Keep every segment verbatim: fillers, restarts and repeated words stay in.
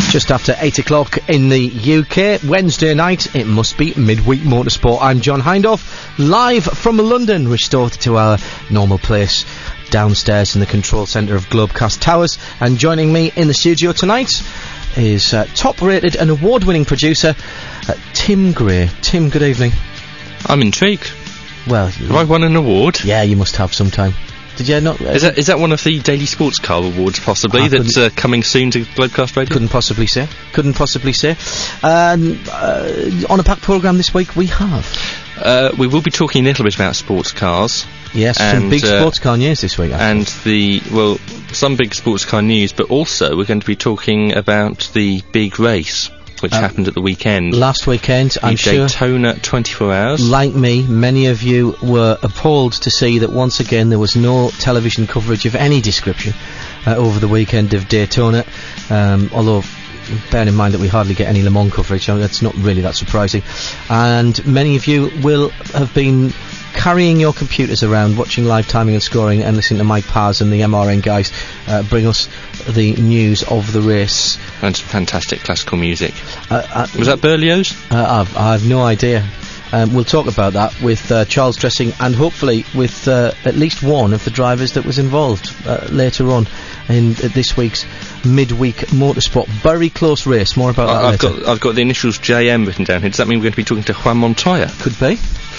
Just after eight o'clock in the U K, Wednesday night, it must be Midweek Motorsport. I'm John Hindhaugh, live from London, restored to our normal place downstairs in the control centre of Globecast Towers. And joining me in the studio tonight is uh, top-rated and award-winning producer, uh, Tim Gray. Tim, good evening. I'm intrigued. Well, have I won an award? Yeah, you must have sometime. Did you not? Uh, is that is that one of the Daily Sports Car Awards, possibly, that's uh, coming soon to Globecast Radio? Couldn't possibly say. Couldn't possibly say. Um, uh, on a packed programme this week, we have. Uh, we will be talking a little bit about sports cars. Yes, and, some big uh, sports car news this week. Actually. And the, well, some big sports car news, but also we're going to be talking about the big race, which uh, happened at the weekend. Last weekend, I'm sure. Daytona twenty-four hours. Like me, many of you were appalled to see that once again there was no television coverage of any description uh, over the weekend of Daytona, um, although bear in mind that we hardly get any Le Mans coverage, so that's not really that surprising. And many of you will have been carrying your computers around, watching live timing and scoring, and listening to Mike Paz and the M R N guys uh, bring us the news of the race. And some fantastic classical music. Uh, uh, Was that Berlioz? Uh, I've, I have no idea. Um, we'll talk about that with uh, Charles Dressing and hopefully with uh, at least one of the drivers that was involved uh, later on in uh, this week's midweek motorsport. Very close race. More about I, that I've later. Got, I've got the initials J M written down here. Does that mean we're going to be talking to Juan Montoya? Could be.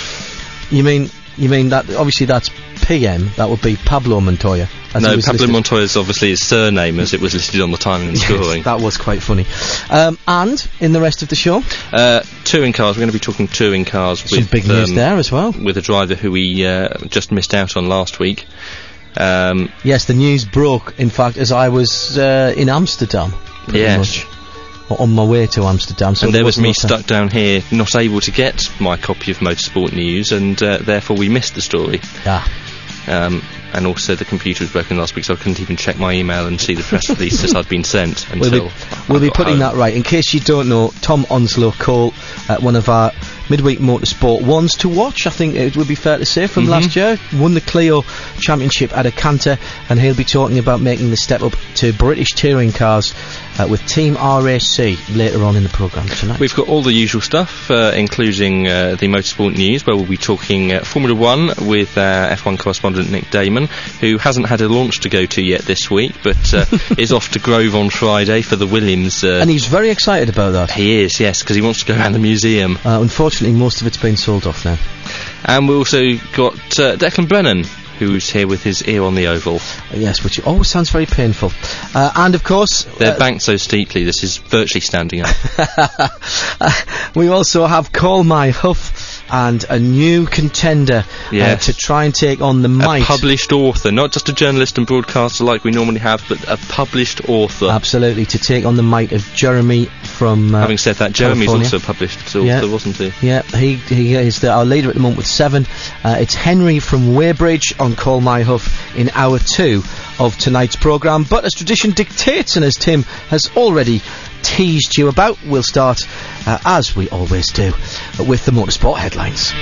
You mean you mean that obviously that's P M. That would be Pablo Montoya. No, Pablo listed. Montoya is obviously his surname as it was listed on the timing and scoring. Yes, that was quite funny. Um, and in the rest of the show, uh, touring cars. We're going to be talking touring cars. Some with, big news um, there as well. With a driver who we uh, just missed out on last week. Um, yes, the news broke. In fact, as I was uh, in Amsterdam. Yes. Much. On my way to Amsterdam, so and there was me no stuck down here, not able to get my copy of Motorsport News, and uh, therefore we missed the story. Ah. Um, and also the computer was broken last week, so I couldn't even check my email and see the press release that I'd been sent until We'll be, we'll be putting home. that right. In case you don't know, Tom Onslow Cole, uh, one of our midweek motorsport ones to watch, I think it would be fair to say, from mm-hmm. last year, won the Clio Championship at a canter, and he'll be talking about making the step up to British touring cars uh, with Team R A C later on in the programme tonight. We've got all the usual stuff, uh, including uh, the Motorsport News, where we'll be talking uh, Formula One with uh, F one correspondent Nick Damon, who hasn't had a launch to go to yet this week, but uh, is off to Grove on Friday for the Williams. Uh, and he's very excited about that. He is, yes, because he wants to go around the museum. Uh, unfortunately, most of it's been sold off now. And we also got uh, Declan Brennan, who's here with his ear on the oval. Uh, yes, which always sounds very painful. Uh, and of course... They're uh, banked so steeply, this is virtually standing up. uh, we also have Call My Huff and a new contender yes. uh, to try and take on the might. A published author, not just a journalist and broadcaster like we normally have, but a published author. Absolutely, to take on the might of Jeremy from uh, Having said that, Jeremy's California. also a published author, yeah. wasn't he? Yeah, he, he is the, our leader at the moment with seven. Uh, it's Henry from Weybridge on Call My Huff in hour two of tonight's programme. But as tradition dictates, and as Tim has already teased you about, we'll start, uh, as we always do, with the motorsport headlines.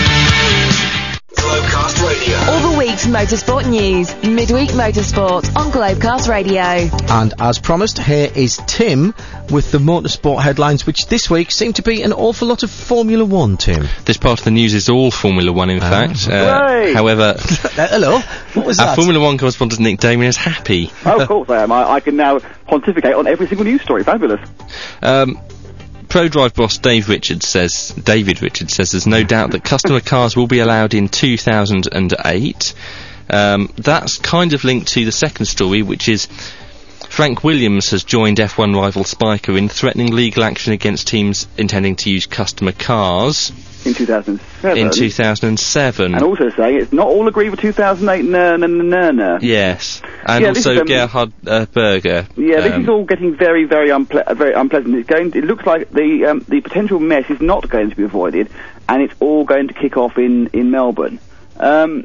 Globecast Radio. All the week's motorsport news. Midweek Motorsport on Globecast Radio. And as promised, here is Tim with the motorsport headlines, which this week seem to be an awful lot of Formula One, Tim. This part of the news is all Formula One, in oh. fact. Uh, however... uh, hello? What was our that? Formula One correspondent Nick Damon is happy. Oh, of course I am. I, I can now pontificate on every single news story. Fabulous. Um... ProDrive boss Dave Richards says, David Richards says there's no doubt that customer cars will be allowed in two thousand eight. Um, that's kind of linked to the second story, which is Frank Williams has joined F one rival Spiker in threatening legal action against teams intending to use customer cars. In two thousand seven. In two thousand seven. And also saying it's not all agreed with two thousand eight, no, no, no, no, no. Yes. And yeah, also is, um, Gerhard uh, Berger. Yeah, um, this is all getting very, very, unple- uh, very unpleasant. It's going. It looks like the um, the potential mess is not going to be avoided, and it's all going to kick off in, in Melbourne. Um,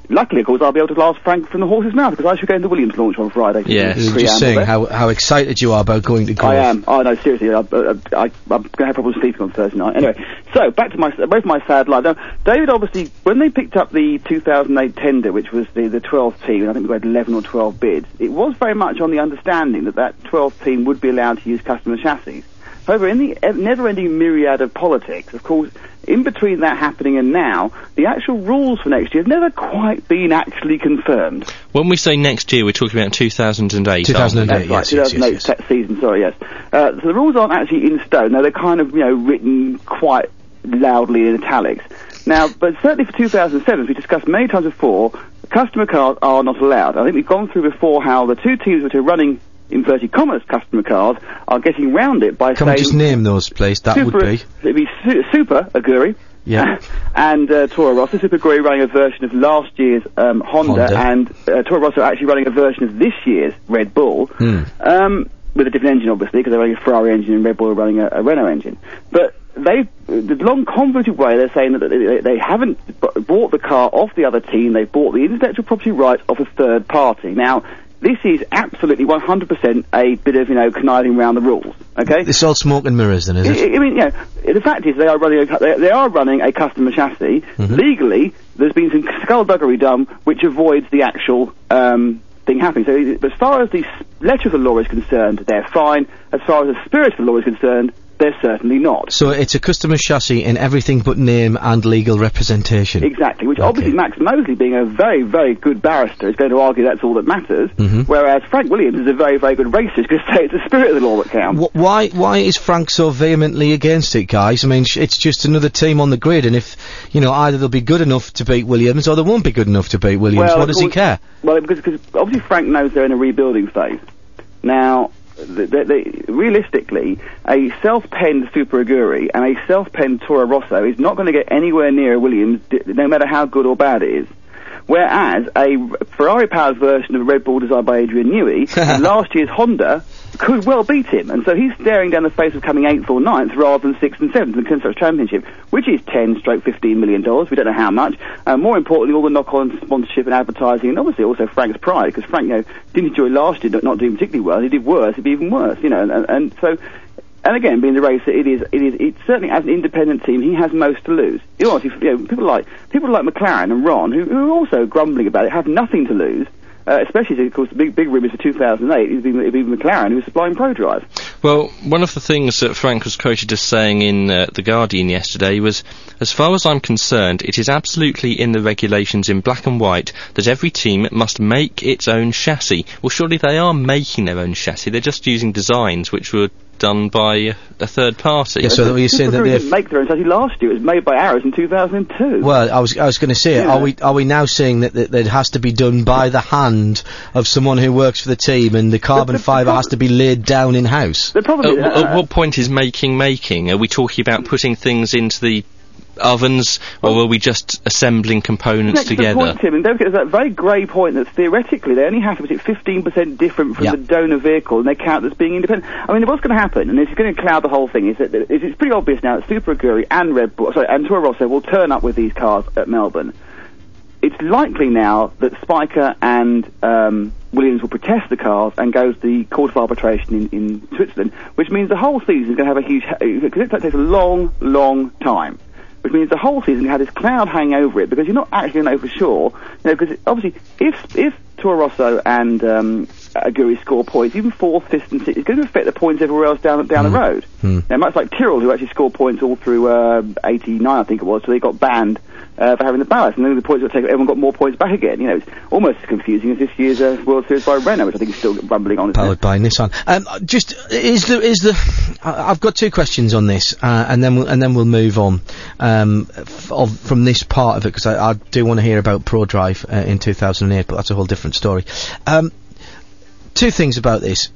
luckily, of course, I'll be able to last Frank from the horse's mouth, because I should go into Williams launch on Friday. Yes. You were just saying how, how excited you are about going to golf. I am. Oh, no, seriously, I, I, I, I'm going to have problems sleeping on Thursday night. Anyway, so, back to my, both my sad life. Now, David, obviously, when they picked up the two thousand eight tender, which was the, the twelfth team, and I think we had eleven or twelve bids, it was very much on the understanding that that twelfth team would be allowed to use customer chassis. However, in the never-ending myriad of politics, of course, in between that happening and now, the actual rules for next year have never quite been actually confirmed. When we say next year, we're talking about two thousand eight. two thousand eight, That's yes, right, yes, yes, yes. season, sorry, yes. Uh, so the rules aren't actually in stone. No, they're kind of, you know, written quite loudly in italics. Now, but certainly for two thousand seven, as we discussed many times before, customer cars are not allowed. I think we've gone through before how the two teams which are running inverted commas customer cars are getting round it by Can saying... we just name those, please? That Super, would be... It'd be su- Super Aguri. Yeah. and uh, Toro Rosso. Super Aguri running a version of last year's um, Honda, Honda. and uh, Toro Rosso actually running a version of this year's Red Bull. Mm. Um, with a different engine, obviously, because they're running a Ferrari engine and Red Bull are running a, a Renault engine. But they, the long convoluted way, they're saying that they, they haven't b- bought the car off the other team, they've bought the intellectual property rights off a third party. Now, this is absolutely one hundred percent a bit of, you know, conniving around the rules, okay? It's all smoke and mirrors then, is it? I, I mean, you know, the fact is they are running a, they, they are running a customer chassis. Mm-hmm. Legally, there's been some skullduggery done which avoids the actual um, thing happening. So as far as the letter of the law is concerned, they're fine. As far as the spirit of the law is concerned, they're certainly not. So it's a customer chassis in everything but name and legal representation. Exactly, which Okay. obviously Max Mosley, being a very, very good barrister, is going to argue that's all that matters, Mm-hmm. whereas Frank Williams is a very, very good racist, is going to say it's the spirit of the law that counts. Wh- why why is Frank so vehemently against it, guys? I mean, sh- it's just another team on the grid, and if, you know, either they'll be good enough to beat Williams or they won't be good enough to beat Williams, Well, what of does he course- care? Well, because, because obviously Frank knows they're in a rebuilding phase. Now, the, the, the, realistically, a self-penned Super Aguri and a self-penned Toro Rosso is not going to get anywhere near Williams, d- no matter how good or bad it is. Whereas a Ferrari-powered version of Red Bull designed by Adrian Newey, in last year's Honda, could well beat him. And so he's staring down the face of coming eighth or ninth rather than sixth and seventh in the Constructors' Championship, which is ten stroke fifteen million dollars. We don't know how much. Uh, more importantly, all the knock-on sponsorship and advertising, and obviously also Frank's pride, because Frank, you know, didn't enjoy last year not, not doing particularly well. He did worse. It'd be even worse, you know. And, and, and so... And again, being the racer, it is, it is, it certainly as an independent team, he has most to lose. You know, you know, people like, people like McLaren and Ron, who, who are also grumbling about it, have nothing to lose. Uh, especially, of course, the big, big rumours for two thousand eight, it'd be, it'd be McLaren who was supplying ProDrive. Well, one of the things that Frank was quoted as saying in uh, The Guardian yesterday was, as far as I'm concerned, it is absolutely in the regulations in black and white that every team must make its own chassis. Well, surely they are making their own chassis. They're just using designs which were done by a third party. Yeah, so that you're saying that Super Aguri they've... didn't make their own chassis last year. It was made by Arrows in two thousand two. Well, I was I was going to say, Yeah. are we are we now saying that, that, that it has to be done by the hand of someone who works for the team, and the carbon the- the fibre prob- has to be laid down in house? The problem At, is, w- uh, at what point is making making? Are we talking about putting things into the ovens, or are we just assembling components Next to the together? point, Tim, and don't forget, there's that very grey point that theoretically they only have to be fifteen percent different from Yep. the donor vehicle, and they count as being independent. I mean, what's going to happen, and this is going to cloud the whole thing, is that that it's it's pretty obvious now that Super Aguri and Red Bull, sorry, and Toro Rosso will turn up with these cars at Melbourne. It's likely now that Spiker and um, Williams will protest the cars and go to the Court of Arbitration in, in Switzerland, which means the whole season is going to have a huge, because it takes a long, long time. Which means the whole season had this cloud hanging over it, because you're not actually going to know for sure. You know, because obviously, if if Toro Rosso and um, Aguri score points, even fourth, fifth, and sixth, it's going to affect the points everywhere else down down Mm. the road. Mm. Now, much like Tyrrell, who actually scored points all through uh, eighty-nine, I think it was, so they got banned uh, for having the ballast, and then the points got taken, everyone got more points back again. You know, it's almost as confusing as this year's uh, World Series by Renault, which I think is still rumbling on. isn't it? Powered by Nissan. Um, just is the is the I- I've got two questions on this, uh, and then we'll, and then we'll move on um, f- of, from this part of it, because I, I do want to hear about ProDrive uh, in two thousand eight, but that's a whole different story. Um, two things about this.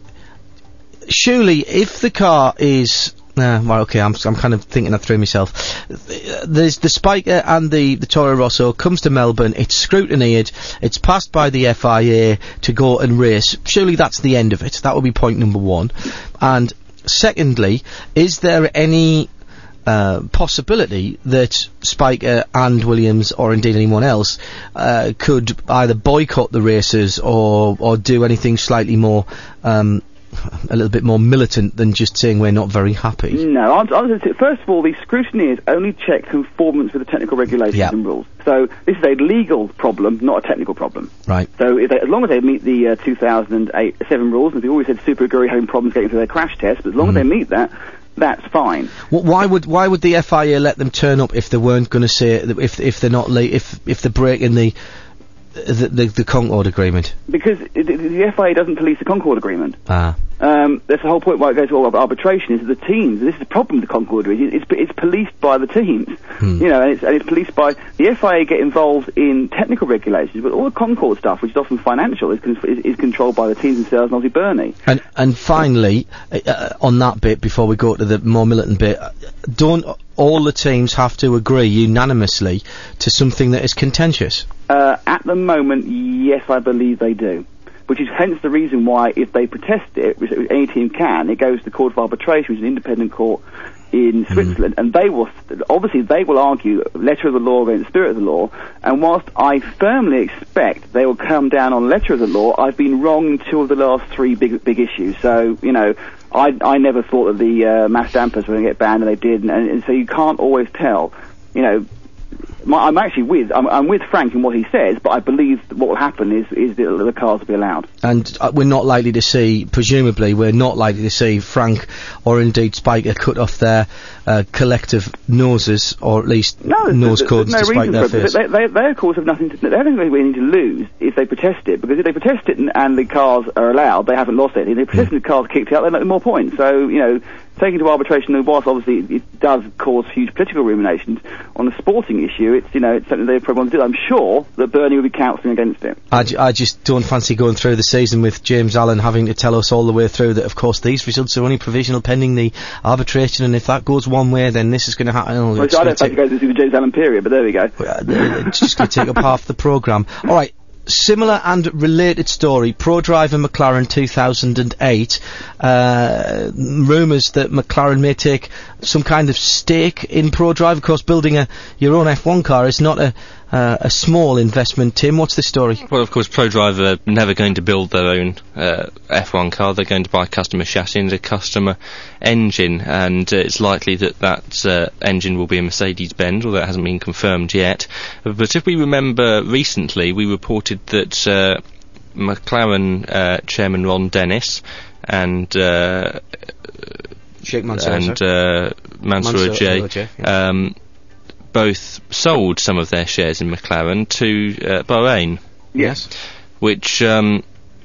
Surely, if the car is Nah, well, okay, I'm, I'm kind of thinking that through myself. There's the Spiker and the, the Toro Rosso comes to Melbourne, it's scrutineered, it's passed by the F I A to go and race. Surely that's the end of it. That would be point number one. And secondly, is there any uh, possibility that Spiker and Williams, or indeed anyone else, uh, could either boycott the races or or do anything slightly more, um, a little bit more militant than just saying we're not very happy? No, I'm, I'm going to say, first of all, the scrutineers only check conformance with the technical regulations Yeah. and rules. So this is a legal problem, not a technical problem. Right. So if they, as long as they meet the uh, two thousand eight seven rules, and we always said Super Aguri having problems getting through their crash test, but as long Mm. as they meet that, that's fine. Well, why would why would the F I A let them turn up if they weren't going to say that if if they're not late if if they're breaking the the the, the Concord Agreement? Because it, it, the F I A doesn't police the Concord Agreement. Ah. Um, that's the whole point why it goes to all arbitration, is that the teams, this is the problem with the Concord Agreement, it's, it's policed by the teams. Hmm. You know, and it's, and it's policed by, the F I A get involved in technical regulations, but all the Concord stuff, which is often financial, is, con- is, is controlled by the teams themselves and obviously Bernie. And and finally, uh, on that bit, before we go to the more militant bit, uh, don't all the teams have to agree unanimously to something that is contentious? Uh, at the moment, yes, I believe they do. Which is hence the reason why, if they protest it, which any team can, it goes to the Court of Arbitration, which is an independent court in Switzerland, and they will, obviously they will argue letter of the law against spirit of the law, and whilst I firmly expect they will come down on letter of the law, I've been wrong in two of the last three big big issues. So, you know, I, I never thought that the uh, mass dampers were going to get banned, and they did, and, and so you can't always tell. You know, my, I'm actually with I'm, I'm with Frank in what he says, but I believe that what will happen is is that the cars will be allowed. And uh, we're not likely to see, presumably, we're not likely to see Frank or indeed Spiker cut off their uh, collective noses, or at least No, nose there's, codes there's to no spike reason their for it. face. They, they, they, of course, have nothing to, they have nothing really to lose if they protest it, because if they protest it and, and the cars are allowed, they haven't lost anything. If they protest and the cars are kicked out, they make more points. So, you know, taking to arbitration, and whilst obviously it does cause huge political ruminations, on the sporting issue, it's, you know, it's something they probably want to do. I'm sure that Bernie will be counselling against it. I, j- I just don't fancy going through the season with James Allen having to tell us all the way through that, of course, these results are only provisional pending the arbitration, and if that goes one way, then this is going to happen. Oh, Well, it's I gonna don't fancy take- going through the James Allen period, but there we go. Uh, it's just going to take up half the programme. All right. Similar and related story, Pro-Driver McLaren two thousand eight, uh, rumours that McLaren may take some kind of stake in Pro-Drive. Of course, building a your own F one car is not a uh, a small investment. Tim, what's the story? Well, of course, ProDriver are never going to build their own uh, F one car. They're going to buy a customer chassis and a customer engine, and uh, it's likely that that uh, engine will be a Mercedes-Benz, although that hasn't been confirmed yet. But if we remember recently, we reported that uh, McLaren uh, chairman Ron Dennis and uh, Sheikh Mansour and uh, Mansour Ajay, Ajay, yeah. um, both sold some of their shares in McLaren to uh, Bahrain, Yes. which um,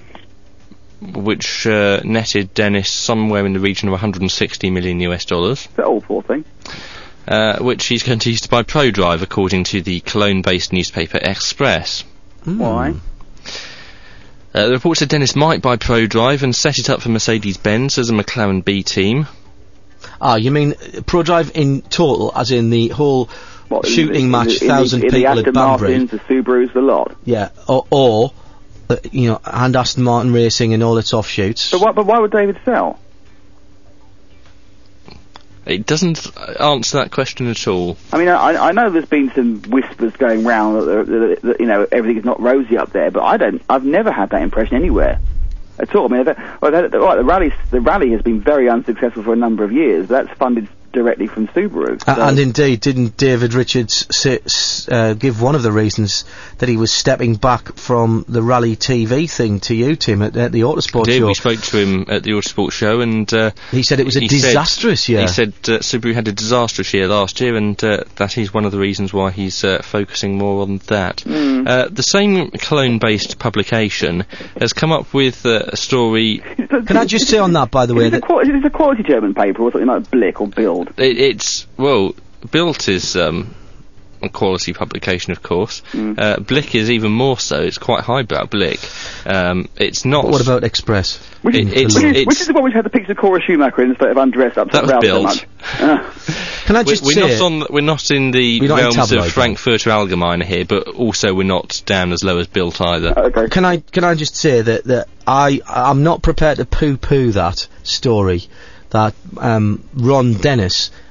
which uh, netted Dennis somewhere in the region of one hundred sixty million U S dollars, That old poor thing. uh, which he's going to use to buy ProDrive, according to the Cologne-based newspaper Express. Mm. Why? Uh, the report said Dennis might buy ProDrive and set it up for Mercedes-Benz as a McLaren B team. Ah, you mean uh, Pro-Drive in total, as in the whole What, in shooting the- in match, the- in thousand the, in people the at Aston Banbury? Martins, the Subarus, the lot. Yeah, or, or uh, you know, and Aston Martin Racing and all its offshoots. But why, but why would David sell? It doesn't uh, answer that question at all. I mean, I, I know there's been some whispers going round that, that, that, that you know everything is not rosy up there, but I don't. I've never had that impression anywhere at all. I mean, that, well, that, right, the rally the rally has been very unsuccessful for a number of years. But that's funded directly from Subaru. Uh, so- and indeed, didn't David Richards say, s- uh, give one of the reasons that he was stepping back from the Rally T V thing to you, Tim, at, at the Autosport Did, show? we spoke to him at the Autosport show, and uh, He said it was a he said- disastrous year. He said uh, Subaru had a disastrous year last year, and uh, that is one of the reasons why he's uh, focusing more on that. Mm. Uh, the same Cologne-based publication has come up with uh, a story. Can I just say on that, by the way, Is it, a that qual- is it a quality German paper or something like Blick or Bild? It, it's well, Bild is um, a quality publication, of course. Mm. Uh, Blick is even more so. It's quite highbrow. Blick. Um, it's not. what about Express? Which, It- is, it's- which, is, it's- which is the one which had the picture of Cora Schumacher instead of undressed up to That was Ralph so Bild. much? Uh, Can I We're, just we're say... not on. The, we're not in the We're not in realms tabloid, of Frankfurter Allgemeine here, but also we're not down as low as Bild either. okay. Can I can I just say that, that I I'm not prepared to poo-poo that story that um, Ron Dennis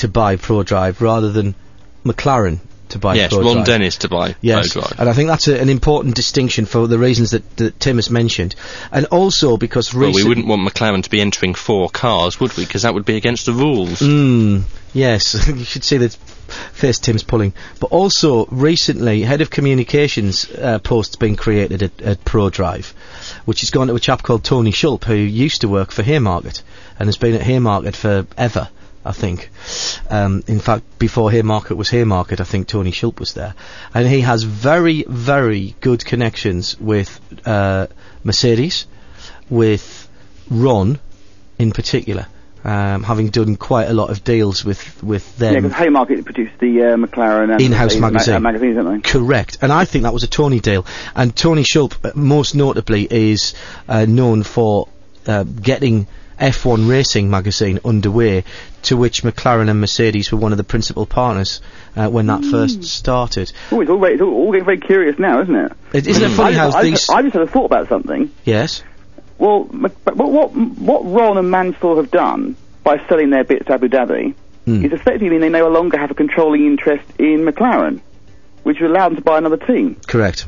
to buy ProDrive rather than McLaren to buy yes, ProDrive. Yes, Ron Dennis to buy yes, ProDrive. And I think that's a, an important distinction for the reasons that, that Tim has mentioned. And also because well, recent... we wouldn't want McLaren to be entering four cars, would we? Because that would be against the rules. Mm, yes, you should see the face Tim's pulling. But also, recently, Head of Communications uh, post's been created at, at ProDrive, which has gone to a chap called Tony Schulp, who used to work for Haymarket, and has been at Haymarket forever, I think. Um, in fact, before Haymarket was Haymarket, I think Tony Schulp was there. And he has very, very good connections with uh, Mercedes, with Ron in particular, um, having done quite a lot of deals with, with them. Yeah, because Haymarket produced the uh, McLaren and in-house ma- magazine. uh, magazines, don't they? Correct. And I think that was a Tony deal. And Tony Schulp, uh, most notably, is uh, known for uh, getting F one Racing magazine underway, to which McLaren and Mercedes were one of the principal partners uh, when that mm. first started. Oh, it's all, very, it's all, all getting very curious now, isn't it? it isn't mm. it funny I, how I, these... I just had a thought about something. Yes? Well, Mc, but what, what Ron and Mansell have done by selling their bits to Abu Dhabi mm. is effectively they no longer have a controlling interest in McLaren, which will allow them to buy another team. Correct.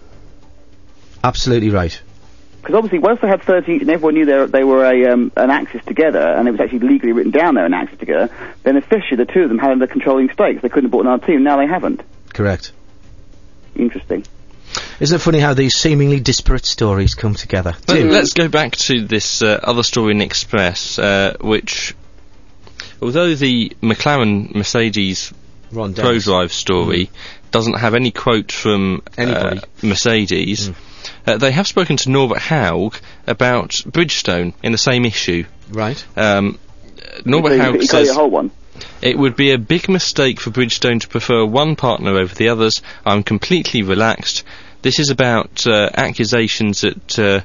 Absolutely right. Because obviously, once they had thirty, and everyone knew they were, they were a, um, an axis together, and it was actually legally written down they're an axis together, then officially the two of them had the controlling stakes. They couldn't have bought another team. Now they haven't. Correct. Interesting. Isn't it funny how these seemingly disparate stories come together? But let's go back to this uh, other story in Express, uh, which, although the McLaren-Mercedes ProDrive story mm. doesn't have any quote from uh, Mercedes, mm. uh, they have spoken to Norbert Haug about Bridgestone in the same issue. Right. Um, Norbert so Haug you, says... You whole one. It would be a big mistake for Bridgestone to prefer one partner over the others. I'm completely relaxed. This is about uh, accusations that uh,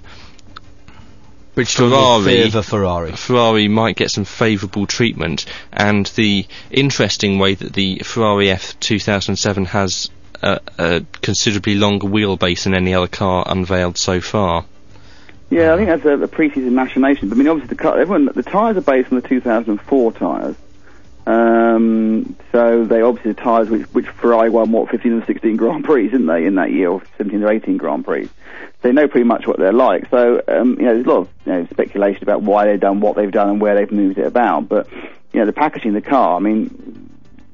Ferrari, Ferrari. Ferrari might get some favourable treatment, and the interesting way that the Ferrari F two thousand seven has a, a considerably longer wheelbase than any other car unveiled so far. Yeah, I think that's a, a pre-season machination. But I mean, obviously, the car, everyone, the tyres are based on the two thousand four tyres. Um, so they obviously the tyres which, which Ferrari won, what, fifteen or sixteen Grand Prix, didn't they, in that year, or seventeen or eighteen Grand Prix. They know pretty much what they're like. So, um, you know, there's a lot of you know, speculation about why they've done what they've done and where they've moved it about. But, you know, the packaging of the car, I mean,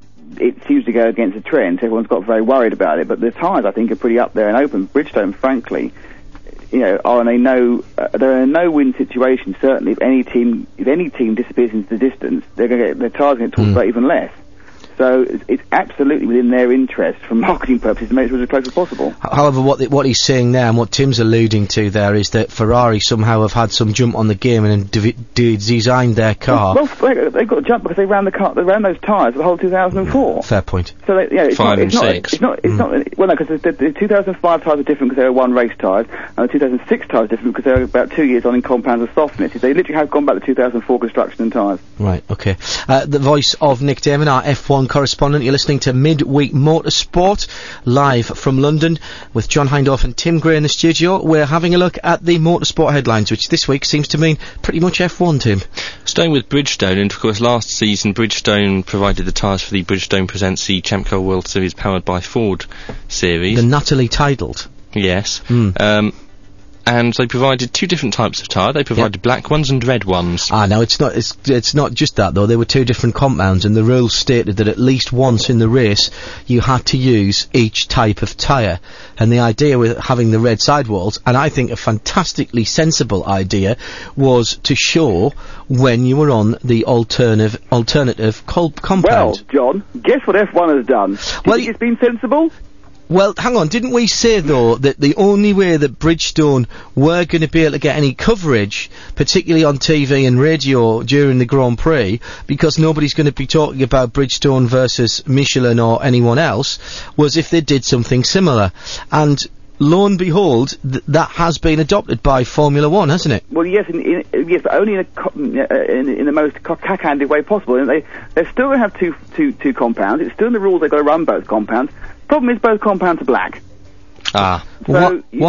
it seems to go against the trend. Everyone's got very worried about it. But the tyres, I think, are pretty up there and open. Bridgestone, frankly, you know, are in a no, uh, they're in a no-win situation. Certainly, if any team, if any team disappears into the distance, they're going to get their tyres going to talk mm. about even less. So it's, it's absolutely within their interest, for marketing purposes, to make it as close as possible. However, what the, what he's saying there, and what Tim's alluding to there, is that Ferrari somehow have had some jump on the game and de- de- designed their car. Well, well, they've got a jump because they ran the car, they ran those tyres for the whole two thousand four. Fair point. So they, yeah, it's Five not, it's and not, six. It's not. It's mm. not. Well, no, because the, the two thousand five tyres are different because they were one race tyres, and the two thousand six tyres are different because they were about two years on in compounds of softness. They literally have gone back to two thousand four construction and tyres. Right. Okay. Uh, the voice of Nick Damon, our F one correspondent. You're listening to Midweek Motorsport, live from London, with John Hindhaugh and Tim Gray in the studio. We're having a look at the motorsport headlines, which this week seems to mean pretty much F one, Tim. Staying with Bridgestone, and of course last season Bridgestone provided the tyres for the Bridgestone Presents the Champ Car World Series powered by Ford series. The Natalie titled. Yes. Mm. Um, and they provided two different types of tyre. They provided yep. black ones and red ones. Ah, no, it's not. It's it's not just that though. There were two different compounds, and the rules stated that at least once in the race you had to use each type of tyre. And the idea with having the red sidewalls, and I think a fantastically sensible idea, was to show when you were on the alternative alternative col- compound. Well, John, guess what F one has done? Do you well, think it's been sensible? Well, hang on, didn't we say, though, that the only way that Bridgestone were going to be able to get any coverage, particularly on T V and radio during the Grand Prix, because nobody's going to be talking about Bridgestone versus Michelin or anyone else, was if they did something similar. And lo and behold, th- that has been adopted by Formula One, hasn't it? Well, yes, in, in, yes, but only in, a co- uh, in, in the most cack-handed way possible. And they, they're still going to have two, two, two compounds. It's still in the rules they've got to run both compounds. Problem is, both compounds are black. Ah. So Wh- why?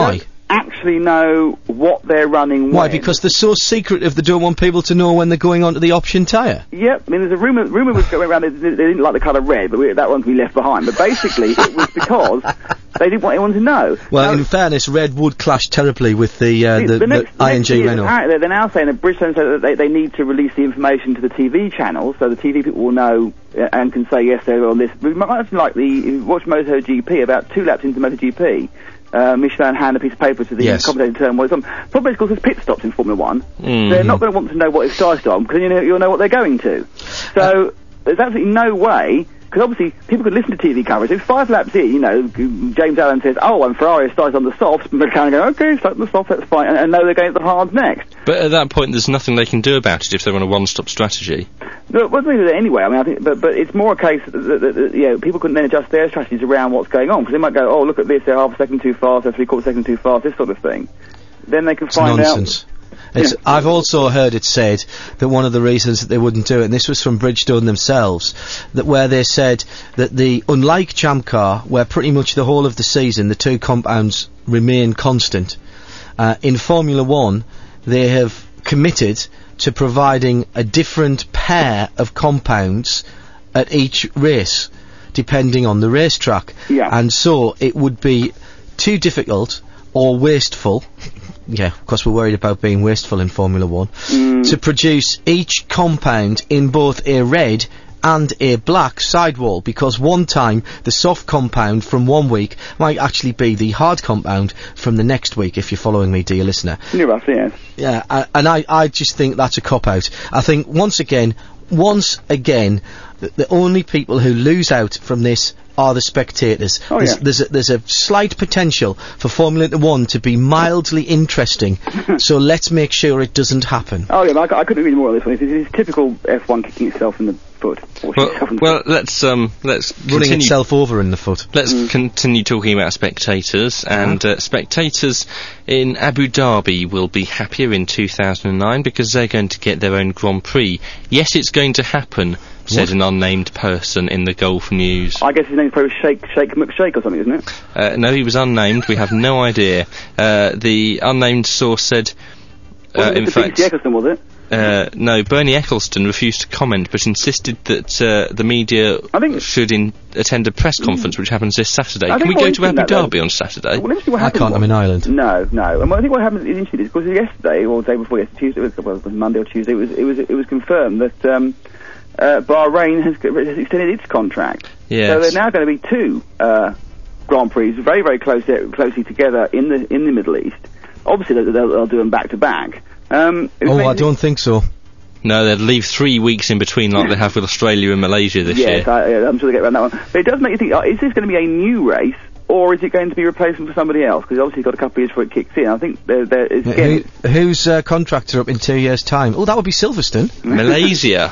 actually know what they're running. Why? when. Because they're so secretive. They don't want people to know when they're going onto the option tyre. Yep. I mean, there's a rumour. Rumour was going around. They, they didn't like the colour red, but we, that one we left behind. But basically, it was because they didn't want anyone to know. Well, now, in fairness, red would clash terribly with the uh, the, the, the, next, the I N G next Renault. Apparently, they're now saying that Bridgestone said that they, they need to release the information to the T V channels, so the T V people will know uh, and can say yes, they're on this. We might actually like the if you watch MotoGP about two laps into MotoGP. Uh, Michelin hand a piece of paper to the yes. commentator to tell them what it's on. Problem is, because there's pit stops in Formula One, mm-hmm. they're not going to want to know what it's charged on, because you know, you'll know what they're going to. So, uh, there's absolutely no way, because obviously people could listen to T V coverage. If five laps in, you know, James Allen says, oh, and Ferrari starts on the softs, and they're kind of go, okay, start on the softs, that's fine, and, and know they're going to the hards next. But at that point, there's nothing they can do about it if they're on a one-stop strategy. No, it wasn't really anyway. I mean, I think, but but it's more a case that, that, that, that you know, people couldn't then adjust their strategies around what's going on, because they might go, oh, look at this, they're half a second too fast, they're three quarter second too fast, this sort of thing. Then they can It's find nonsense. out. It's, Yeah. I've also heard it said that one of the reasons that they wouldn't do it, and this was from Bridgestone themselves, that where they said that the, unlike Champ Car, where pretty much the whole of the season the two compounds remain constant, uh, in Formula One they have committed to providing a different pair of compounds at each race, depending on the racetrack. Yeah. And so it would be too difficult or wasteful, yeah, of course we're worried about being wasteful in Formula One, Mm. to produce each compound in both a red and a black sidewall, because one time the soft compound from one week might actually be the hard compound from the next week, if you're following me, dear listener. You're right, yes. Yeah, I, and I, I just think that's a cop-out. I think, once again, once again, the, the only people who lose out from this are the spectators. Oh, there's, yeah. there's, a, there's a slight potential for Formula One to be mildly interesting, so let's make sure it doesn't happen. Oh yeah, but I, I couldn't agree more on this one. It's, it's typical F one kicking itself in the foot. Or shooting itself in Well, the well, let's um, let's Running continue. itself over in the foot. Let's continue talking about spectators, and uh, spectators in Abu Dhabi will be happier in two thousand nine because they're going to get their own Grand Prix. Yes, it's going to happen, said What? an unnamed person in the Gulf News. I guess his name's probably Shake Shake McShake or something, isn't it? Uh, no, he was unnamed. We have no idea. Uh, the unnamed source said, uh, Wasn't it in the fact, B C Eccleston, was it? uh, no, Bernie Eccleston refused to comment, but insisted that uh, the media I think- should in- attend a press conference, which happens this Saturday. I Can we think go more to Abu interesting that, Dhabi though- on Saturday? Well, interesting what I happened can't, I'm was- in Ireland. No, no. And I think what happened is interesting because yesterday or the day before yesterday, Tuesday, it was, well, it was Monday or Tuesday, it was it was it was confirmed that um, uh, Bahrain has, g- has extended its contract. Yes. So they're now going to be two uh, Grand Prix, very very close closely together in the in the Middle East. Obviously, they'll, they'll, they'll do them back to back. Um, it Oh, I makes- don't think so. No, they'd leave three weeks in between like they have with Australia and Malaysia this Yes, year. I, yeah, I'm sure they get around that one. But it does make you think: uh, is this going to be a new race, or is it going to be replacement for somebody else? Because obviously, you've got a couple of years before it kicks in. I think there, there is Uh, again. who, whose uh, contracts are up in two years' time? Oh, that would be Silverstone. Malaysia.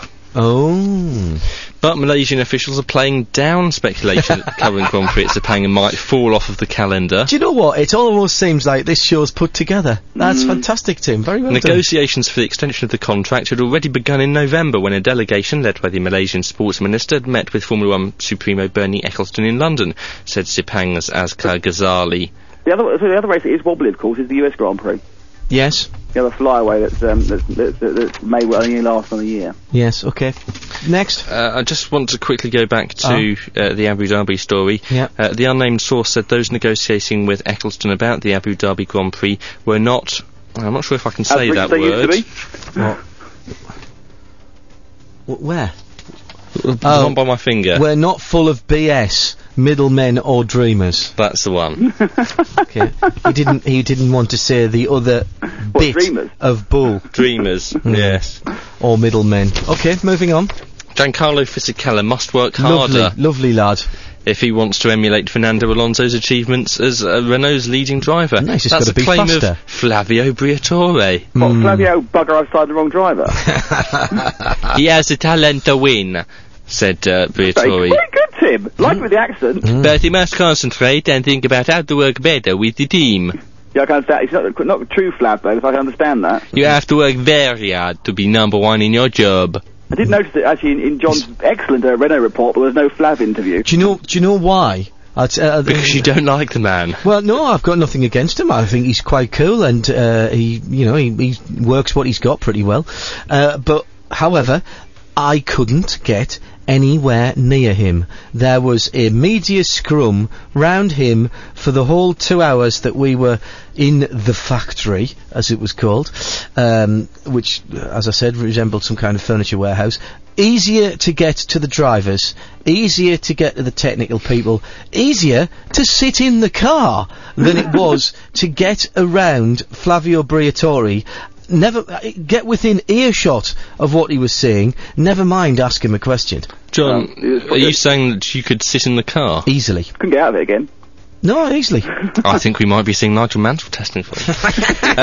Oh. But Malaysian officials are playing down speculation that the current Grand Prix at Sepang might fall off of the calendar. Do you know what? It almost seems like this show's put together. That's fantastic, Tim. Very well done. Negotiations for the extension of the contract had already begun in November when a delegation led by the Malaysian sports minister met with Formula One Supremo Bernie Eccleston in London, said Sepang's Azkar Ghazali. The other, so the other race that is wobbly, of course, is the U S Grand Prix. Yes. The other flyaway that's um, that's, that's, that's may well only last on a year. Yes, okay. Next. Uh, I just want to quickly go back to uh, the Abu Dhabi story. Yeah. Uh, the unnamed source said those negotiating with Eccleston about the Abu Dhabi Grand Prix were not... I'm not sure if I can say As that they word. used to be. What? Wh- Where? Oh. Not by my finger. We're not full of B S, middlemen or dreamers. That's the one. Okay. he didn't. He didn't want to say the other What, bit dreamers? of bull Dreamers. Yes. or middlemen. Okay, moving on. Giancarlo Fisichella must work harder Lovely, lovely lad. if he wants to emulate Fernando Alonso's achievements as uh, Renault's leading driver. Nice, he's That's gotta a be claim faster. of Flavio Briatore. What, Hmm. Flavio bugger outside the wrong driver? He has the talent to win, said uh, very, Briatore. very good, Tim. Like with the accent. But he must concentrate and think about how to work better with the team. Yeah, I can understand. It's not not true, Flav, though, if I can understand that. You have to work very hard to be number one in your job. I did notice that actually in, in John's excellent uh, Renault report, there was no Flav interview. Do you know? Do you know why? I'd, uh, Because you don't like the man. Well, no, I've got nothing against him. I think he's quite cool, and uh, he, you know, he, he works what he's got pretty well. Uh, but, however, I couldn't get anywhere near him. There was a media scrum round him for the whole two hours that we were in the factory, as it was called, um, which, as I said, resembled some kind of furniture warehouse. Easier to get to the drivers, easier to get to the technical people, easier to sit in the car than it was to get around Flavio Briatore. Never uh, get within earshot of what he was saying. Never mind ask him a question. John, Um, are you saying that you could sit in the car? Easily. Couldn't get out of it again. No, easily. I think we might be seeing Nigel Mansell testing for you.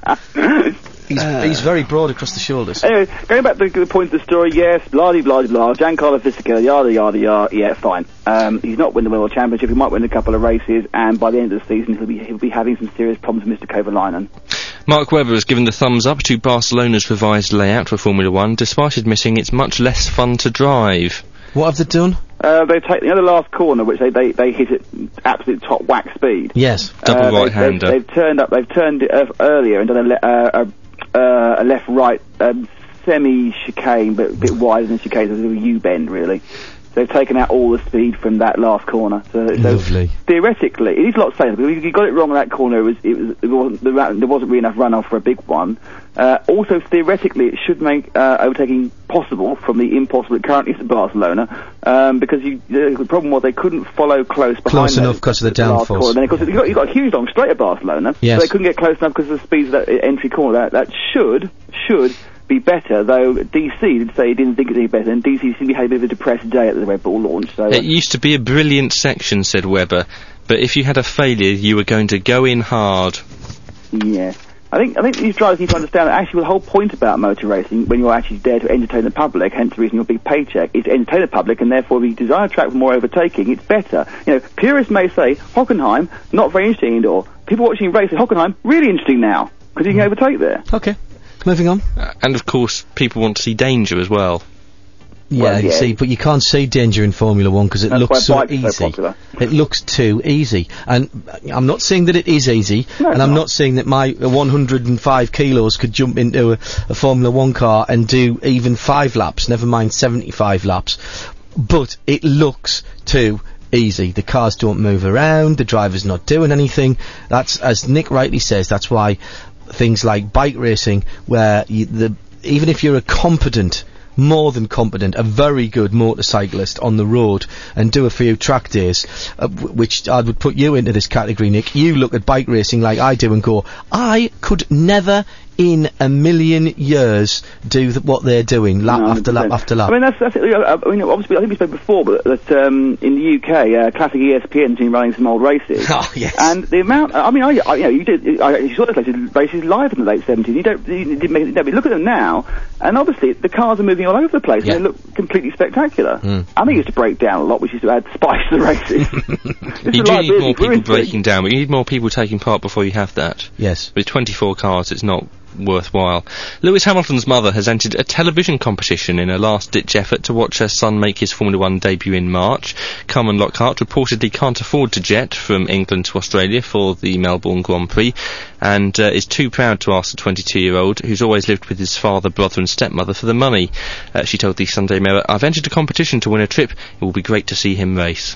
um, He's, uh, he's very broad across the shoulders. Anyway, going back to the point of the story, yes, blah blah blah blah. Giancarlo Fisichella, yada yada yada. Yeah, fine. Um, he's not winning the World Championship. He might win a couple of races, and by the end of the season, he'll be he'll be having some serious problems with Mister Kovalainen. Mark Webber has given the thumbs up to Barcelona's revised layout for Formula One, despite admitting it's much less fun to drive. What have they done? Uh, they've taken the other last corner, which they, they, they hit at absolute top whack speed. Yes. Double uh, right-hander. They've, they've turned up. They've turned it uh, earlier and done a, le- uh, a, uh, a left-right um, semi-chicane, but a bit wider than chicane, so it's a U-bend really. They've taken out all the speed from that last corner. So, so Lovely. theoretically, it is a lot safer. Because you got it wrong on that corner. It was, it was, it wasn't, there wasn't really enough runoff for a big one. Uh, also, theoretically, it should make uh, overtaking possible from the impossible it currently is at Barcelona. Um, because you, the problem was they couldn't follow close behind Close those- enough because of the last downforce. corner. Then, of course, you got, you got a huge long straight at Barcelona. Yes. So they couldn't get close enough because of the speed of that uh, entry corner. That, that should should. be better, though D C did say he didn't think it would be better, and D C seemed to have a bit of a depressed day at the Red Bull launch. So It used to be a brilliant section, said Webber, but if you had a failure, you were going to go in hard. yeah, I think I think these drivers need to understand that actually the whole point about motor racing, when you're actually there to entertain the public, hence the reason your big paycheck, is to entertain the public, and therefore if you design a track with more overtaking, it's better. You know, purists may say Hockenheim not very interesting indoor. People watching race at Hockenheim really interesting now because you can overtake there. Okay. Moving on. Uh, and of course, people want to see danger as well. Yeah, Well, you yeah. see, but you can't see danger in Formula One because it That's looks why so bikes are so easy. popular. It looks too easy, and I'm not saying that it is easy, No, and it's I'm not. not saying that my uh, one hundred five kilos could jump into a, a Formula One car and do even five laps, never mind seventy-five laps. But it looks too easy. The cars don't move around. The driver's not doing anything. That's, as Nick rightly says, that's why things like bike racing, where you, the even if you're a competent, more than competent, a very good motorcyclist on the road and do a few track days, uh, w- which I would put you into this category, Nick. You look at bike racing like I do and go, I could never in a million years do th- what they're doing, lap No, after lap one hundred percent. after lap. I mean, that's, that's it. I I mean, obviously, I think we spoke before, but that um, in the U K, uh, Classic E S P N's been running some old races. Oh, yes. And the amount, I mean, I, I you know, you did, I, you saw those races, races live in the late seventies. You don't, you didn't make, no, but look at them now, and obviously the cars are moving all over the place, Yeah. and they look completely spectacular. Mm. I think it used to break down a lot, which used to add spice to the races. You do need more people breaking down, but you need more people taking part before you have that. Yes. With twenty-four cars, it's not worthwhile. Lewis Hamilton's mother has entered a television competition in a last-ditch effort to watch her son make his Formula One debut in March. Carmen Lockhart reportedly can't afford to jet from England to Australia for the Melbourne Grand Prix, and uh, is too proud to ask the twenty-two-year-old, who's always lived with his father, brother and stepmother, for the money. Uh, she told the Sunday Mirror, "I've entered a competition to win a trip. It will be great to see him race."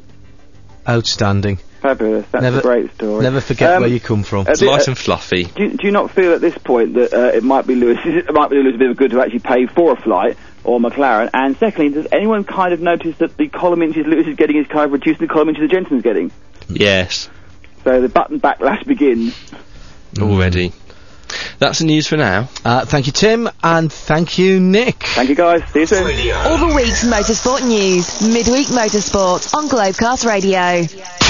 Outstanding. Fabulous. That's Never- a great story. Never forget Um, where you come from. uh, It's the- light uh, and fluffy. Do you, do you not feel at this point that uh, it might be Lewis? It might be Lewis a bit of good to actually pay for a flight, or McLaren? And secondly, does anyone kind of notice that the column inches Lewis is getting is kind of reducing the column inches that Jensen's getting? Yes, So the button backlash begins. already. That's the news for now. Uh, thank you, Tim, and thank you, Nick. Thank you, guys. See you soon. All the week's motorsport news. Midweek Motorsport on Globecast Radio.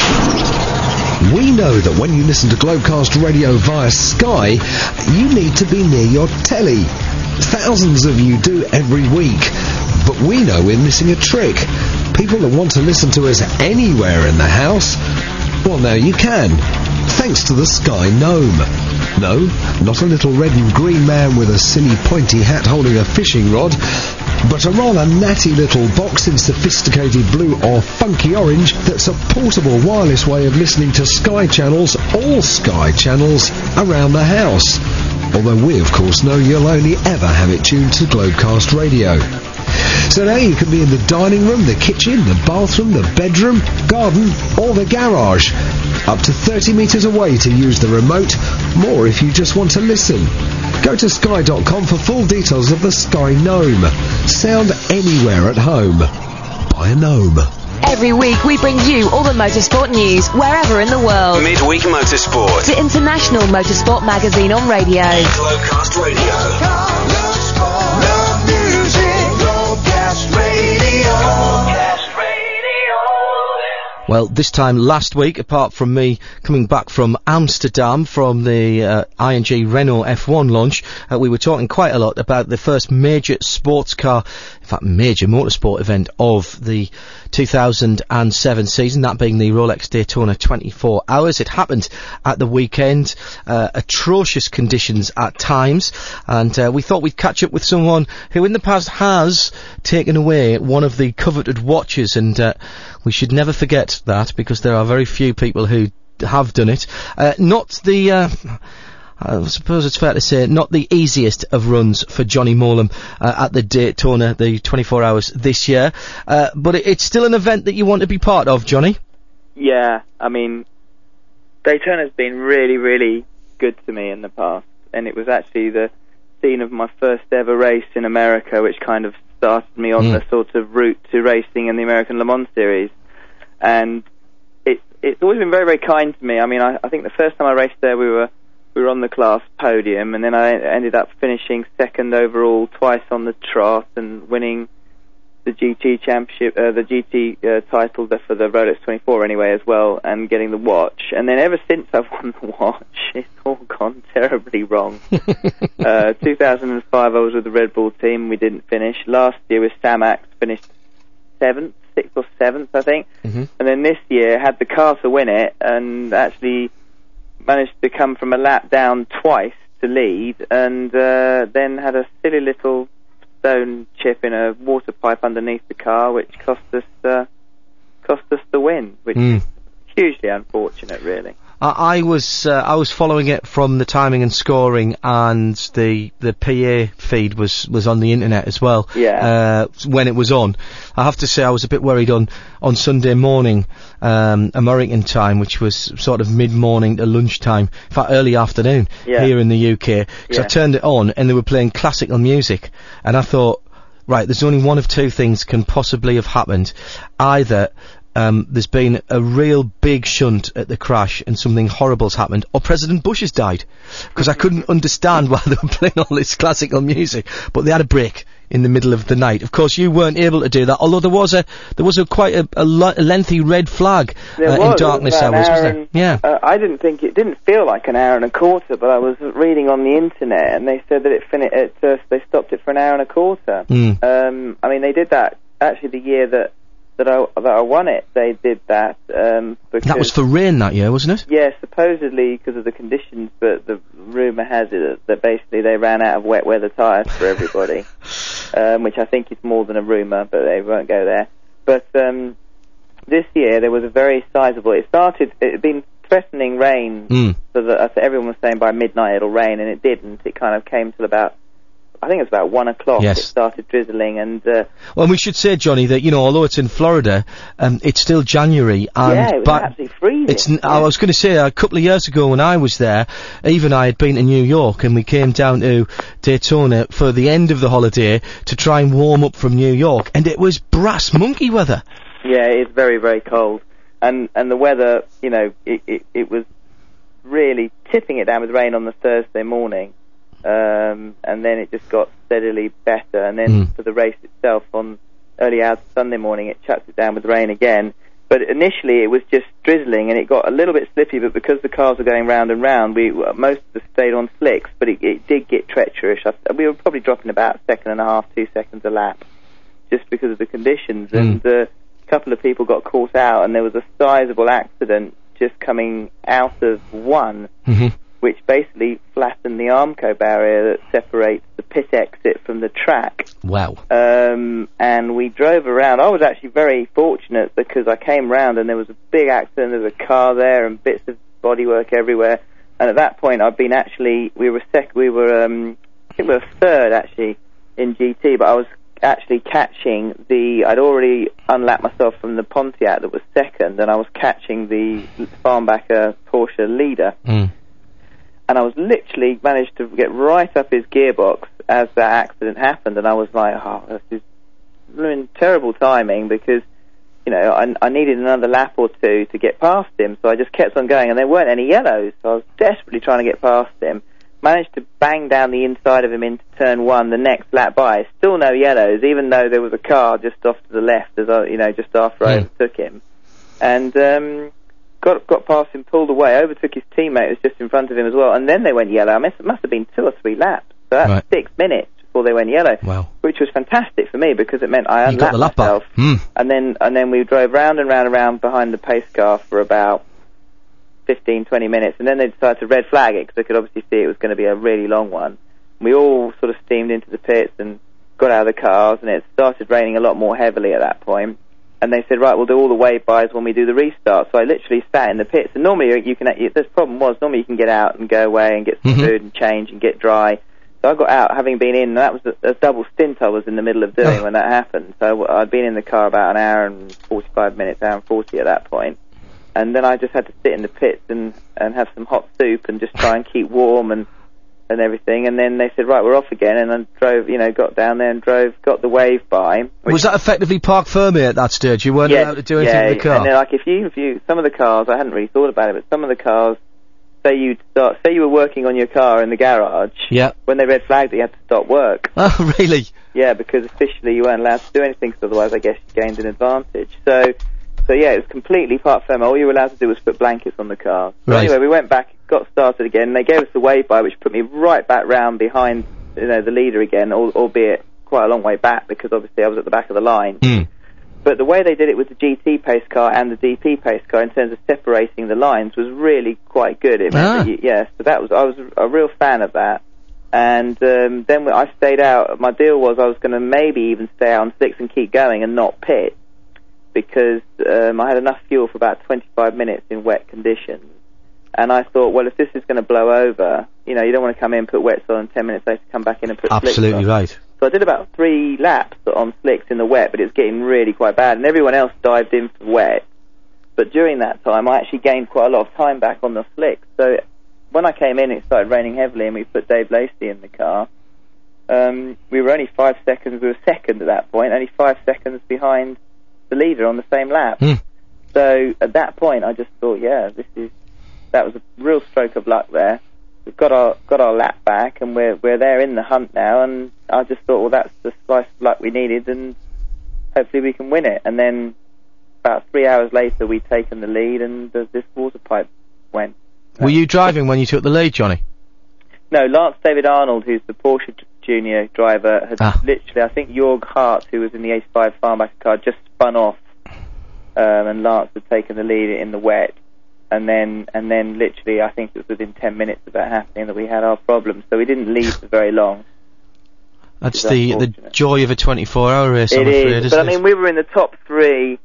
We know that when you listen to Globecast Radio via Sky, you need to be near your telly. Thousands of you do every week. But we know we're missing a trick. People that want to listen to us anywhere in the house, well, now you can. Thanks to the Sky Gnome. No, not a little red and green man with a silly pointy hat holding a fishing rod. but a rather natty little box in sophisticated blue or funky orange that's a portable wireless way of listening to Sky channels, all Sky channels, around the house. Although we, of course, know you'll only ever have it tuned to Globecast Radio. So now you can be in the dining room, the kitchen, the bathroom, the bedroom, garden or the garage. Up to thirty metres away to use the remote, more if you just want to listen. Go to sky dot com for full details of the Sky Gnome. Sound anywhere at home. By a gnome. Every week we bring you all the motorsport news wherever in the world. Midweek Motorsport. The International Motorsport Magazine on radio. Globecast Radio. Love sport, love music. Globecast Radio. Globecast Radio. Well, this time last week, apart from me coming back from Amsterdam from the uh, I M G Renault F one launch, uh, we were talking quite a lot about the first major sports car, in fact major motorsport event of the two thousand seven season, that being the Rolex Daytona twenty-four hours. It happened at the weekend, uh, atrocious conditions at times, and uh, we thought we'd catch up with someone who in the past has taken away one of the coveted watches, and uh, we should never forget that, because there are very few people who have done it. Uh, not the... Uh, I suppose it's fair to say, not the easiest of runs for Johnny Molam uh, at the Daytona, the twenty-four hours this year. Uh, but it, it's still an event that you want to be part of, Johnny? Yeah, I mean, Daytona's been really, really good to me in the past. And it was actually the scene of my first ever race in America, which kind of started me on mm. the sort of route to racing in the American Le Mans Series. And it, it's always been very, very kind to me. I mean, I, I think the first time I raced there, we were... We were on the class podium, and then I ended up finishing second overall twice on the trot and winning the G T championship, uh, the G T uh, title for the Rolex twenty-four anyway as well, and getting the watch. And then ever since I've won the watch, it's all gone terribly wrong. uh, two thousand five, I was with the Red Bull team. We didn't finish. Last year with Samax, finished seventh, sixth or seventh, I think. Mm-hmm. And then this year had the car to win it, and actually managed to come from a lap down twice to lead, and uh, then had a silly little stone chip in a water pipe underneath the car, which cost us uh, cost us the win, which mm. is hugely unfortunate, really. I, I was uh, I was following it from the timing and scoring, and the the P A feed was, was on the internet as well. Yeah. Uh, when it was on, I have to say I was a bit worried on on Sunday morning, um, American time, which was sort of mid morning to lunchtime, in fact early afternoon yeah. here in the U K. Because yeah. I turned it on and they were playing classical music, and I thought, right, there's only one of two things can possibly have happened. Either Um, there's been a real big shunt at the crash and something horrible's happened, or President Bush has died, because I couldn't understand why they were playing all this classical music. But they had a break in the middle of the night. Of course, you weren't able to do that, although there was a there was a quite a, a, lo- a lengthy red flag uh, was, in darkness hours, wasn't there? And, yeah. Uh, I didn't think it didn't feel like an hour and a quarter, but I was reading on the internet, and they said that it fin- it, uh, they stopped it for an hour and a quarter. Mm. Um, I mean, they did that actually the year that. That I, that I won it, they did that. Um, because that was for rain that year, wasn't it? Yeah, supposedly because of the conditions, but the rumour has it that basically they ran out of wet weather tyres for everybody, um, which I think is more than a rumour, but they won't go there. But um, this year there was a very sizable. It started. It had been threatening rain, mm. so that everyone was saying by midnight it'll rain, and it didn't. It kind of came till about. I think it was about one o'clock. Yes. It started drizzling, and uh, well, we should say, Johnny, that you know, although it's in Florida, um, it's still January, and yeah, it was but absolutely freezing. It's. N- yeah. I was going to say a couple of years ago when I was there, even I had been to New York, and we came down to Daytona for the end of the holiday to try and warm up from New York, and it was brass monkey weather. Yeah, it's very, very cold, and and the weather, you know, it it, it was really tipping it down with rain on the Thursday morning. Um, and then it just got steadily better, and then mm. for the race itself on early hours of Sunday morning it chucked it down with rain again. But initially it was just drizzling, and it got a little bit slippy, but because the cars were going round and round, we most of us stayed on slicks, but it, it did get treacherous. I, we were probably dropping about a second and a half, two seconds a lap, just because of the conditions, mm. and uh, a couple of people got caught out, and there was a sizable accident just coming out of one. Mm-hmm. which basically flattened the Armco barrier that separates the pit exit from the track. Wow. Um, and we drove around. I was actually very fortunate because I came round and there was a big accident. There was a car there and bits of bodywork everywhere. And at that point, I'd been actually, we were sec, we were, um, I think we were third actually in G T, but I was actually catching the, I'd already unlapped myself from the Pontiac that was second, and I was catching the Farnbacher Porsche leader. Mm. And I was literally managed to get right up his gearbox as that accident happened, and I was like, oh, this is really terrible timing, because, you know, I, I needed another lap or two to get past him, so I just kept on going, and there weren't any yellows, so I was desperately trying to get past him. Managed to bang down the inside of him into turn one the next lap by. Still no yellows, even though there was a car just off to the left, as I, you know, just after I Mm. overtook him. And um, got got past him, pulled away, overtook his teammate who was just in front of him as well, and then they went yellow. I mean, it must have been two or three laps. So that's Right. six minutes before they went yellow, Wow. which was fantastic for me because it meant I You got unlapped the lap myself. back. Mm. And then and then we drove round and round and round behind the pace car for about fifteen, twenty minutes, and then they decided to red flag it because they could obviously see it was going to be a really long one. We all sort of steamed into the pits and got out of the cars, and it started raining a lot more heavily at that point. And they said, right, we'll do all the wave-bys when we do the restart. So I literally sat in the pits, and normally you can, the problem was, normally you can get out and go away and get some Mhm. food and change and get dry. So I got out, having been in, and that was a, a double stint I was in the middle of doing Oh. when that happened. So I'd been in the car about an hour and forty-five minutes, hour and forty at that point. And then I just had to sit in the pits and, and have some hot soup and just try and keep warm and, and everything. And then they said, right, we're off again. And I drove, you know, got down there and drove, got the wave by. which- Was that effectively park firmly at that stage? You weren't Yes, allowed to do anything yeah, with the car? and then, like, if you, if you, some of the cars, I hadn't really thought about it, but some of the cars, say you start, say you were working on your car in the garage, Yeah. when they red flagged it, you had to stop work. Oh, really? Yeah, because officially you weren't allowed to do anything, because otherwise I guess you gained an advantage. So, so yeah, it was completely part firm. All you were allowed to do was put blankets on the car. So Right. anyway, we went back, got started again, and they gave us the wave by, which put me right back round behind, you know, the leader again, al- albeit quite a long way back, because obviously I was at the back of the line. Mm. But the way they did it with the G T pace car and the D P pace car in terms of separating the lines was really quite good. It meant Ah. that you, yeah, so that was, I was a real fan of that. And um, then I stayed out. My deal was I was going to maybe even stay out on six and keep going and not pit, because um, I had enough fuel for about twenty-five minutes in wet conditions. And I thought, well, if this is going to blow over, you know, you don't want to come in, put wets on, and ten minutes later come back in and put slicks Absolutely on. right. So I did about three laps on slicks in the wet, but it was getting really quite bad, and everyone else dived in for wet. But during that time, I actually gained quite a lot of time back on the slicks. So when I came in, it started raining heavily, and we put Dave Lacey in the car. Um, we were only five seconds, we were second at that point, only five seconds behind the leader on the same lap. Mm. So at that point, I just thought, yeah, this is, that was a real stroke of luck there. We've got our got our lap back, and we're we're there in the hunt now. And I just thought, well, that's the slice of luck we needed, and hopefully we can win it. And then about three hours later, we'd taken the lead, and uh, this water pipe went. Were you driving when you took the lead, Johnny? No, Lance David Arnold, who's the Porsche Junior driver, had Ah. literally, I think Jorg Hart, who was in the Ace five Farnbacher car, just spun off, um, and Lance had taken the lead in the wet. And then, and then, literally, I think it was within ten minutes of that happening that we had our problems. So we didn't lead for very long. That's It's the the unfortunate. joy of a twenty-four hour race, I'm It afraid, is, isn't but I it? mean, we were in the top three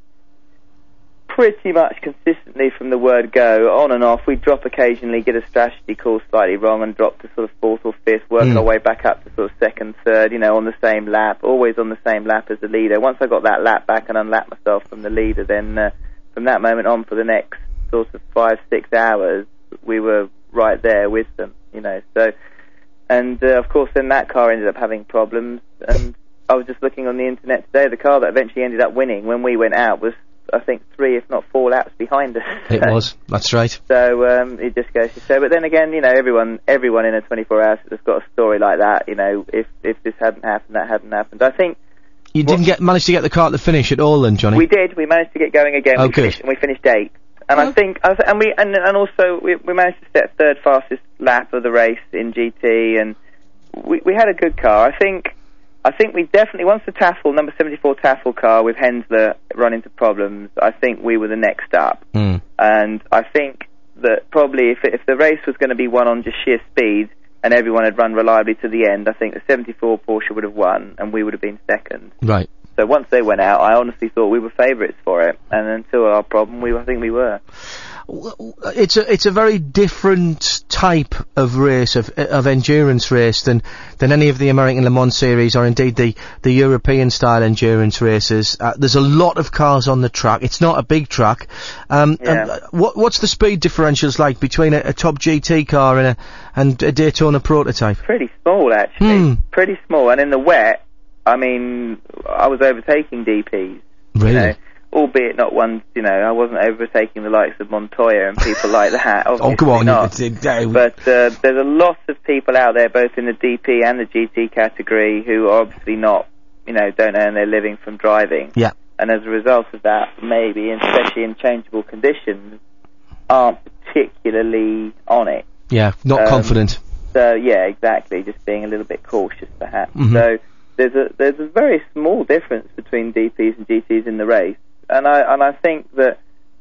pretty much consistently from the word go, on and off. We'd drop occasionally, get a strategy call slightly wrong, and drop to sort of fourth or fifth, work Mm. our way back up to sort of second, third, you know, on the same lap, always on the same lap as the leader. Once I got that lap back and unlapped myself from the leader, then uh, from that moment on for the next sort of five, six hours, we were right there with them, you know. So, and uh, of course, then that car ended up having problems, and I was just looking on the internet today. The car that eventually ended up winning when we went out was, I think, three, if not four laps behind us. It was. That's right. So um, it just goes to show. But then again, you know, everyone, everyone in a twenty-four hours has got a story like that. You know, if if this hadn't happened, that hadn't happened. I think You didn't get manage to get the car at the finish at all, then, Johnny? we did. We managed to get going again. Oh, we good. finished, and we finished eighth. And I think, I th- and we, and, and also we, we managed to set third fastest lap of the race in G T, and we we had a good car. I think, I think we definitely, once the Taffel number seventy-four Taffel car with Hensler run into problems, I think we were the next up. Mm. And I think that probably if if the race was going to be won on just sheer speed and everyone had run reliably to the end, I think the seventy-four Porsche would have won and we would have been second. Right. So once they went out, I honestly thought we were favourites for it, and until our problem, we I think we were. It's a it's a very different type of race of of endurance race than than any of the American Le Mans series or indeed the the European style endurance races. Uh, there's a lot of cars on the track. It's not a big track. Um, Yeah. and, uh, what what's the speed differentials like between a, a top G T car and a and a Daytona prototype? Pretty small, actually. Hmm. Pretty small, and in the wet, I mean, I was overtaking D Ps. Really? You know, albeit not ones, you know, I wasn't overtaking the likes of Montoya and people like that. Oh, come on. Not. you- it's- uh, But uh, there's a lot of people out there, both in the D P and the G T category, who are obviously not, you know, don't earn their living from driving. Yeah. And as a result of that, maybe, especially in changeable conditions, aren't particularly on it. Yeah, not Um, confident. So yeah, exactly. Just being a little bit cautious, perhaps. Mhm. So there's a there's a very small difference between D Ps and G Ts in the race, and I and I think that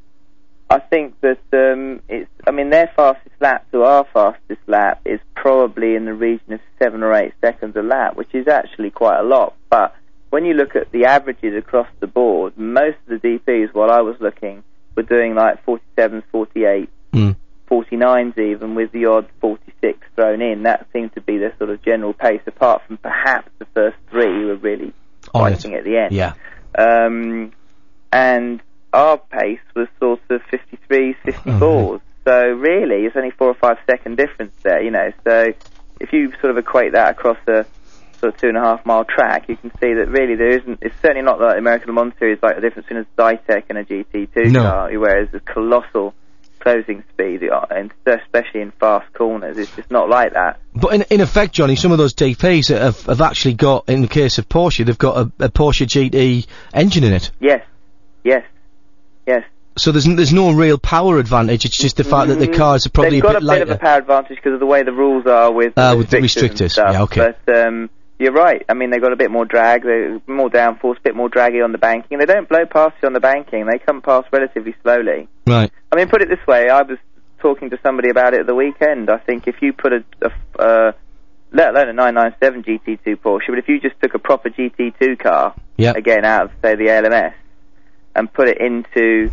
I think that um, it's. I mean, their fastest lap to our fastest lap is probably in the region of seven or eight seconds a lap, which is actually quite a lot. But when you look at the averages across the board, most of the D Ps, while I was looking, were doing like forty-sevens, forty-eights. Mm. forty-nines even, with the odd forty-six thrown in. That seemed to be their sort of general pace, apart from perhaps the first three who were really On it. fighting at the end. Yeah. Um, and our pace was sort of fifty-threes, fifty-fours. So really, it's only four or five second difference there, you know. So if you sort of equate that across a sort of two and a half mile track, you can see that really there isn't, it's certainly not like the American Le Mans series, like the difference between a Zytek and a G T two No. car, whereas the colossal closing speed, uh, and especially in fast corners, it's just not like that. But in, in effect, Johnny, some of those D Ps have, have actually got, in the case of Porsche, they've got a, a Porsche G T engine in it. Yes, yes, yes. So there's n- there's no real power advantage. It's just the fact that the cars are probably They've a got bit a lighter. bit of a power advantage because of the way the rules are with, Ah, the with the restrictors and restrictors. stuff. Yeah, okay. But um, you're right. I mean, they've got a bit more drag, they're more downforce, a bit more draggy on the banking. They don't blow past you on the banking. They come past relatively slowly. Right. I mean, put it this way. I was talking to somebody about it at the weekend. I think if you put a, a uh, let alone a nine ninety-seven G T two Porsche, but if you just took a proper G T two car, Yep. again out of, say, the A L M S, and put it into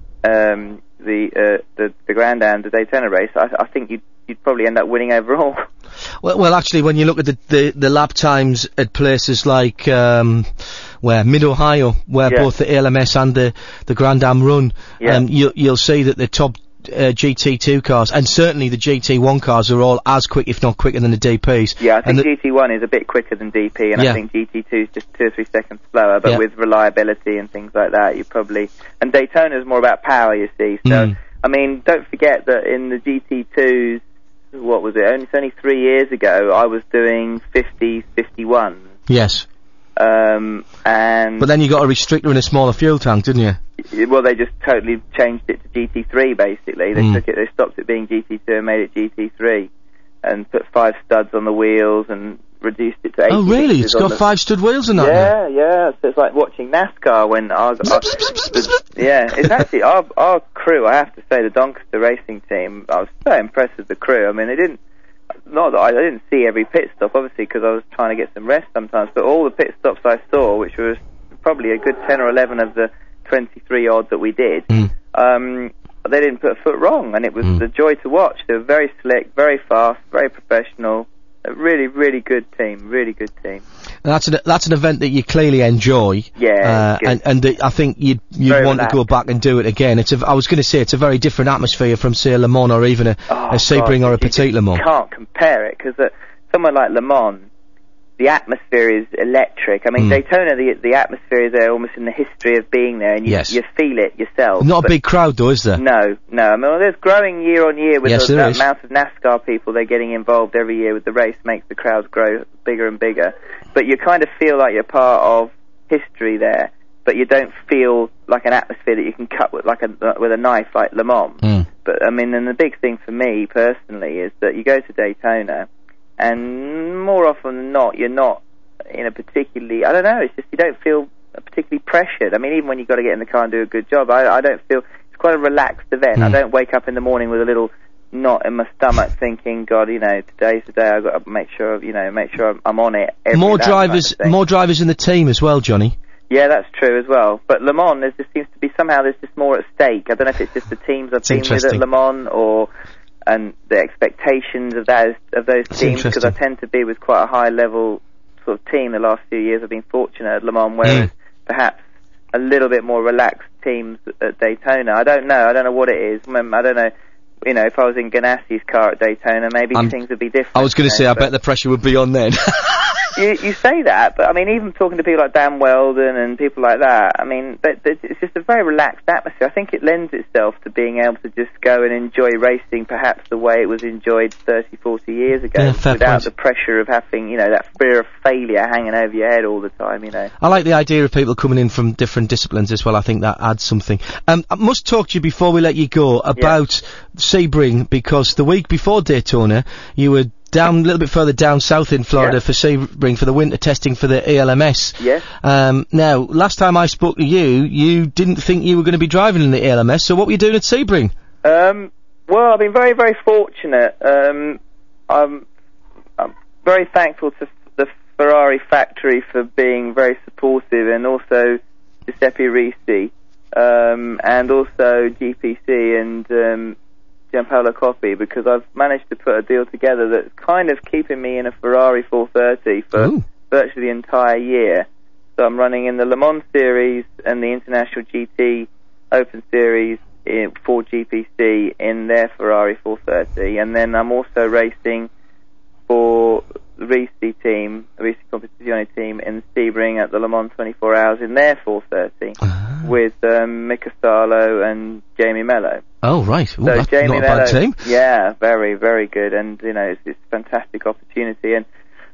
um, the, uh, the the Grand Am, the Daytona race, I, I think you'd, you'd probably end up winning overall. Well, well, actually, when you look at the, the, the lap times at places like, um, where, Mid-Ohio, where Yeah. both the A L M S and the, the Grand Am run, Yeah. um, you, you'll see that the top uh, G T two cars, and certainly the G T one cars, are all as quick, if not quicker, than the D Ps. Yeah, I think And the- G T one is a bit quicker than D P, and Yeah. I think G T two is just two or three seconds slower, but Yeah. with reliability and things like that, you probably... And Daytona is more about power, you see. So, Mm. I mean, don't forget that in the G T twos, what was it, only, it's only three years ago, I was doing fifties, fifty-ones. Yes. Um, and... But then you got a restrictor and a smaller fuel tank, didn't you? Well, they just totally changed it to G T three, basically. They Mm. took it, they stopped it being G T two and made it G T three, and put five studs on the wheels and reduced it to eight. Oh, really? It's got five stud wheels and that? Yeah, yeah. So it's like watching NASCAR when I was. I, the, yeah, it's actually our our crew. I have to say, the Doncaster racing team. I was so impressed with the crew. I mean, they didn't. Not that I, I didn't see every pit stop, obviously, because I was trying to get some rest sometimes. But all the pit stops I saw, which was probably a good ten or eleven of the twenty-three odd that we did, Mm. um, they didn't put a foot wrong, and it was Mm. a joy to watch. They were very slick, very fast, very professional. A really, really good team. Really good team. And that's an that's an event that you clearly enjoy. Yeah, Uh, it's good. and and the, I think you'd you'd Very want to go relaxed. back and do it again. It's a, I was going to say it's a very different atmosphere from, say, Le Mans or even a, Oh, a Sebring God, or a you Petit Le Mans. can't compare it, because uh, somewhere like Le Mans, the atmosphere is electric. I mean, Mm. Daytona, the the atmosphere is there almost in the history of being there, and you, Yes. you feel it yourself. Not a But big crowd though, is there? No, no. I mean, well, there's growing year on year with Yes, the, there the is. amount of NASCAR people they're getting involved every year with the race makes the crowds grow bigger and bigger. But you kind of feel like you're part of history there, but you don't feel like an atmosphere that you can cut with like a with a knife like Le Mans. Mm. But I mean, and the big thing for me personally is that you go to Daytona, and more often than not, you're not in a particularly, I don't know, it's just you don't feel particularly pressured. I mean, even when you've got to get in the car and do a good job, I, I don't feel, it's quite a relaxed event. Mm. I don't wake up in the morning with a little knot in my stomach thinking, God, you know, today's the day I've got to make sure, you know, make sure I'm, I'm on it. Every More that drivers, kind of more drivers in the team as well, Johnny. Yeah, that's true as well. But Le Mans, there just seems to be somehow there's just more at stake. I don't know if it's just the teams I've It's been with at interesting. Le Mans or and the expectations of those of those It's teams, because I interesting. tend to be with quite a high level sort of team. The last few years I've been fortunate at Le Mans, whereas Mm. perhaps a little bit more relaxed teams at Daytona. I don't know. I don't know what it is. Mm, I don't know. You know, if I was in Ganassi's car at Daytona, maybe I'm- things would be different. I was going to you say, know, I but- bet the pressure would be on then. you, you say that, but I mean, even talking to people like Dan Weldon and people like that, I mean, that, that it's just a very relaxed atmosphere. I think it lends itself to being able to just go and enjoy racing perhaps the way it was enjoyed thirty, forty years ago, Yeah, fair without point. the pressure of having, you know, that fear of failure hanging over your head all the time, you know. I like the idea of people coming in from different disciplines as well. I think that adds something. Um, I must talk to you before we let you go about Sebring, because the week before Daytona, you were down a little bit further down south in Florida Yeah. for Sebring for the winter testing for the A L M S. Yes. Um, now, last time I spoke to you, you didn't think you were going to be driving in the A L M S, so what were you doing at Sebring? Um, well, I've been very, very fortunate. Um, I'm, I'm very thankful to f- the Ferrari factory for being very supportive, and also Giuseppe Risi, um, and also G P C and um, Gianpaolo Coppi, because I've managed to put a deal together that's kind of keeping me in a Ferrari four thirty for Ooh. virtually the entire year. So I'm running in the Le Mans Series and the International G T Open Series in, for G P C in their Ferrari four thirty, and then I'm also racing for the Risi team, the Risi Competizione team in Sebring at the Le Mans twenty-four hours in their four thirty Ah. with um, Mika Salo and Jamie Mello. Oh, right. Ooh, So that's Jamie not a Mello, bad team. yeah, very, very good, and you know, it's, it's a fantastic opportunity. And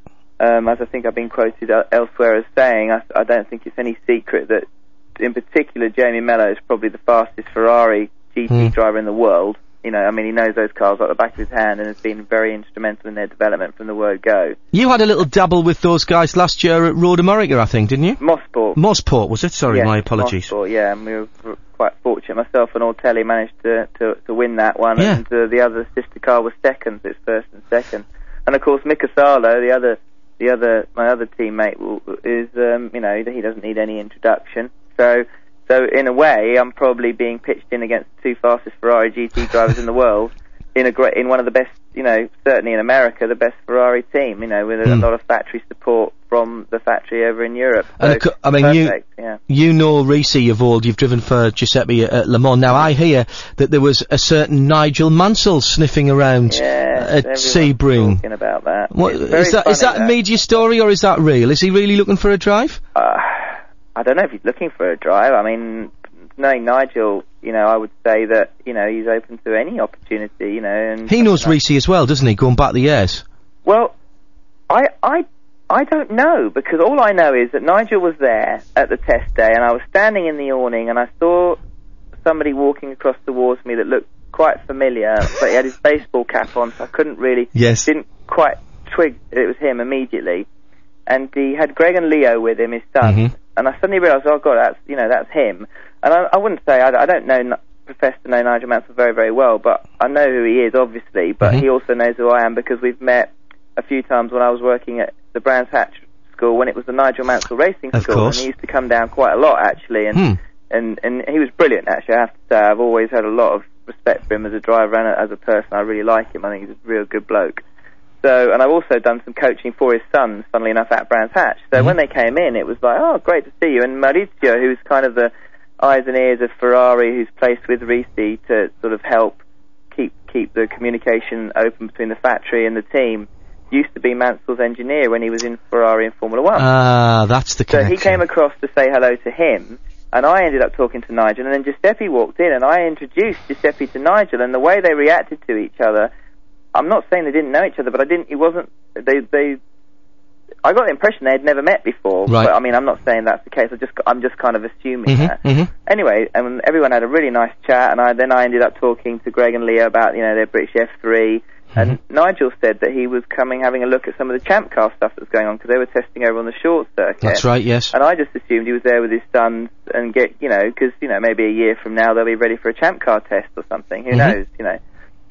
um, as I think I've been quoted el- elsewhere as saying, I, I don't think it's any secret that, in particular, Jamie Mello is probably the fastest Ferrari G T Mm. driver in the world. You know, I mean, he knows those cars like the back of his hand, and has been very instrumental in their development from the word go. You had a little dabble with those guys last year at Road America, I think, didn't you? Mosport. Mosport, was it? Sorry, Yes, my apologies. Mosport, yeah, and we were v- quite fortunate. Myself and Ortelli managed to, to, to win that one, Yeah. and uh, the other sister car was second, so it's first and second. And of course, Mika Salo, the other, the other, my other teammate, will, is, um, you know, he doesn't need any introduction. So, so in a way, I'm probably being pitched in against the two fastest Ferrari G T drivers in the world. In a great, in one of the best, you know, certainly in America, the best Ferrari team, you know, with a Mm. lot of factory support from the factory over in Europe. And So, of co- I mean, you- perfect, yeah. You know Risi of old, you've driven for Giuseppe at, at Le Mans. Now, I hear that there was a certain Nigel Mansell sniffing around Yes, uh, at everyone's Sebring. talking about that. What, It's very is that, is funny, that a media story or is that real? Is he really looking for a drive? Uh, I don't know if he's looking for a drive. I mean, knowing Nigel, you know, I would say that, you know, he's open to any opportunity, you know. And He knows something like- Risi as well, doesn't he, going back the years? Well, I, I, I don't know, because all I know is that Nigel was there at the test day, and I was standing in the awning, and I saw somebody walking across towards me that looked quite familiar, but he had his baseball cap on, so I couldn't really, Yes. didn't quite twig that it was him immediately. And he had Greg and Leo with him, his son, Mhm. and I suddenly realised, oh God, that's, you know, that's him. And I, I wouldn't say, I, I don't know, n- profess to know Nigel Mansell very, very well, but I know who he is, obviously, but Mhm. he also knows who I am, because we've met a few times when I was working at the Brands Hatch School, when it was the Nigel Mansell Racing Of School, course. and he used to come down quite a lot, actually, and, Hmm. and, and he was brilliant, actually, I have to say. I've always had a lot of respect for him as a driver and as a person. I really like him. I think he's a real good bloke. So, and I've also done some coaching for his sons, funnily enough, at Brands Hatch. So Mhm. when they came in, it was like, oh, great to see you. And Maurizio, who's kind of the eyes and ears of Ferrari, who's placed with Risi to sort of help keep keep the communication open between the factory and the team, used to be Mansell's engineer when he was in Ferrari in Formula One. Ah, that's the So connection. he came across to say hello to him, and I ended up talking to Nigel, and then Giuseppe walked in, and I introduced Giuseppe to Nigel, and the way they reacted to each other, I'm not saying they didn't know each other, but I didn't, it wasn't, they, they, I got the impression they had never met before, Right. but I mean, I'm not saying that's the case, I just, I'm just kind of assuming Mhm, that. mhm. Anyway, and everyone had a really nice chat, and I, then I ended up talking to Greg and Leo about, you know, their British F three, And Nigel said that he was coming, having a look at some of the Champ Car stuff that was going on, because they were testing over on the short circuit. That's right, yes. And I just assumed he was there with his sons and get, you know, because, you know, maybe a year from now they'll be ready for a Champ Car test or something. Who Mhm. knows, you know.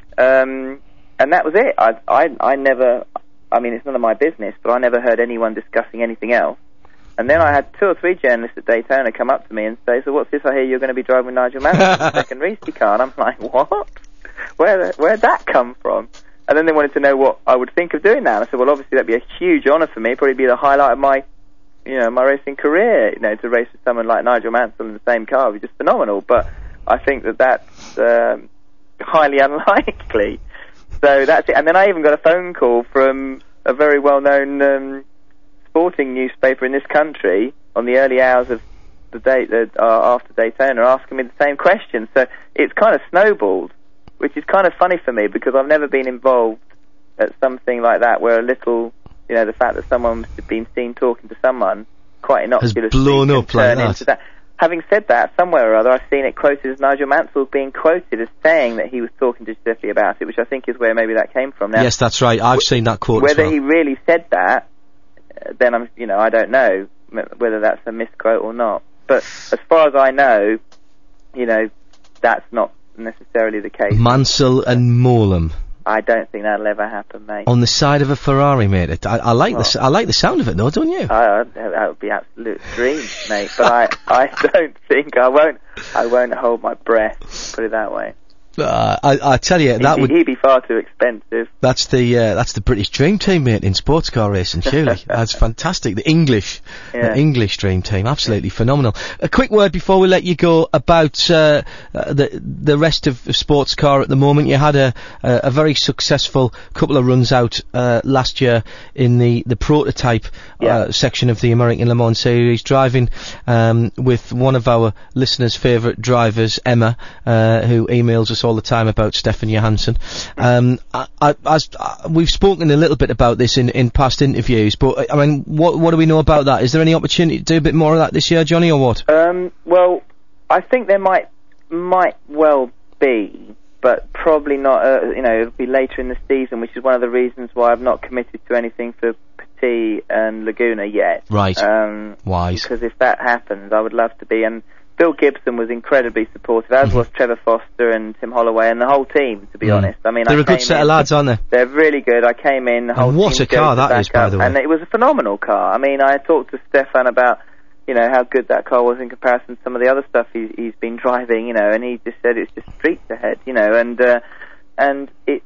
Um, and that was it. I, I, I never, I mean, it's none of my business, but I never heard anyone discussing anything else. And then I had two or three journalists at Daytona come up to me and say, so what's this I hear you're going to be driving with Nigel Mansell, second race car? And I'm like, what? Where, where'd that come from? And then they wanted to know what I would think of doing that. And I said, well, obviously that'd be a huge honour for me, probably be the highlight of my, you know, my racing career. You know, to race with someone like Nigel Mansell in the same car would be just phenomenal. But I think that that's um, highly unlikely. So that's it. And then I even got a phone call from a very well-known um, sporting newspaper in this country on the early hours of the day uh, after Daytona, asking me the same question. So it's kind of snowballed, which is kind of funny for me, because I've never been involved at something like that where a little, you know, the fact that someone's been seen talking to someone quite innocuously has blown can up like turn that. into that. Having said that, somewhere or other, I've seen it quoted as Nigel Mansell being quoted as saying that he was talking to Giuseppe about it, which I think is where maybe that came from. Now, Yes, that's right. I've seen that quote as whether well. he really said that, uh, then I'm, you know, I don't know m- whether that's a misquote or not. But as far as I know, you know, that's not necessarily the case. Mansell and Molam I don't think that'll ever happen, mate. on the side of a Ferrari, mate. It, I, I like Well. the s- I like the sound of it, though, don't you? I, I, that would be absolute dream, mate. But I, I don't think I won't. I won't hold my breath. Put it that way. Uh, I, I tell you, that he'd, would be, he'd be far too expensive. that's the uh, that's the British dream team, mate, in sports car racing. Surely that's fantastic. The English, Yeah. the English dream team, absolutely phenomenal. A quick word before we let you go about uh, uh, the the rest of sports car at the moment. You had a a, a very successful couple of runs out uh, last year in the the prototype Yeah. uh, section of the American Le Mans Series, driving um, with one of our listeners' favourite drivers, Emma, uh, who emails us all the time about Stefan Johansson. Um, I, I, as, uh, we've spoken a little bit about this in, in past interviews, but I mean, what what do we know about that? Is there any opportunity to do a bit more of that this year, Johnny, or what? Um, well, I think there might might well be, but probably not. Uh, you know, it'll be later in the season, which is one of the reasons why I've not committed to anything for Petit and Laguna yet. Right. Um, Wise. Because if that happens, I would love to be. And Bill Gibson was incredibly supportive, as Mm-hmm. was Trevor Foster and Tim Holloway and the whole team, to be Mm. honest. I mean, They're I a good came set in, of lads, aren't they? They're really good. I came in, the whole And what team a car goes to that is, back by up, the way. And it was a phenomenal car. I mean, I talked to Stefan about, you know, how good that car was in comparison to some of the other stuff he, he's been driving, you know, and he just said it's just streets ahead, you know, and uh, and it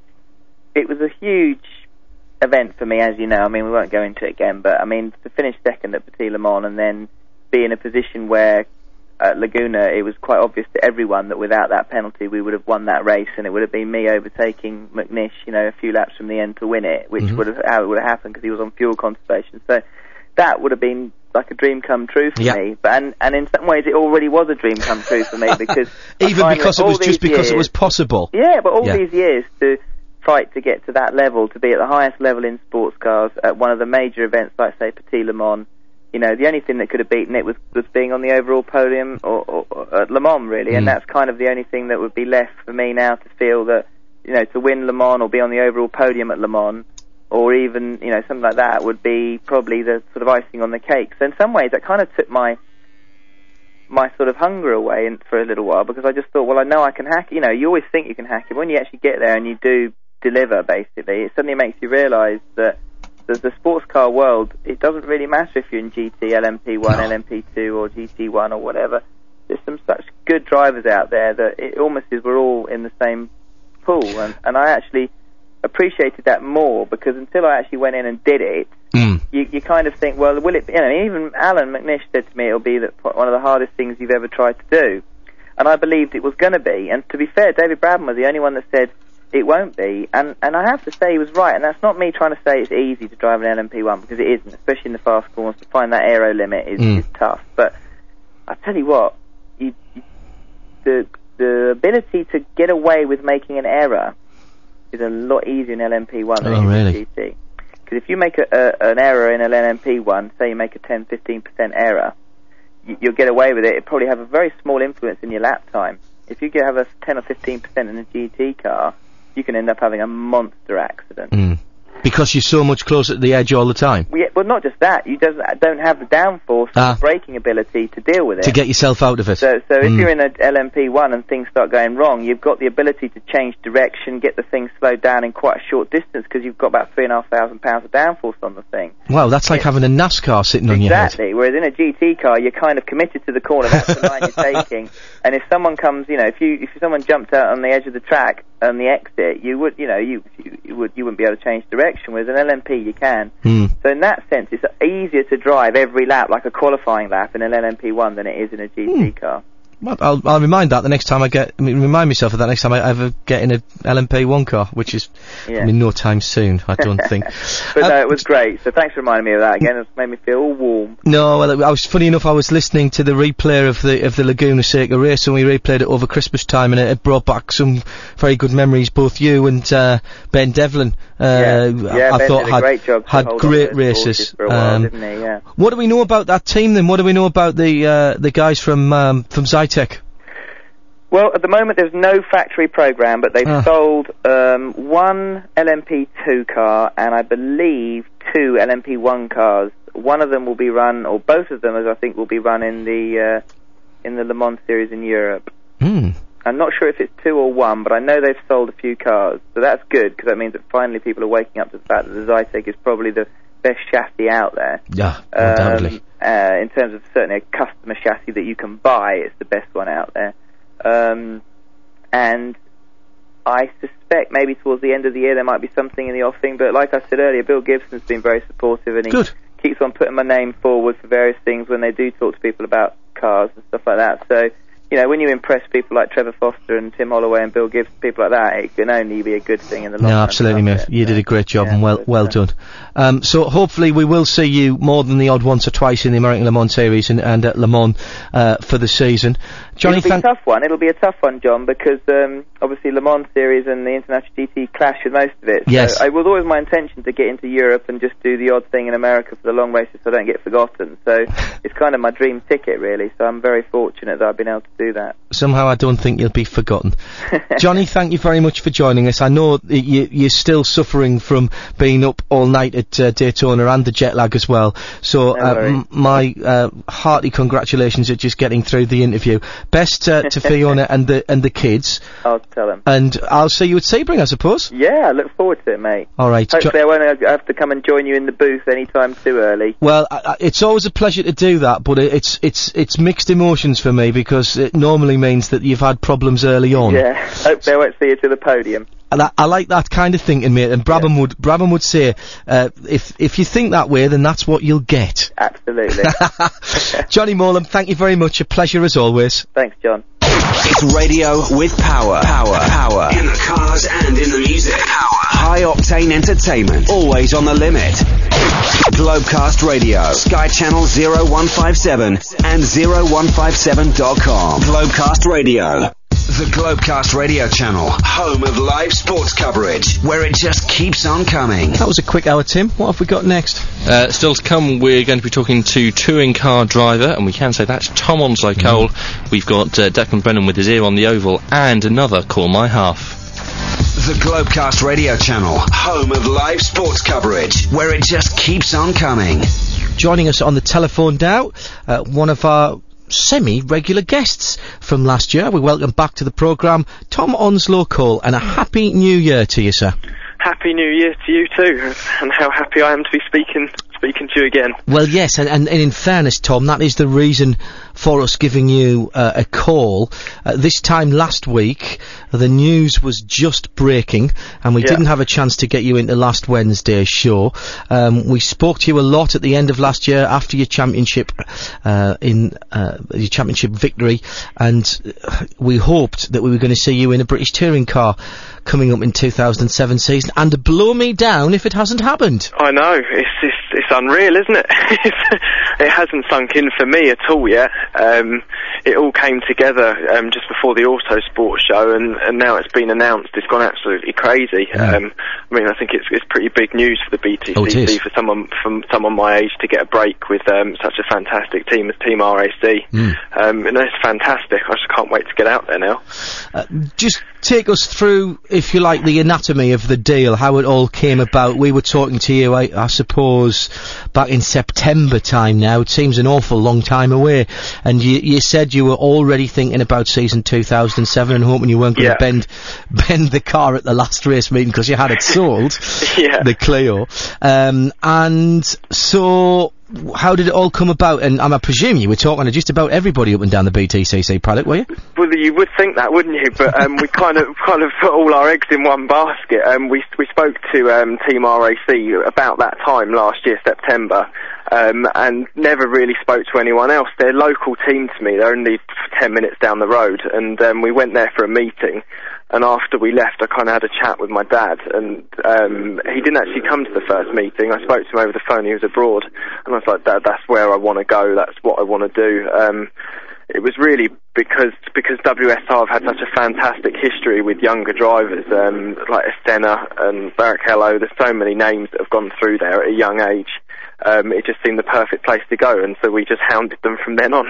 it was a huge event for me, as you know. I mean, we won't go into it again, but I mean, to finish second at Petit Le Mans and then be in a position where at Laguna it was quite obvious to everyone that without that penalty we would have won that race, and it would have been me overtaking McNish, you know, a few laps from the end to win it, which Mhm. would have how it would have happened because he was on fuel conservation. So that would have been like a dream come true for Yeah. me. But and, and in some ways it already was a dream come true for me because I Even find because that it was all just these because it years- was possible. yeah, but all Yeah. these years to fight to get to that level, to be at the highest level in sports cars at one of the major events like, say, Petit Le Mans, you know, the only thing that could have beaten it was, was being on the overall podium or, or, or at Le Mans, really, Mm. and that's kind of the only thing that would be left for me now to feel that, you know, to win Le Mans or be on the overall podium at Le Mans, or even, you know, something like that would be probably the sort of icing on the cake. So in some ways that kind of took my my sort of hunger away in, for a little while, because I just thought, well, I know I can hack. You know, you always think you can hack it. When you actually get there and you do deliver, basically, it suddenly makes you realise that the, the sports car world, it doesn't really matter if you're in G T, L M P one, No. L M P two, or G T one, or whatever. There's some such good drivers out there that it almost is we're all in the same pool, and, and I actually appreciated that more, because until I actually went in and did it, Mm. you, you kind of think, well, will it be, you know, even Alan McNish said to me it'll be the, one of the hardest things you've ever tried to do. And I believed it was going to be. And to be fair, David Bradman was the only one that said it won't be. And, and I have to say he was right. And that's not me trying to say it's easy to drive an L M P one, because it isn't, especially in the fast corners. To find that aero limit is, Mm. is tough. But I tell you what, you, you, the, the ability to get away with making an error is a lot easier in L M P one than Oh, it is really? in G T. Because if you make a, a, an error in an L M P one, say you make a ten to fifteen percent error, you, you'll get away with it. It'll probably have a very small influence in your lap time. If you get, have a ten or fifteen percent in a G T car, you can end up having a monster accident. Mm. Because you're so much closer to the edge all the time. Well, yeah, well, not just that. You doesn't, don't have the downforce Ah. or the braking ability to deal with it. To get yourself out of it. So, so if Mm. you're in a L M P one and things start going wrong, you've got the ability to change direction, get the thing slowed down in quite a short distance because you've got about three and a half thousand pounds of downforce on the thing. Wow, that's like having a NASCAR sitting on your head. Exactly. Whereas in a G T car, you're kind of committed to the corner. That's the line you're taking. And if someone comes, you know, if you if someone jumped out on the edge of the track on the exit, you would, you know, you you, you would you wouldn't be able to change direction. Whereas an L M P, you can. Mm. So in that sense, it's easier to drive every lap like a qualifying lap in an L M P one than it is in a G T Mm. car. Well, I'll, I'll remind that the next time I get, I mean, remind myself of that next time I ever get in a L M P one car, which is, Yeah. I mean, no time soon, I don't think. But Uh, no, it was great. So thanks for reminding me of that again. It's made me feel all warm. No, well, I was funny enough. I was listening to the replay of the of the Laguna Seca race, and we replayed it over Christmas time, and it, it brought back some very good memories. Both you and uh, Ben Devlin, uh, Yeah. Yeah, I Ben thought did a had great job to had hold on great to those horses races. for a while, Um, didn't he? Yeah. What do we know about that team then? What do we know about the uh, the guys from um, from Zytec? Well, at the moment there's no factory program, but they've Ah. sold um, one L M P two car and I believe two L M P one cars. One of them will be run, or both of them, as I think, will be run in the uh, in the Le Mans series in Europe. Hmm. I'm not sure if it's two or one, but I know they've sold a few cars, so that's good because that means that finally people are waking up to the fact that the Zytec is probably the best chassis out there. Yeah, undoubtedly. Um, uh, in terms of certainly a customer chassis that you can buy, it's the best one out there. Um, and I suspect maybe towards the end of the year there might be something in the offing, but like I said earlier, Bill Gibson's been very supportive and he Good. keeps on putting my name forward for various things when they do talk to people about cars and stuff like that. So, you know, when you impress people like Trevor Foster and Tim Holloway and Bill Gibson, people like that, it can only be a good thing in the long No, run. absolutely, can't mate. it? You did a great job Yeah, and well but, well uh, done. Um, so hopefully we will see you more than the odd once or twice in the American Le Mans series and, and at Le Mans uh, for the season. Johnny, It'll be thank. a tough one. It'll be a tough one, John, because um, obviously Le Mans series and the International G T clash with most of it. So Yes. it was always my intention to get into Europe and just do the odd thing in America for the long races so I don't get forgotten. So it's kind of my dream ticket, really. So I'm very fortunate that I've been able to do that. Somehow I don't think you'll be forgotten. Johnny, thank you very much for joining us. I know that you, you're still suffering from being up all night at uh, Daytona and the jet lag as well. So No uh, worries. m- my uh, hearty congratulations at just getting through the interview. Best uh, to Fiona and the and the kids. I'll tell them. And I'll see you at Sebring, I suppose. Yeah, I look forward to it, mate. All right. Jo- Hopefully I won't have to come and join you in the booth anytime too early. Well, I, I, it's always a pleasure to do that, but it, it's it's it's mixed emotions for me because it normally means that you've had problems early on. Yeah, hopefully I won't see you to the podium. And I, I like that kind of thinking, mate. And Brabham Yeah. would Brabham would say, uh, if if you think that way, then that's what you'll get. Absolutely. Johnny Morland, thank you very much. A pleasure as always. Thanks, John. It's radio with power. Power. Power. In the cars and in the music. Power. High octane entertainment. Always on the limit. Globecast Radio. Sky Channel zero one five seven and zero one five seven dot com. Globecast Radio. The Globecast Radio channel, home of live sports coverage, where it just keeps on coming. That was a quick hour, Tim. What have we got next? Uh, still to come, we're going to be talking to touring car driver, and we can say that's Tom Onslow Cole. We've got uh, Declan Brennan with his ear on the oval, and another Call My Half. The Globecast Radio channel, home of live sports coverage, where it just keeps on coming. Joining us on the telephone now, uh, one of our semi-regular guests from last year. We welcome back to the programme Tom Onslow Cole, and a happy new year to you, sir. Happy New Year to you too, and how happy I am to be speaking speaking to you again. Well, yes, and, and, and in fairness, Tom, that is the reason for us giving you uh, a call. Uh, this time last week, the news was just breaking, and we Yeah. didn't have a chance to get you into last Wednesday's show. Um, we spoke to you a lot at the end of last year after your championship, uh, in uh, your championship victory, and uh, we hoped that we were going to see you in a British touring car coming up in two thousand seven season, and blow me down if it hasn't happened. I know, it's it's, it's unreal, isn't it? It hasn't sunk in for me at all yet. Um, it all came together um, just before the Autosport show, and, and now it's been announced. It's gone absolutely crazy. Yeah. Um, I mean, I think it's it's pretty big news for the B T C Oh, it is. for someone from someone my age to get a break with um, such a fantastic team as Team R A C. Mm. Um, and it's fantastic. I just can't wait to get out there now. Uh, just take us through, if you like, the anatomy of the deal, how it all came about. We were talking to you, I, I suppose, back in September time now. It seems an awful long time away. And you, you said you were already thinking about season two thousand seven and hoping you weren't going to Yeah. bend bend the car at the last race meeting because you had it sold, Yeah. the Clio. Um, and so... how did it all come about? And um, I presume you were talking to just about everybody up and down the B T C C paddock, were you? Well, you would think that, wouldn't you? But um, we kind of kind of put all our eggs in one basket. Um, we we spoke to um, Team R A C about that time last year, September, um, and never really spoke to anyone else. They're local team to me. They're only ten minutes down the road, and um, we went there for a meeting. And after we left, I kind of had a chat with my dad, and um, he didn't actually come to the first meeting. I spoke to him over the phone. He was abroad, and I was like, Dad, that's where I want to go. That's what I want to do. Um, it was really because because W S R have had such a fantastic history with younger drivers, um, like Estena and Barrichello. There's so many names that have gone through there at a young age. Um, it just seemed the perfect place to go, and so we just hounded them from then on.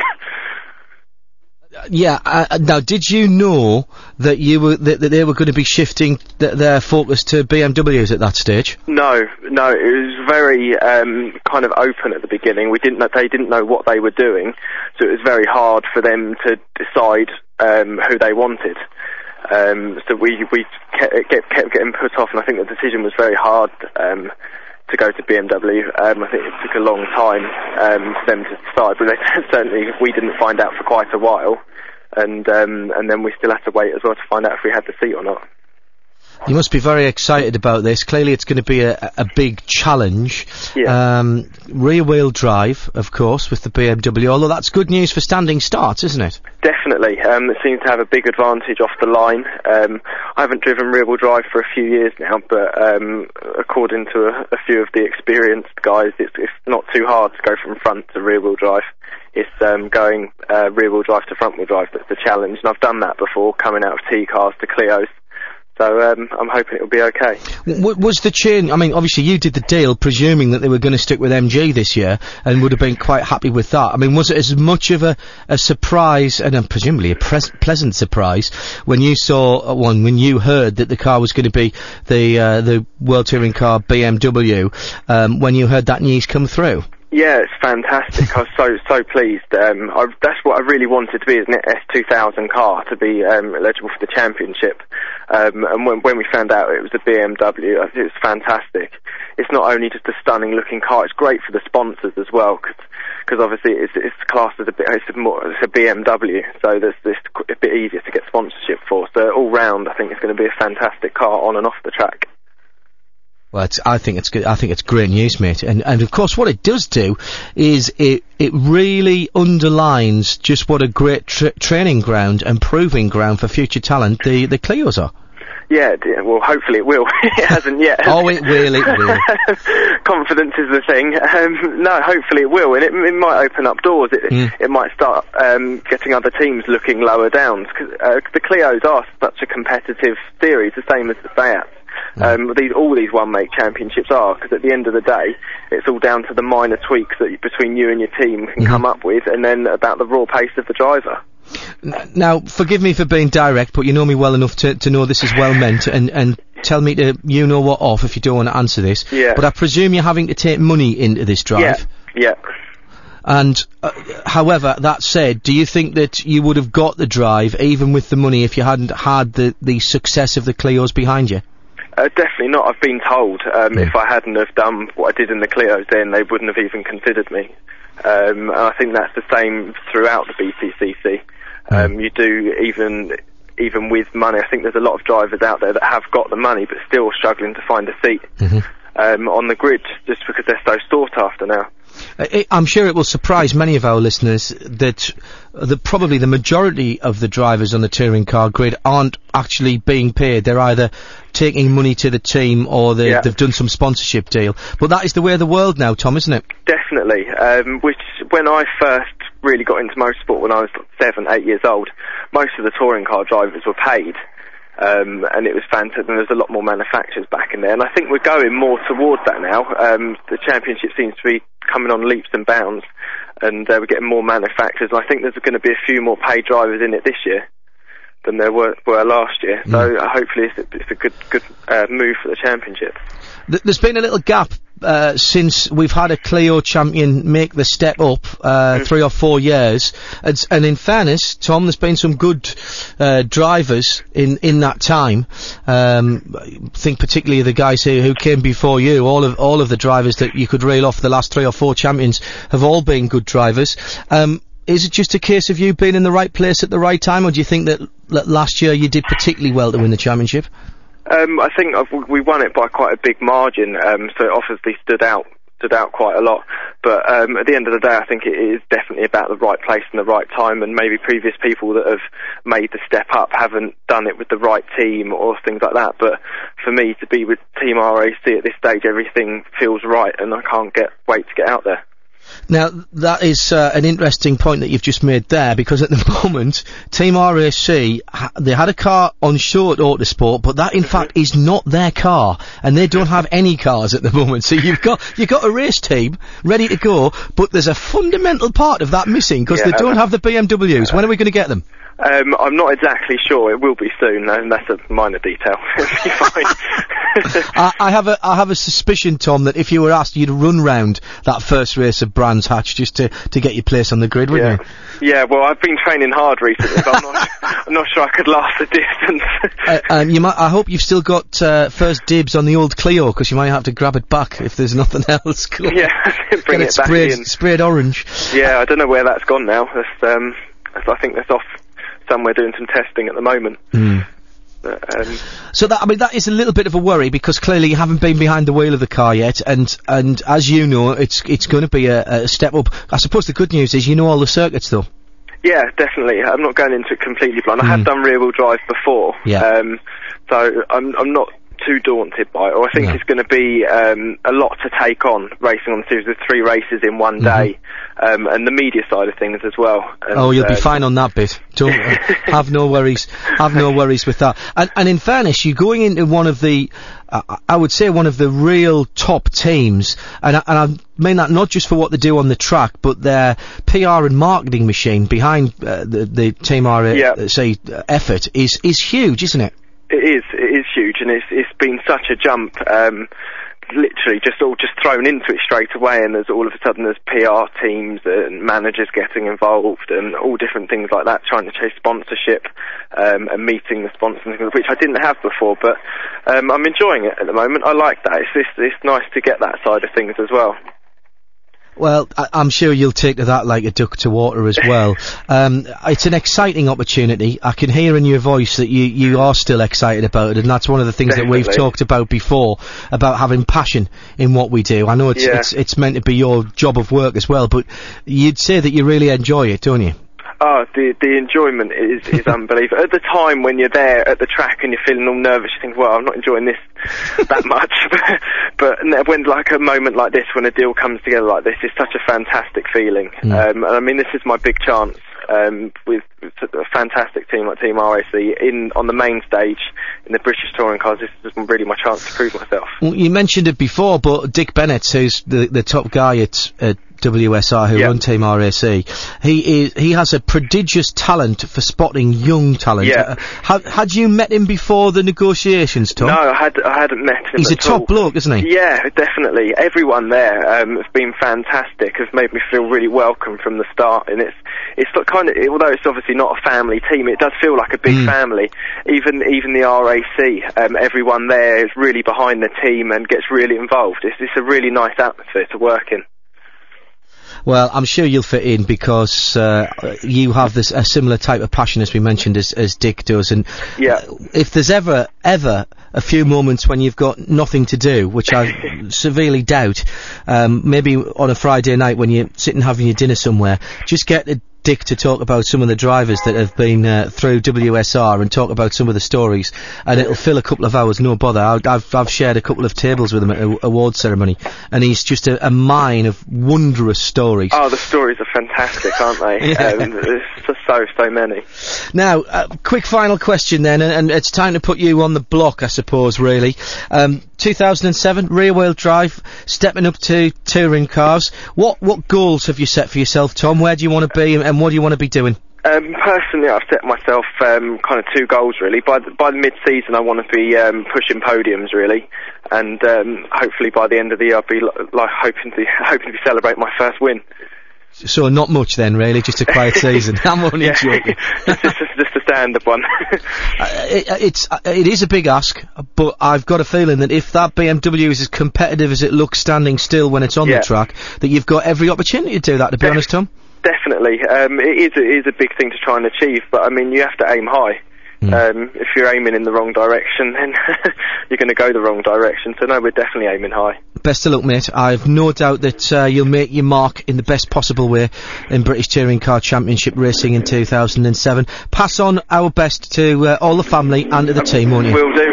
Yeah. Uh, now, did you know that you were that, that they were going to be shifting th- their focus to B M Ws at that stage? No, no, it was very um, kind of open at the beginning. We didn't know, they didn't know what they were doing, so it was very hard for them to decide um, who they wanted. Um, so we we kept, kept, kept getting put off, and I think the decision was very hard um, to go to B M W. Um, I think it took a long time um, for them to decide, but they, certainly we didn't find out for quite a while, and um, and then we still had to wait as well to find out if we had the seat or not. You must be very excited about this. Clearly it's going to be a, a big challenge. Yeah. Um, rear-wheel drive, of course, with the B M W, although that's good news for standing starts, isn't it? Definitely. Um, it seems to have a big advantage off the line. Um, I haven't driven rear-wheel drive for a few years now, but um, according to a, a few of the experienced guys, it's, it's not too hard to go from front to rear-wheel drive. It's um, going uh, rear-wheel drive to front-wheel drive that's the challenge, and I've done that before, coming out of T-cars to Clios. So um, I'm hoping it'll be okay. W- was the chain, I mean, obviously you did the deal presuming that they were going to stick with M G this year and would have been quite happy with that. I mean, was it as much of a, a surprise, and um, presumably a pres- pleasant surprise, when you saw uh, one, when you heard that the car was going to be the uh, the World Touring Car B M W, um, when you heard that news come through? Yeah, it's fantastic. I was so, so pleased. Um, I, that's what I really wanted to be, is an S two thousand car, to be um, eligible for the championship. Um, and when, when we found out it was a B M W, it was fantastic. It's not only just a stunning looking car, it's great for the sponsors as well, because obviously it's, it's classed as a bit, it's a, more, it's a B M W, so there's this a bit easier to get sponsorship for. So all round, I think it's going to be a fantastic car on and off the track. Well, it's, I think it's good. I think it's great news, mate. And and of course, what it does do is it it really underlines just what a great tra- training ground and proving ground for future talent the the Clios are. Yeah, dear. Well, hopefully it will. It hasn't yet. Oh, it will, it will. Confidence is the thing. Um, no, hopefully it will, and it, it might open up doors. It, Mm. it might start um, getting other teams looking lower down. Cause, uh, the Clios are such a competitive series, the same as the Seat. Um, these, all these one-make championships are, because at the end of the day, it's all down to the minor tweaks that you, between you and your team can Mm-hmm. come up with, and then about the raw pace of the driver. N- Now, forgive me for being direct, but you know me well enough to, to know this is well meant, and, and tell me to, you know what off if you don't want to answer this. Yeah. But I presume you're having to take money into this drive. Yeah, yeah. And, uh, however, that said, do you think that you would have got the drive, even with the money, if you hadn't had the, the success of the Clios behind you? Uh, definitely not. I've been told um, if I hadn't have done what I did in the Clios, then they wouldn't have even considered me. Um, and I think that's the same throughout the B T C C. Um, you do, even even with money, I think there's a lot of drivers out there that have got the money but still struggling to find a seat Mm-hmm. um, on the grid, just because they're so sought after now. I, I'm sure it will surprise many of our listeners that the, probably the majority of the drivers on the touring car grid aren't actually being paid. They're either taking money to the team or they, Yeah. they've done some sponsorship deal. But that is the way of the world now, Tom, isn't it? Definitely. Um, which, when I first really got into motorsport when I was seven, eight years old, most of the touring car drivers were paid. Um, and it was fantastic, and there's a lot more manufacturers back in there, and I think we're going more towards that now. Um, the championship seems to be coming on leaps and bounds, and uh, we're getting more manufacturers, and I think there's going to be a few more paid drivers in it this year than there were, were last year, mm. so uh, hopefully it's a, it's a good good uh, move for the championship. There's been a little gap uh, since we've had a Clio champion make the step up, uh, mm. three or four years, and, and in fairness, Tom, there's been some good uh, drivers in, in that time. Um, I think particularly the guys who, who came before you. All of all of the drivers that you could reel off the last three or four champions have all been good drivers. Um, is it just a case of you being in the right place at the right time, or do you think that, that last year you did particularly well to win the championship? Um, I think I've, we won it by quite a big margin, um, so it obviously stood out stood out quite a lot. But um, at the end of the day, I think it is definitely about the right place and the right time, and maybe previous people that have made the step up haven't done it with the right team or things like that. But for me to be with Team R A C at this stage, everything feels right, and I can't get wait to get out there. Now, that is uh, an interesting point that you've just made there, because at the moment, Team R A C, ha- they had a car on show at Autosport, but that in mm-hmm. fact is not their car, and they don't have any cars at the moment. So you've got you've got a race team ready to go, but there's a fundamental part of that missing, because yeah, they don't have the B M Ws. Uh, when are we going to get them? Um, I'm not exactly sure. It will be soon, and that's a minor detail. It'll be fine. I, I have a I have a suspicion, Tom, that if you were asked, you'd run round that first race of Brands Hatch just to, to get your place on the grid, wouldn't yeah. you? Yeah. Well, I've been training hard recently, but I'm not I'm not sure I could last the distance. uh, and you might. I hope you've still got uh, first dibs on the old Clio, because you might have to grab it back if there's nothing else. Cool. Yeah, bring Get it, it sprayed, back in. Sprayed orange. Yeah, I don't know where that's gone now. That's, um, that's, I think that's off somewhere doing some testing at the moment. Mm. But, um, so that I mean that is a little bit of a worry, because clearly you haven't been behind the wheel of the car yet, and and as you know, it's it's going to be a, a step up. I suppose the good news is you know all the circuits though. Yeah, definitely. I'm not going into it completely blind. Mm. I have done rear wheel drive before, yeah. um, so I'm I'm not too daunted by it. Or I think no. it's going to be um, a lot to take on racing on the series with three races in one mm-hmm. day, um, and the media side of things as well. And, oh, you'll uh, be fine on that bit. Don't uh, have no worries. Have no worries with that. And, and in fairness, you're going into one of the, uh, I would say, one of the real top teams, and I, and I mean that not just for what they do on the track, but their P R and marketing machine behind uh, the the Team R A yeah. say uh, effort is is huge, isn't it? It is, it is huge, and it's it's been such a jump, um, literally just all just thrown into it straight away, and there's all of a sudden there's P R teams and managers getting involved and all different things like that, trying to chase sponsorship, um, and meeting the sponsors and things, which I didn't have before, but um, I'm enjoying it at the moment. I like that. It's, it's, it's nice to get that side of things as well. Well, I, I'm sure you'll take to that like a duck to water as well. um, it's an exciting opportunity. I can hear in your voice that you, you are still excited about it, and that's one of the things Definitely. that we've talked about before, about having passion in what we do. I know it's, yeah. it's, it's meant to be your job of work as well, but you'd say that you really enjoy it, don't you? Oh, the the enjoyment is, is unbelievable. At the time when you're there at the track and you're feeling all nervous, you think, well, I'm not enjoying this that much. But when like a moment like this, when a deal comes together like this, it's such a fantastic feeling. Mm. Um, and I mean, this is my big chance um, with, with a fantastic team like Team R A C in on the main stage in the British Touring Cars. This is really my chance to prove myself. Well, you mentioned it before, but Dick Bennett, who's the the top guy at, at W S R, who yep. run Team R A C, he is he has a prodigious talent for spotting young talent. Yeah. Uh, had, had you met him before the negotiations, Tom? No, I had I hadn't met him. He's at a top all. bloke, isn't he? Yeah, definitely. Everyone there um, has been fantastic. Has made me feel really welcome from the start, and it's it's like kind of, although it's obviously not a family team, it does feel like a big mm. family. Even even the R A C, um, everyone there is really behind the team and gets really involved. It's it's a really nice atmosphere to work in. Well, I'm sure you'll fit in, because uh, you have this a similar type of passion, as we mentioned, as, as Dick does. And yeah. if there's ever, ever a few moments when you've got nothing to do, which I severely doubt, um, maybe on a Friday night when you're sitting having your dinner somewhere, just get to Dick to talk about some of the drivers that have been uh, through W S R and talk about some of the stories, and it'll fill a couple of hours, no bother. I, I've I've shared a couple of tables with him at an award ceremony, and he's just a, a mine of wondrous stories. Oh, the stories are fantastic, aren't they? Yeah. Um, there's just so, so many. Now, uh, quick final question then, and, and it's time to put you on the block, I suppose, really. Um, two thousand seven, rear-wheel drive, stepping up to touring cars. What what goals have you set for yourself, Tom? Where do you want to be, and, and what do you want to be doing? Um, personally, I've set myself um, kind of two goals, really. By the, by the mid-season, I want to be um, pushing podiums, really, and um, hopefully by the end of the year, I'll be li- like hoping to hoping to celebrate my first win. So not much then, really, just a quiet season. I'm only Yeah. joking. just, just, just a standard one. uh, it, it's uh, it is a big ask, but I've got a feeling that if that B M W is as competitive as it looks standing still when it's on Yeah. the track, that you've got every opportunity to do that. To be Def- honest, Tom. Definitely, um, it is a, it is a big thing to try and achieve, but I mean, you have to aim high. Mm. Um, if you're aiming in the wrong direction, then you're going to go the wrong direction. So no, we're definitely aiming high. Best of luck, mate. I've no doubt that uh, you'll make your mark in the best possible way in British Touring Car Championship racing in two thousand seven. Pass on our best to uh, all the family and to the team, won't you? Will do.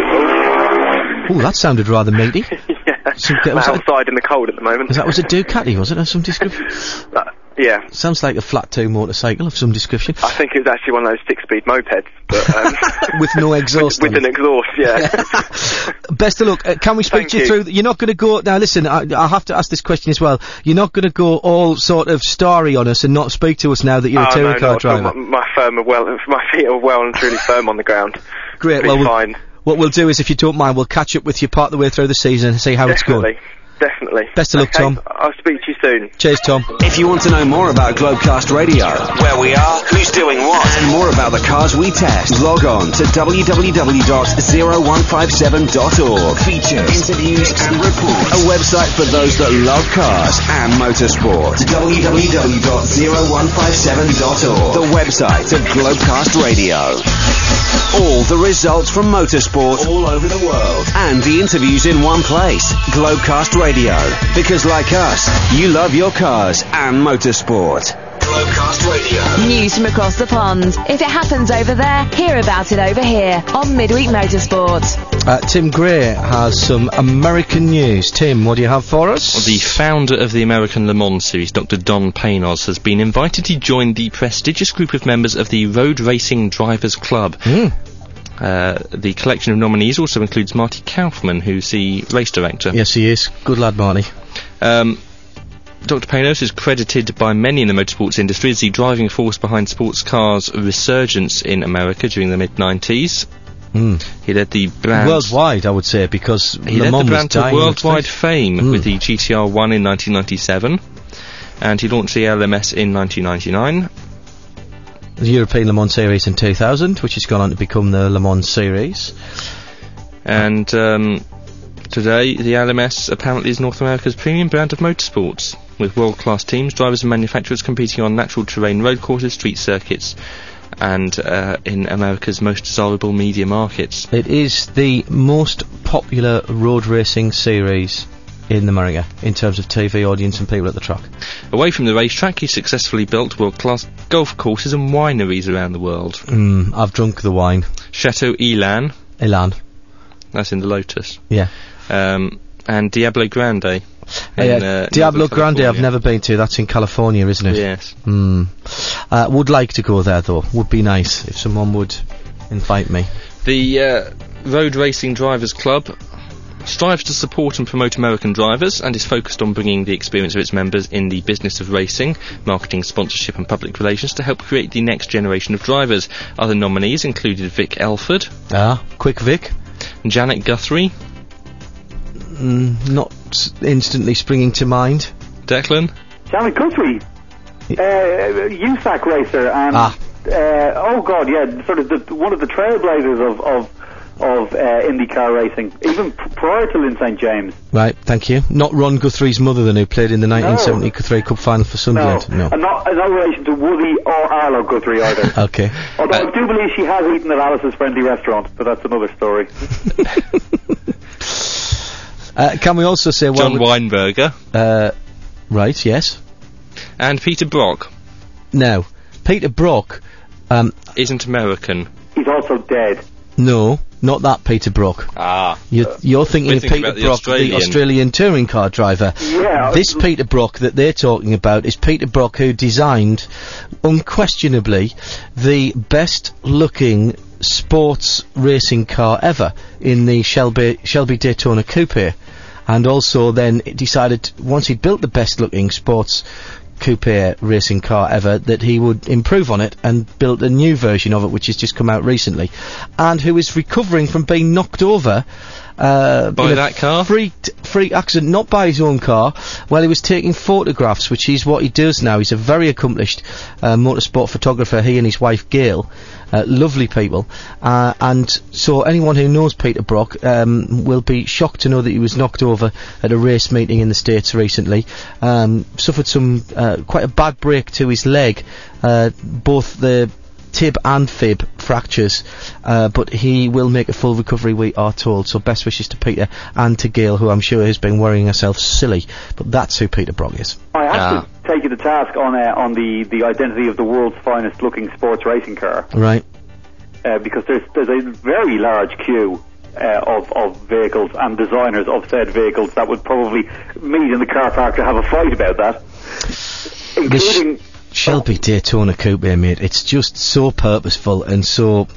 Oh, that sounded rather meaty. Yeah. Some, I'm was, that, outside in the cold at the moment. was that was a Ducati, was it, of some description? Uh, yeah. Sounds like a flat two motorcycle of some description. I think it was actually one of those six-speed mopeds, but um, with no exhaust. with, with on an it. exhaust, yeah. Best of luck. Uh, can we speak Thank to you, you. through? Th- you're not going to go now. Listen, I, I have to ask this question as well. You're not going to go all sort of starry on us and not speak to us now that you're oh, a touring no, car not at all. driver. My, my firm are well, my feet are well and truly firm on the ground. Great. Be Well, we'll, fine. what we'll do is, if you don't mind, we'll catch up with you part of the way through the season and see how it's Definitely. going. Definitely. Best of luck, okay, Tom. I'll speak to you soon. Cheers, Tom. If you want to know more about Globecast Radio, where we are, who's doing what, and more about the cars we test, log on to w w w dot zero one five seven dot org. Features, interviews and reports. A website for those that love cars and motorsport. w w w dot zero one five seven dot org. The website of Globecast Radio. All the results from motorsport all over the world. And the interviews in one place. Globecast Radio. Because like us, you love your cars and motorsport. Globecast Radio. News from across the pond. If it happens over there, hear about it over here on Midweek Motorsport. Uh, Tim Gray has some American news. Tim, what do you have for us? The founder of the American Le Mans series, Doctor Don Paynos, has been invited to join the prestigious group of members of the Road Racing Drivers Club. Mm. Uh, the collection of nominees also includes Marty Kaufman, who's the race director. Yes, he is. Good lad, Marty. Um, Doctor Paynos is credited by many in the motorsports industry as the driving force behind sports cars' resurgence in America during the mid nineties. Mm. He led the brand... Worldwide, I would say, because He Le led Mans the was brand to dying worldwide of faith. fame Mm. with the G T R one in nineteen ninety-seven, and he launched the L M S in nineteen ninety-nine. The European Le Mans Series in two thousand, which has gone on to become the Le Mans Series. And um, today, the L M S apparently is North America's premium brand of motorsports, with world-class teams, drivers and manufacturers competing on natural terrain road courses, street circuits, and uh, in America's most desirable media markets. It is the most popular road racing series in America in terms of T V audience and people at the track. Away from the racetrack, he successfully built world-class golf courses and wineries around the world. Mm, I've drunk the wine. Chateau Elan, Elan. that's in the Lotus, Yeah. um, and Diablo Grande. In, Uh, uh, Diablo Northern Grande I've California. never been to. That's in California, isn't it? Yes. Mm. Uh, would like to go there, though. Would be nice if someone would invite me. The uh, Road Racing Drivers Club strives to support and promote American drivers and is focused on bringing the experience of its members in the business of racing, marketing, sponsorship and public relations to help create the next generation of drivers. Other nominees included Vic Elford, Ah, Quick Vic. Janet Guthrie, Mm, not s- instantly springing to mind. Declan, Janet Guthrie, uh, U S A C racer, and Ah. uh, oh god, yeah, sort of the, one of the trailblazers of of of uh, IndyCar racing, even p- prior to Lynn Saint James. Right, thank you. Not Ron Guthrie's mother, then, who played in the nineteen seventy Guthrie Cup final for No, Sunderland. No. and not no relation to Woody or Arlo Guthrie either. Okay. Although Uh, I do believe she has eaten at Alice's Friendly Restaurant, but that's another story. Uh, can we also say well, John Weinberger uh, right? Yes. and Peter Brock. Now, Peter Brock, um, isn't American. He's also dead. No, not that Peter Brock. Ah. You're, you're thinking We're of thinking Peter about the Brock, Australian. the Australian touring car driver. Yeah. This Peter Brock that they're talking about is Peter Brock, who designed, unquestionably, the best-looking sports racing car ever in the Shelby, Shelby Daytona Coupe. And also then decided, once he'd built the best-looking sports coupe racing car ever, that he would improve on it and built a new version of it, which has just come out recently, and who is recovering from being knocked over uh, by in a that car? freak, freak accident, not by his own car, while he was taking photographs, which is what he does now. He's a very accomplished uh, motorsport photographer, he and his wife Gail. Uh, lovely people, uh, and so anyone who knows Peter Brock um, will be shocked to know that he was knocked over at a race meeting in the States recently. Um, suffered some uh, quite a bad break to his leg, uh, both the tib and fib fractures, uh, but he will make a full recovery, we are told. So best wishes to Peter and to Gail, who I'm sure has been worrying herself silly. But that's who Peter Brock is. I have Ah. to take you to task on uh, on the, the identity of the world's finest looking sports racing car, Right. uh, because there's there's a very large queue uh, of of vehicles and designers of said vehicles that would probably meet in the car park to have a fight about that, including. Shelby Daytona Coupe, mate. It's just so purposeful and so.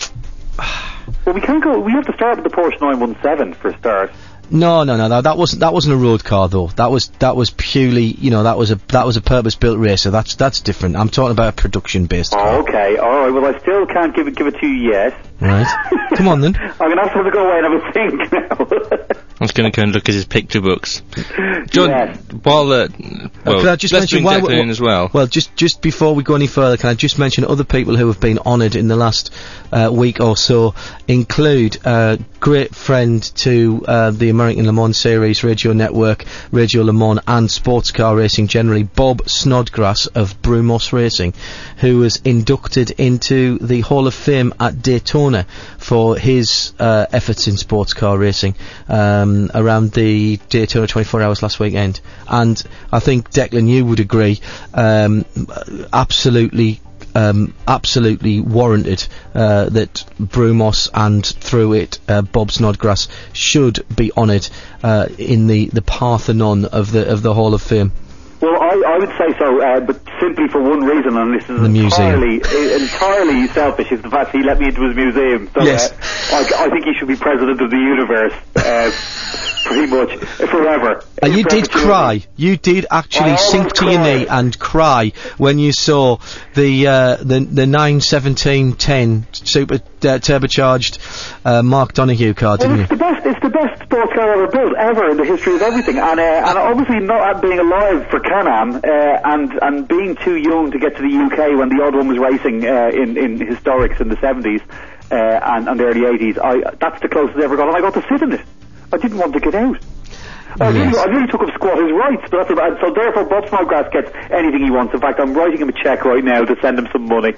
Well, we can't go. We have to start with the Porsche nine one seven for a start. No, no, no, no. That wasn't that wasn't a road car though. That was that was purely, you know, that was a that was a purpose-built racer. That's that's different. I'm talking about a production-based Oh, car. okay, all right. Well, I still can't give it give it to you yet. Right. Come on then. I'm gonna have to go away and have a think now. I was going to go and look at his picture books. John, Yes. while uh, well, Can I just let's mention bring why Declan we- in as well. Well, just just before we go any further, can I just mention other people who have been honoured in the last uh, week or so? Include uh, great friend to uh, the American Le Mans Series, Radio Network, Radio Le Mans, and sports car racing generally, Bob Snodgrass of Brumos Racing, who was inducted into the Hall of Fame at Daytona for his uh, efforts in sports car racing um, around the Daytona twenty-four hours last weekend. And I think, Declan, you would agree, um, absolutely Um, absolutely warranted uh, that Brumos and through it uh, Bob Snodgrass should be honoured uh, in the, the Parthenon of the of the Hall of Fame. Well, I, I would say so, uh, but simply for one reason, and this is The museum. entirely uh, entirely selfish, is the fact he let me into his museum. So, Yes. uh, I, I think he should be president of the universe, uh, pretty much uh, forever. And you In did perpetuity. cry. You did actually I sink almost to your cried. knee and cry when you saw the uh, the the nine seventeen ten super uh, turbocharged uh, Mark Donoghue car, Well, didn't you? it's the best. It's the best sports car ever built, ever in the history of everything. And uh, and obviously not being alive for Can-Am, uh, and and being too young to get to the U K when the odd one was racing uh, in in historics in the seventies uh, and, and the early eighties. I that's the closest I ever got, and I got to sit in it. I didn't want to get out. I, Yes. really, I really took up squatters' rights, but that's about, so therefore Bob Snodgrass gets anything he wants. In fact, I'm writing him a cheque right now to send him some money.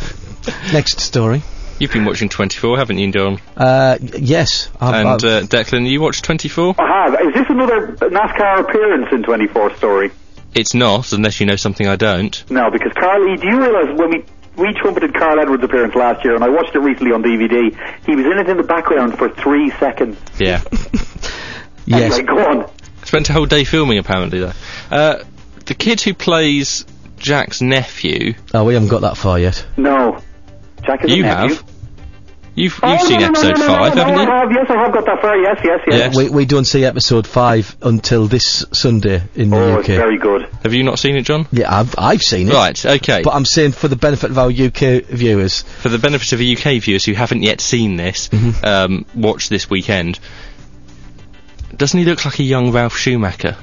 Next story. You've been watching twenty-four, haven't you, Don? Uh, y- yes. I've, And I've- uh, Declan, you watched twenty-four? I have. Is this another NASCAR appearance in twenty-four story? It's not, unless you know something I don't. No, because Carl, do you realise when we we trumpeted Carl Edwards' appearance last year, and I watched it recently on D V D, he was in it in the background for three seconds. Yeah. yes. Anyway, go on. Spent a whole day filming, apparently, though. Uh, the kid who plays Jack's nephew, Oh, we haven't got that far yet. No. Jack is you a nephew. have. You've, Oh, you've no, seen no, no, episode no, no, five, no, haven't no, you? I have, yes, I have got that far, yes, yes, yes. Yes. We we don't see episode five until this Sunday in the Oh, U it's K. very good. Have you not seen it, John? Yeah, I've I've seen it. Right, okay. But I'm saying for the benefit of our U K viewers. For the benefit of the U K viewers who haven't yet seen this, Mm-hmm. um, watch this weekend. Doesn't he look like a young Ralph Schumacher?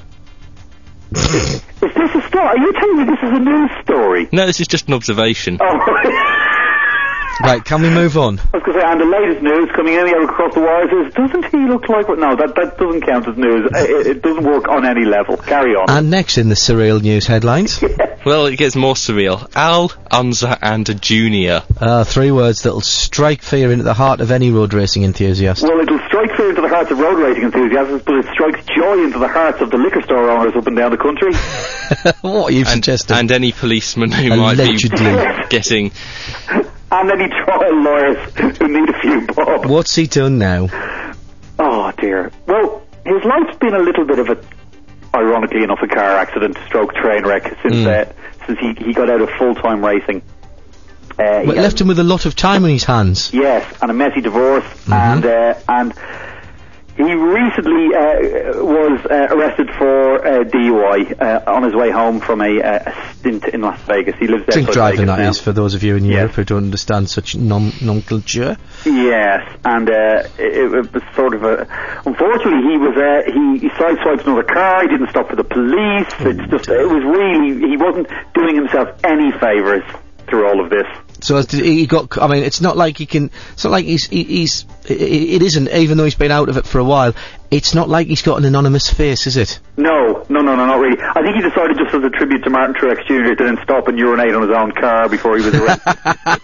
Is this a story? Are you telling me this is a news story? No, this is just an observation. Oh, Right, can we move on? I was going to say, and the latest news coming in here across the wires is, doesn't he look like... No, that, that doesn't count as news. It, it doesn't work on any level. Carry on. And next in the surreal news headlines. Yes. Well, it gets more surreal. Al, Unser and a Junior. Uh, three words that'll strike fear into the heart of any road racing enthusiast. Well, it'll strike fear into the hearts of road racing enthusiasts, but it strikes joy into the hearts of the liquor store owners up and down the country. What are you And, suggesting? and any policeman who Allegedly. might be getting... And any trial lawyers who need a few bob. What's he done now? Oh, dear. Well, his life's been a little bit of a, ironically enough, a car accident, stroke train wreck since Mm. uh, since he, he got out of full-time racing. Uh, Well, he it had- left him with a lot of time on his hands. Yes, and a messy divorce, Mm-hmm. and uh, and he recently uh, was uh, arrested for uh, D U I uh, on his way home from a, uh, a stint in Las Vegas. He lives Drink outside driving, Vegas that now. is, for those of you in Yes. Europe who don't understand such nom- nomenclature. Yes, and uh, it, it was sort of a. Unfortunately, he was uh, he, he sideswiped another car. He didn't stop for the police. It's just it was really he wasn't doing himself any favors through all of this. So as to- he got. I mean, it's not like he can. It's not like he's. He, he's. It, it isn't. Even though he's been out of it for a while, it's not like he's got an anonymous face, is it? No, no, no, no, not really. I think he decided just as a tribute to Martin Truex Junior to then stop and urinate on his own car before he was arrested.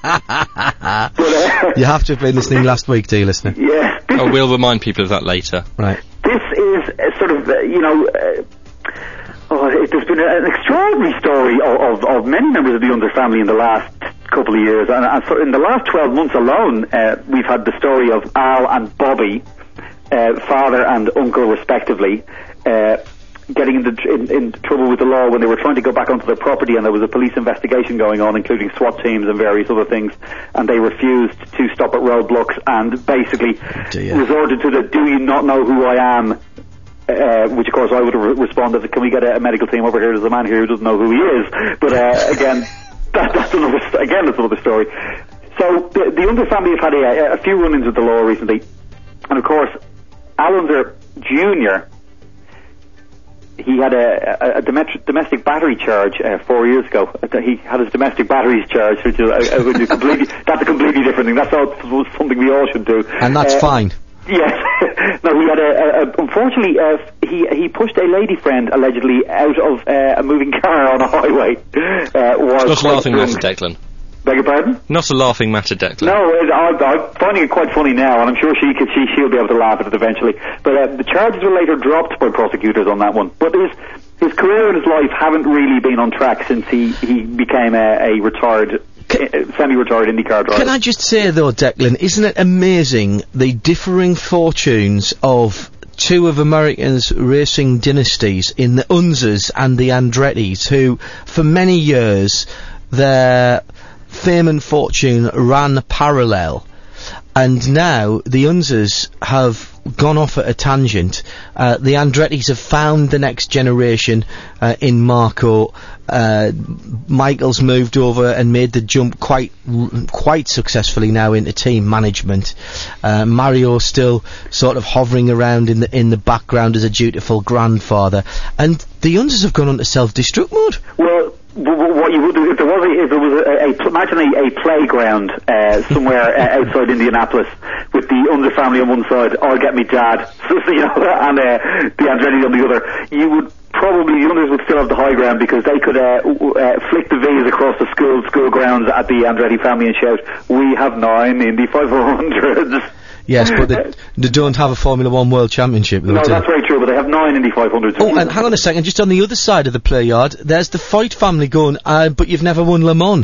but, uh, You have to have been listening last week, dear listener. yeah, this, Oh, we'll remind people of that later. Right. this is uh, sort of, uh, you know, uh, oh, it, there's been a, an extraordinary story of, of, of many members of the Under family in the last couple of years. And, and so in the last twelve months alone, uh, we've had the story of Al and Bobby, uh, father and uncle respectively, uh, getting into in, in trouble with the law when they were trying to go back onto their property, and there was a police investigation going on, including SWAT teams and various other things, and they refused to stop at roadblocks and basically dear. resorted to the "do you not know who I am?" Uh, which of course I would have re- responded, can we get a, a medical team over here? There's a man here who doesn't know who he is. But uh, again, that, that's another st- again that's another story. So the, the Under family have had a, a few run-ins with the law recently, and of course Al Unser Junior he had a, a, a domet- domestic battery charge uh, four years ago. Uh, He had his domestic batteries charged, which is, uh, which is completely that's a completely different thing. That's all, something we all should do. And that's Uh, fine. Yes. No, he had a, a, a unfortunately, uh, he he pushed a lady friend allegedly out of uh, a moving car on a highway. Uh, while Not a quite laughing drunk. matter, Declan. Beg your pardon? Not a laughing matter, Declan. No, it, I, I'm finding it quite funny now, and I'm sure she could, she she'll be able to laugh at it eventually. But uh, the charges were later dropped by prosecutors on that one. But his his career and his life haven't really been on track since he he became a, a retired. Uh, semi-retired IndyCar driver. Can I just say though, Declan, isn't it amazing the differing fortunes of two of America's racing dynasties in the Unsers and the Andrettis, who for many years their fame and fortune ran parallel, and now the Unsers have gone off at a tangent. Uh, the Andrettis have found the next generation uh, in Marco. Uh, Michael's moved over and made the jump quite r- quite successfully now into team management. Uh, Mario's still sort of hovering around in the in the background as a dutiful grandfather, and the Unsers have gone on to self-destruct mode. Well, w- w- what you would do if there was a, if there was a, a, a imagine a, a playground uh, somewhere uh, outside Indianapolis with the Under family on one side, I'll get me dad, so, you know, and uh, the Andretti on the other. You would probably the Unders would still have the high ground because they could uh, w- uh, flick the V's across the school school grounds at the Andretti family and shout, "We have nine Indy five hundreds." Yes, but they, they don't have a Formula One World Championship. Though, No, do that's they? very true, but they have nine Indy five hundreds. Oh, and hang on a second, just on the other side of the play yard, there's the Foyt family going, uh, but you've never won Le Mans.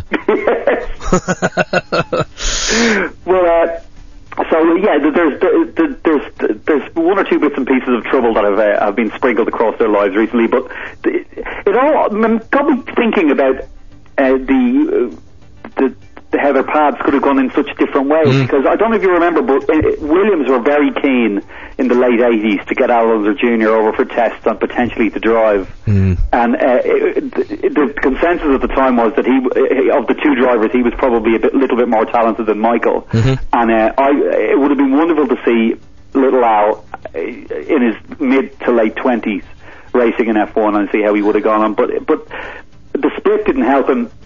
Well, uh, so yeah, th- there's th- th- there's there's one or two bits and pieces of trouble that have uh, have been sprinkled across their lives recently, but th- it all mm, got me thinking about uh, the uh, the. how their paths could have gone in such different ways, Mm. because I don't know if you remember, but uh, Williams were very keen in the late eighties to get Al Unser Junior over for tests and potentially to drive. Mm. And uh, it, it, the consensus at the time was that he, uh, of the two drivers, he was probably a bit, little bit more talented than Michael. Mhm. And uh, I, it would have been wonderful to see little Al uh, in his mid to late twenties racing in F one and see how he would have gone on. But but the split didn't help him.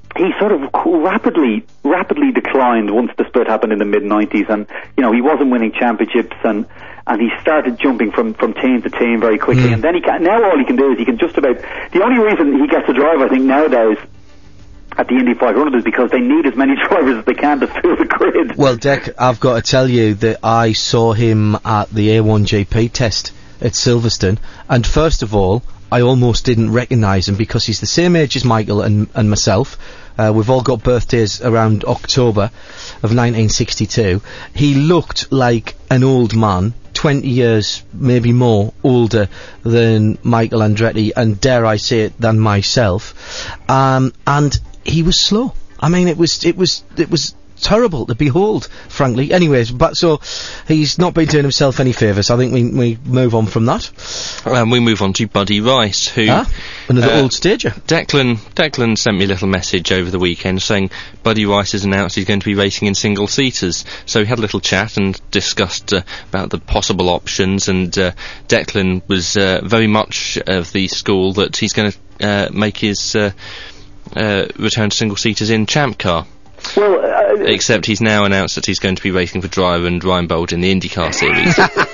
he sort of rapidly, rapidly declined once the split happened in the mid nineties, and you know he wasn't winning championships, and and he started jumping from, from team to team very quickly. Mm. And then he can, now all he can do is he can just about. The only reason he gets to drive, I think, nowadays at the Indy five hundred is because they need as many drivers as they can to fill the grid. Well, Dec, I've got to tell you that I saw him at the A one G P test at Silverstone, and first of all, I almost didn't recognise him because he's the same age as Michael and, and myself. Uh, we've all got birthdays around October of nineteen sixty-two. He looked like an old man, twenty years, maybe more, older than Michael Andretti, and dare I say it, than myself. Um, and he was slow. I mean, it was, it was, it was terrible to behold, frankly. Anyways, but so he's not been doing himself any favours. I think we we move on from that. Um, we move on to Buddy Rice, who ah, another uh, old stager. Declan Declan sent me a little message over the weekend saying Buddy Rice has announced he's going to be racing in single seaters. So we had a little chat and discussed uh, about the possible options. And uh, Declan was uh, very much of the school that he's going to uh, make his uh, uh, return to single seaters in Champ Car. Well, uh, except he's now announced that he's going to be racing for Driver and Ryan Bolt in the IndyCar series.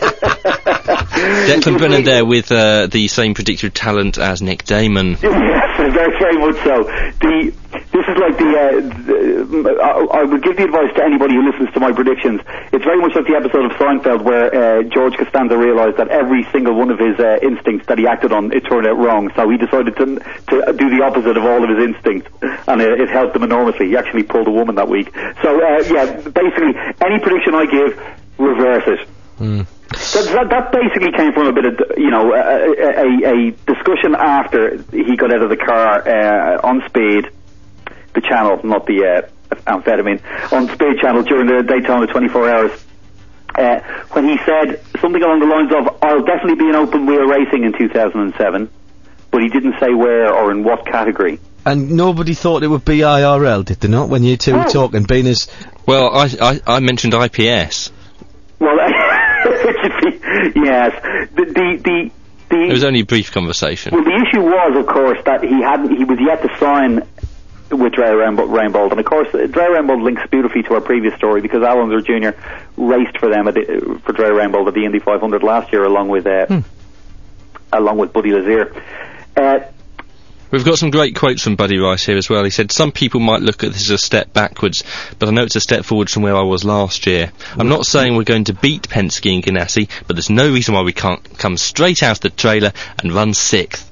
Declan Brennan there with uh, the same predicted talent as Nick Damon. Yes, very, very much so. The this is like the, uh, the I, I would give the advice to anybody who listens to my predictions. It's very much like the episode of Seinfeld where uh, George Costanza realised that every single one of his uh, instincts that he acted on, it turned out wrong. So he decided to to do the opposite of all of his instincts, and it, it helped him enormously. He actually pulled a woman that week. So uh, yeah, basically any prediction I give, reverse it. Mm. So that, that basically came from a bit of, you know, a, a, a discussion after he got out of the car uh, on Speed, the channel, not the uh, amphetamine, on Speed channel during the Daytona twenty-four hours, uh, when he said something along the lines of, I'll definitely be in open wheel racing in two thousand seven, but he didn't say where or in what category. And nobody thought it would be I R L, did they not, when you two oh. were talking, being as... Well, I, I, I mentioned I P S. Well, yes. The, the, the, the, it was only a brief conversation. Well, the issue was, of course, that he hadn't, he was yet to sign with Dreyer Reinbold, and of course, Dreyer Reinbold links beautifully to our previous story because Al Unser Junior raced for them at the, for Dreyer Reinbold at the Indy five hundred last year, along with uh, hmm. along with Buddy Lazier. Uh, We've got some great quotes from Buddy Rice here as well. He said, some people might look at this as a step backwards, but I know it's a step forwards from where I was last year. I'm not saying we're going to beat Penske and Ganassi, but there's no reason why we can't come straight out of the trailer and run sixth.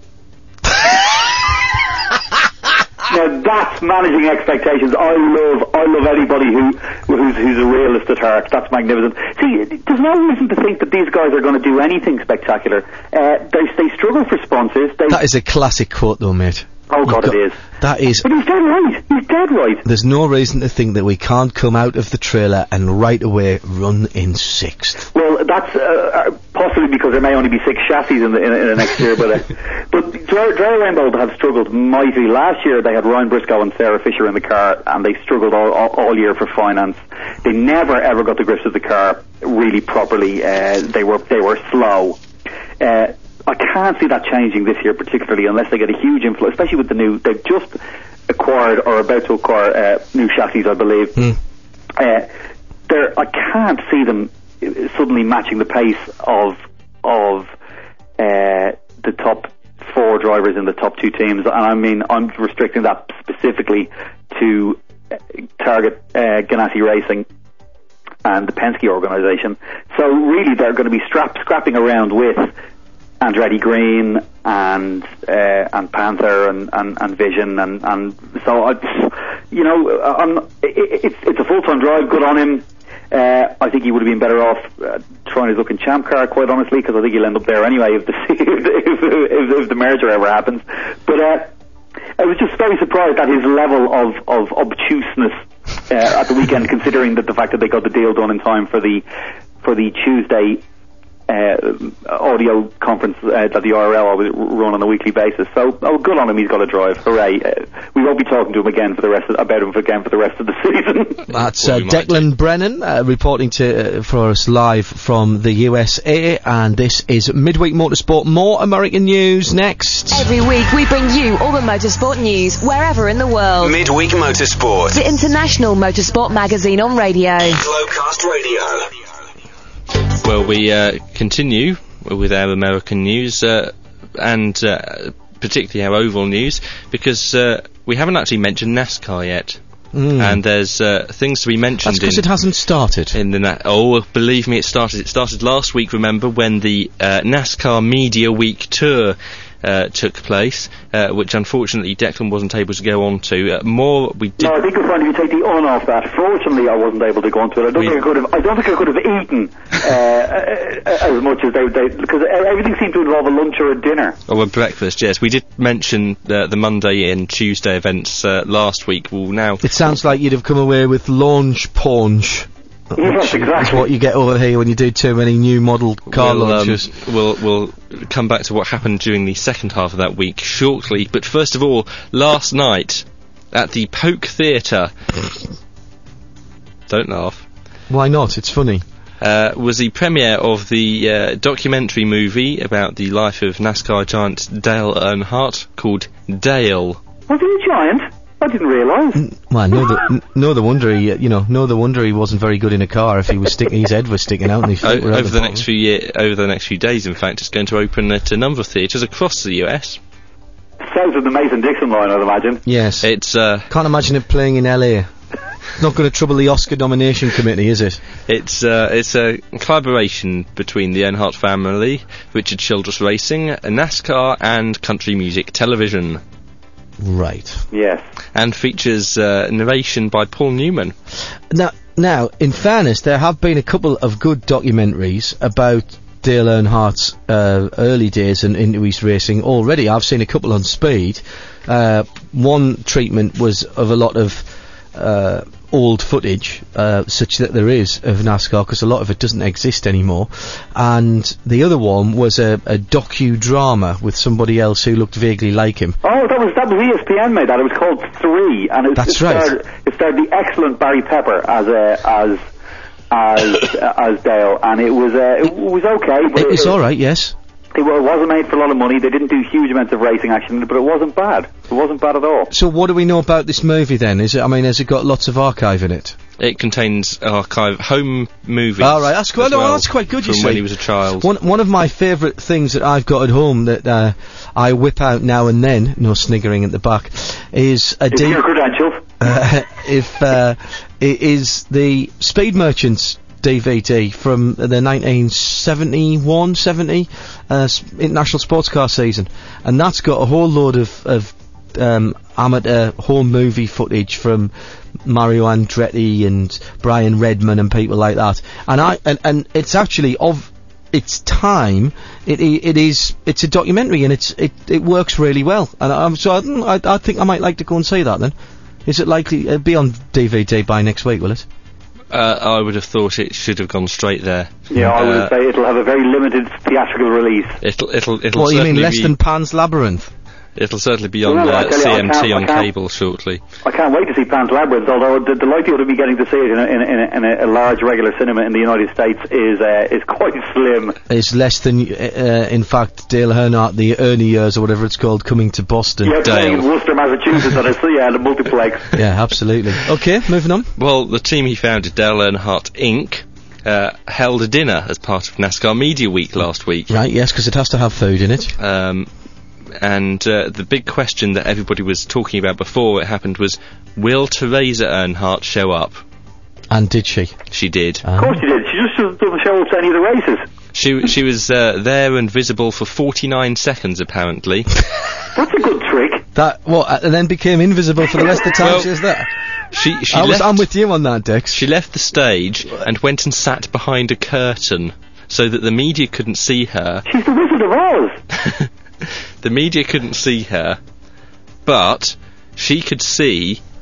Now that's managing expectations. I love, I love anybody who who's, who's a realist at heart. That's magnificent. See, there's no reason to think that these guys are going to do anything spectacular. Uh, they they struggle for sponsors. They that is a classic quote, though, mate. Oh God, it is. That is. But he's dead right. He's dead right. There's no reason to think that we can't come out of the trailer and right away run in sixth. Well, that's uh, possibly because there may only be six chassis in the in, in the next year, but uh, but Dreyer Reinbold have struggled mightily. Last year they had Ryan Briscoe and Sarah Fisher in the car, and they struggled all, all, all year for finance. They never ever got to grips with the car really properly. Uh, they were they were slow. Uh, I can't see that changing this year, particularly unless they get a huge influence, especially with the new. They've just acquired or about to acquire uh, new chassis, I believe. Mm. Uh, there, I can't see them suddenly matching the pace of of uh, the top four drivers in the top two teams, and I mean I'm restricting that specifically to uh, target uh, Ganassi Racing and the Penske organisation. So really, they're going to be strap, scrapping around with Andretti Green and uh, and Panther and, and, and Vision and, and so I, you know, I'm, it, it's it's a full time drive. Good on him. Uh, I think he would have been better off uh, trying his luck in Champ Car, quite honestly, because I think he'll end up there anyway if the if, if, if the merger ever happens. But uh, I was just very surprised at his level of of obtuseness uh, at the weekend, considering that the fact that they got the deal done in time for the for the Tuesday uh, audio conference uh, that the I R L always run on a weekly basis. So, oh, good on him. He's got a drive. Hooray! Uh, we won't be talking to him again for the rest of, about him again for the rest of the season. That's uh, Declan Brennan uh, reporting to uh, for us live from the U S A, and this is Midweek Motorsport. More American news next. Every week we bring you all the motorsport news wherever in the world. Midweek Motorsport. The International Motorsport Magazine on radio. Globecast Radio. Well, we uh, continue with our American news uh, and uh, particularly our oval news, because uh, we haven't actually mentioned NASCAR yet. Mm. And there's uh, things to be mentioned. That's because it hasn't started. In the na- oh, believe me, it started. It started last week. Remember when the uh, NASCAR Media Week tour uh, took place, uh, which unfortunately Declan wasn't able to go on to. Uh, more we did. No, I think you'll find if you take the on off that. Fortunately, I wasn't able to go on to it. I don't we think I could have. I don't think I could have eaten uh, as much as they they because everything seemed to involve a lunch or a dinner. Or a breakfast. Yes, we did mention uh, the Monday and Tuesday events uh, last week. Well, now it sounds like you'd have come away with launch paunch. Yes, exactly. That's what you get over here when you do too many new model car we'll, launches. Um, we'll, we'll come back to what happened during the second half of that week shortly. But first of all, last night at the Polk Theatre. Don't laugh. Why not? It's funny. Uh, was the premiere of the uh, documentary movie about the life of NASCAR giant Dale Earnhardt called Dale. Was he a giant? I didn't realise. N- well, no, the, n- no, the wonder he, uh, you know, no, the wonder he wasn't very good in a car if he was sticking, his head was sticking out. And his o- over the, the, the next few year, over the next few days, in fact, it's going to open at a number of theatres across the U S. South of the Mason-Dixon line, I'd imagine. Yes. It's. Uh, Can't imagine it playing in L A. Not going to trouble the Oscar nomination committee, is it? It's uh, it's a collaboration between the Earnhardt family, Richard Childress Racing, NASCAR, and Country Music Television. Right. Yes. And features uh, narration by Paul Newman. Now, now, in fairness, there have been a couple of good documentaries about Dale Earnhardt's uh, early days and into his racing already. I've seen a couple on Speed. Uh, one treatment was of a lot of uh, old footage, uh, such that there is, of NASCAR, because a lot of it doesn't exist anymore. And the other one was a, a docudrama with somebody else who looked vaguely like him. Oh, that was that was E S P N made that. It was called Three, and it, That's it right. starred it starred the excellent Barry Pepper as a as as uh, as Dale, and it was uh, it was okay. But It was it, all right, yes. It wa- wasn't made for a lot of money. They didn't do huge amounts of racing action, but it wasn't bad. It wasn't bad at all. So what do we know about this movie then? Is it? I mean, has it got lots of archive in it? It contains archive home movies. All right, that's quite. as No, well that's quite good. You from see, when he was a child. One one of my favourite things that I've got at home that uh, I whip out now and then, no sniggering at the back, is a Is D- your credentials? uh, if uh, it is the Speed Merchants D V D from the nineteen seventy-one seventy uh, s- International Sports Car season, and that's got a whole load of, of um, amateur home movie footage from Mario Andretti and Brian Redman and people like that. And I and, and it's actually of its time. It i- it is it's a documentary and it's it, it works really well. And I'm so I, I think I might like to go and see that then. Is it likely to be on D V D by next week? Will it? Uh, I would have thought it should have gone straight there. Yeah, I would Uh, say it'll have a very limited theatrical release. It'll it'll it'll What do you mean, certainly less be, than Pan's Labyrinth? It'll certainly be on Well, I uh, tell you, I C M T can't- I on can't- cable shortly. I can't wait to see Pan's Labyrinth, although the, the likelihood of me getting to see it in a, in a, in a, in a, a large regular cinema in the United States is uh, is quite slim. It's less than, uh, uh, in fact, Dale Earnhardt, the Ernie years or whatever it's called, coming to Boston. Yeah, playing in Dale. Worcester, Massachusetts, on a, yeah, the multiplex. Yeah, absolutely. Okay, moving on. Well, the team he founded, Dale Earnhardt Incorporated, uh, held a dinner as part of NASCAR Media Week last week. Right, yes, because it has to have food in it. Um, and uh, the big question that everybody was talking about before it happened was, will Teresa Earnhardt show up? And did she? She did. Of course she did. She just doesn't show up to any of the races. She she was uh, there and visible for forty-nine seconds, apparently. That's a good trick. That, what, uh, and then became invisible for the rest of the time Well, she was there? She she I was, left, I'm with you on that, Dex. She left the stage and went and sat behind a curtain so that the media couldn't see her. She's the Wizard of Oz. The media couldn't see her, but she could see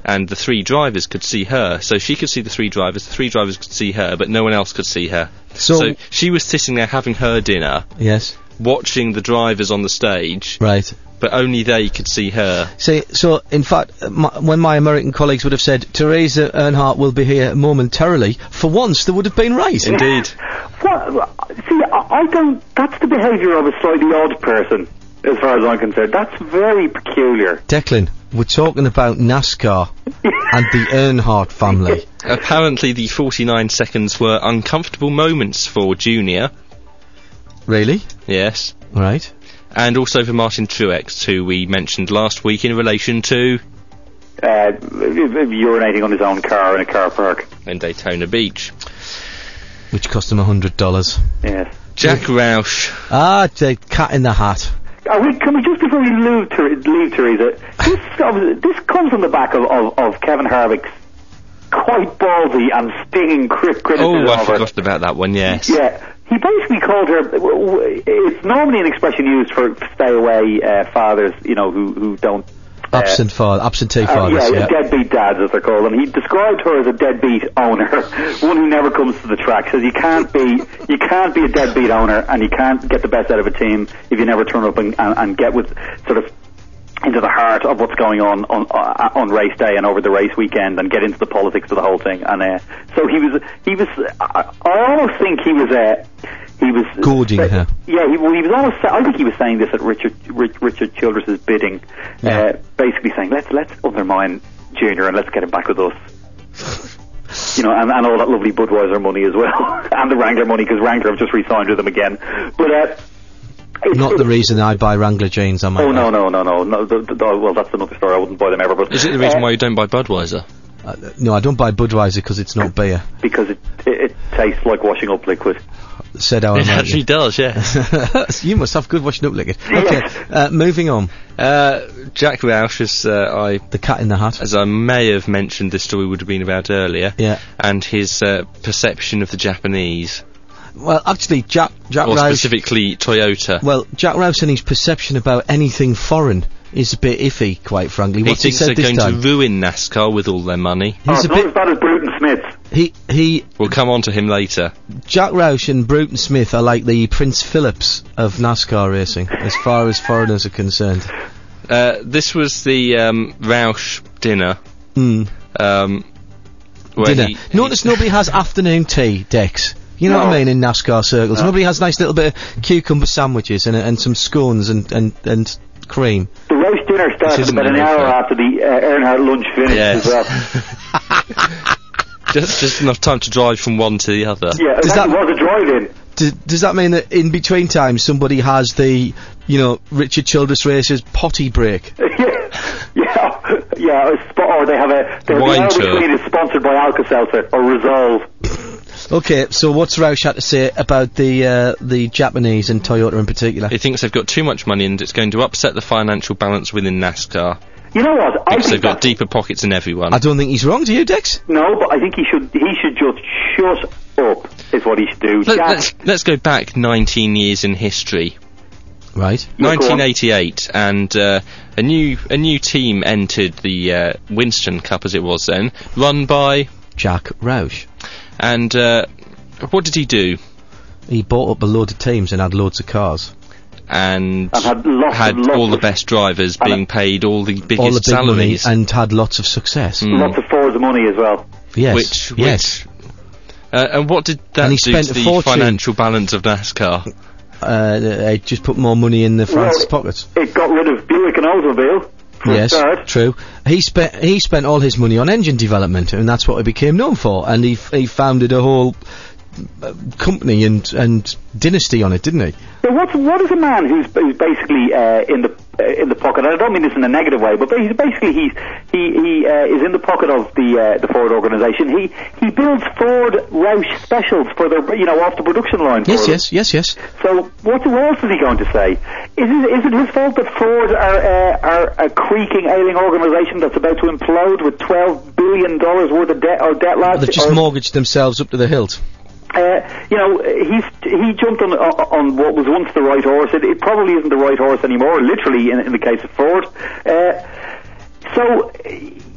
and the three drivers could see her. So she could see the three drivers, the three drivers could see her, but no one else could see her. So, so she was sitting there having her dinner, yes, watching the drivers on the stage, right, but only they could see her. See, so in fact, my, when my American colleagues would have said, Teresa Earnhardt will be here momentarily, for once they would have been right. Indeed. Well, see, I, I don't, that's the behaviour of a slightly odd person, as far as I'm concerned. That's very peculiar. Declan, we're talking about NASCAR and the Earnhardt family. Apparently the forty-nine seconds were uncomfortable moments for Junior. Really? Yes. Right. And also for Martin Truex, who we mentioned last week in relation to... Uh, urinating on his own car in a car park. In Daytona Beach. Which cost him a hundred dollars. Yes. Jack Roush. Ah, the cat in the hat. Are we, can we just, before we leave, Ter- leave Teresa, this, this comes on the back of, of, of Kevin Harvick's quite ballsy and stinging crit- criticism Oh, I of her. forgot about that one, yes. Yeah. He basically called her, it's normally an expression used for stay away uh, fathers, you know, who, who don't... Uh, Absent father, absentee uh, fathers, yeah, yeah. deadbeat dads, as they're called. And he described her as a deadbeat owner, one who never comes to the track. Says you can't be, you can't be a deadbeat owner, and you can't get the best out of a team if you never turn up and, and, and get with sort of into the heart of what's going on on uh, on race day and over the race weekend, and get into the politics of the whole thing. And uh, so he was, he was. I, I almost think he was. Uh, He was gorging uh, her. Yeah, he, well, he was almost. I think he was saying this at Richard Rich, Richard Childress's bidding, Yeah. uh, basically saying let's let's undermine Junior and let's get him back with us. You know, and, and all that lovely Budweiser money as well, and the Wrangler money, because Wrangler have just re-signed with them again. But uh, it's, Not it's, the reason I buy Wrangler jeans, am I? Oh no no no no no. The, the, the, well, that's another story. I wouldn't buy them ever. But is it the reason uh, why you don't buy Budweiser? Uh, no, I don't buy Budweiser because it's not beer. Because it, it it tastes like washing up liquid. Said our It American. actually does, yeah. You must have good washing up liquid. Okay, Yes. uh, moving on. Uh, Jack Roush, as uh, I The cat in the hat. as I may have mentioned, this story would have been about earlier. Yeah. And his uh, perception of the Japanese, Well, actually, Jack Jack or Rouse. specifically Toyota. Well, Jack Rouse and his perception about anything foreign is a bit iffy, quite frankly. he What's he thinks said they're this going time? to ruin NASCAR with all their money. Oh, He's it's a not bit. as bad as Bruton Smith. He he. We'll come on to him later. Jack Roush and Bruton Smith are like the Prince Phillips of NASCAR racing, as far as foreigners are concerned. Uh, this was the um, Roush dinner. Mm. Um, where Dinner. he- Notice nobody has afternoon tea, Dex. You know No. what I mean, in NASCAR circles. No. Nobody has nice little bit of cucumber sandwiches and, and some scones and, and, and cream. The roast dinner started isn't about an enough, hour though. after the uh, Earnhardt lunch finished Yes. as well. just, just enough time to drive from one to the other. Yeah, Does that that- was a drive-in. D- does that mean that in between times somebody has the, you know, Richard Childress Racers potty break? yeah, yeah, yeah. a sp- Or they have a they have Wine the hour tour. between is sponsored by Alka-Seltzer or Resolve. Okay, so what's Roush had to say about the uh, the Japanese and Toyota in particular? He thinks they've got too much money and it's going to upset the financial balance within NASCAR. You know what? I Because think they've got that- deeper pockets than everyone. I don't think he's wrong, do you, Dex? No, but I think he should he should just shut up. Is what he should do. Let, Jack- let's, let's go back nineteen years in history. Right. Yeah, go on. nineteen eighty-eight, and uh, a new a new team entered the uh, Winston Cup, as it was then, run by, Jack Roush. and uh, what did he do? He bought up a load of teams and had loads of cars. And, And had lots had and lots all the of- best drivers and being paid all the biggest All the big salaries. money and had lots of success. Mm. lots of Forza money as well. Yes. Which, yes. which uh, and what did that And he do spent to a the fortune. financial balance of NASCAR? Uh, they just put more money in the Francis Well, pockets. It got rid of Buick and Oldsmobile. For Yes, a start. true. He spent he spent all his money on engine development, and that's what he became known for. And he f- he founded a whole uh, company and and dynasty on it, didn't he? But what what is a man who's, who's basically uh, in the uh, in the pocket? And I don't mean this in a negative way, but he's basically he's he he uh, is in the pocket of the uh, the Ford organisation. He he builds Ford Roush specials for their you know off the production line. Yes, for them. yes, yes, yes. So what, what else is he going to say? Is it, is it his fault that Ford are uh, are a creaking, ailing organisation that's about to implode with twelve billion dollars worth of debt or debt last? They've just or, mortgaged themselves up to the hilt. uh, you know, he's he jumped on on on what was once the right horse. It, it probably isn't the right horse anymore, literally in, in the case of Ford. Uh, so,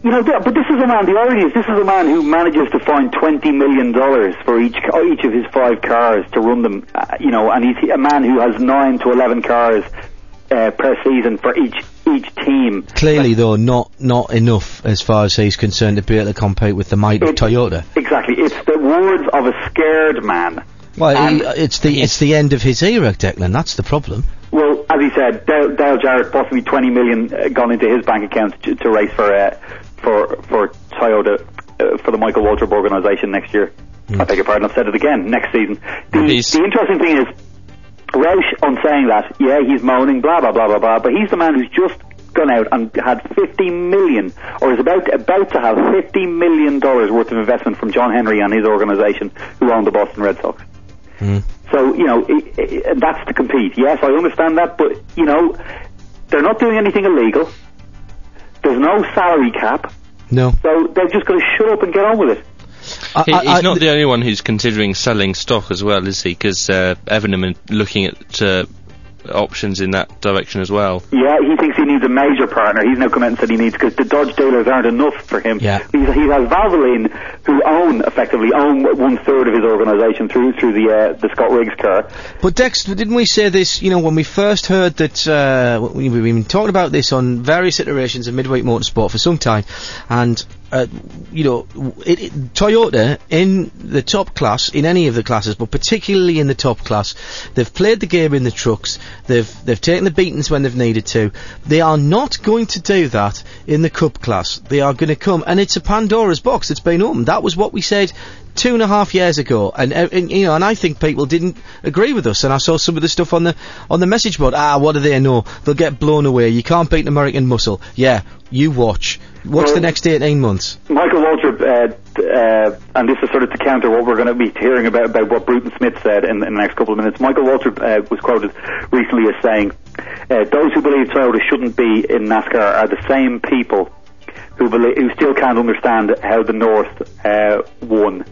you know, th- but this is a man, the irony is this is a man who manages to find twenty million dollars for each ca- each of his five cars to run them, uh, you know, and he's a man who has nine to eleven cars uh, per season for each each team. Clearly, like, though, not not enough as far as he's concerned to be able to compete with the might of Toyota. Exactly. It's the words of a scared man. Well, he, it's the it's the end of his era, Declan. That's the problem. Well, as he said, Dale, Dale Jarrett, possibly twenty million uh, gone into his bank account to, to race for uh, for for Toyota uh, for the Michael Waltrip organisation next year. Mm. I beg your pardon, I've said it again. Next season. The, the interesting thing is, Roush, on saying that, yeah, he's moaning, blah blah blah blah blah, but he's the man who's just gone out and had fifty million, or is about about to have fifty million dollars worth of investment from John Henry and his organisation, who own the Boston Red Sox. Mm. So, you know, it, it, that's to compete. Yes, I understand that, but, you know, they're not doing anything illegal. There's no salary cap. No. So they're just going to shut up and get on with it. I, he, he's I, not the only one who's considering selling stock as well, is he? Because uh, Evernham are looking at uh, options in that direction as well. Yeah, he thinks he needs a major partner. He's now come out and said he needs, because the Dodge dealers aren't enough for him. Yeah. He's, he has Valvoline, who own, effectively, own one third of his organisation through through the uh, the Scott Riggs car. But Dex, didn't we say this, you know, when we first heard that, uh, we, we've been talking about this on various iterations of Midweek Motorsport for some time, and Uh, you know, it, it, Toyota in the top class, in any of the classes, but particularly in the top class, they've played the game in the trucks. They've they've taken the beatings when they've needed to. They are not going to do that in the Cup class. They are going to come, and it's a Pandora's box that's been opened. That was what we said two and a half years ago, and, uh, and you know, and I think people didn't agree with us. And I saw some of the stuff on the on the message board. Ah, what do they know? They'll get blown away. You can't beat an American muscle. Yeah, you watch. What's well, the next eighteen months? Michael Waltrip, uh, uh, and this is sort of to counter what we're going to be hearing about, about what Bruton Smith said in, in the next couple of minutes. Michael Waltrip uh, was quoted recently as saying, uh, those who believe Toyota shouldn't be in NASCAR are the same people who believe, who still can't understand how the North uh, won.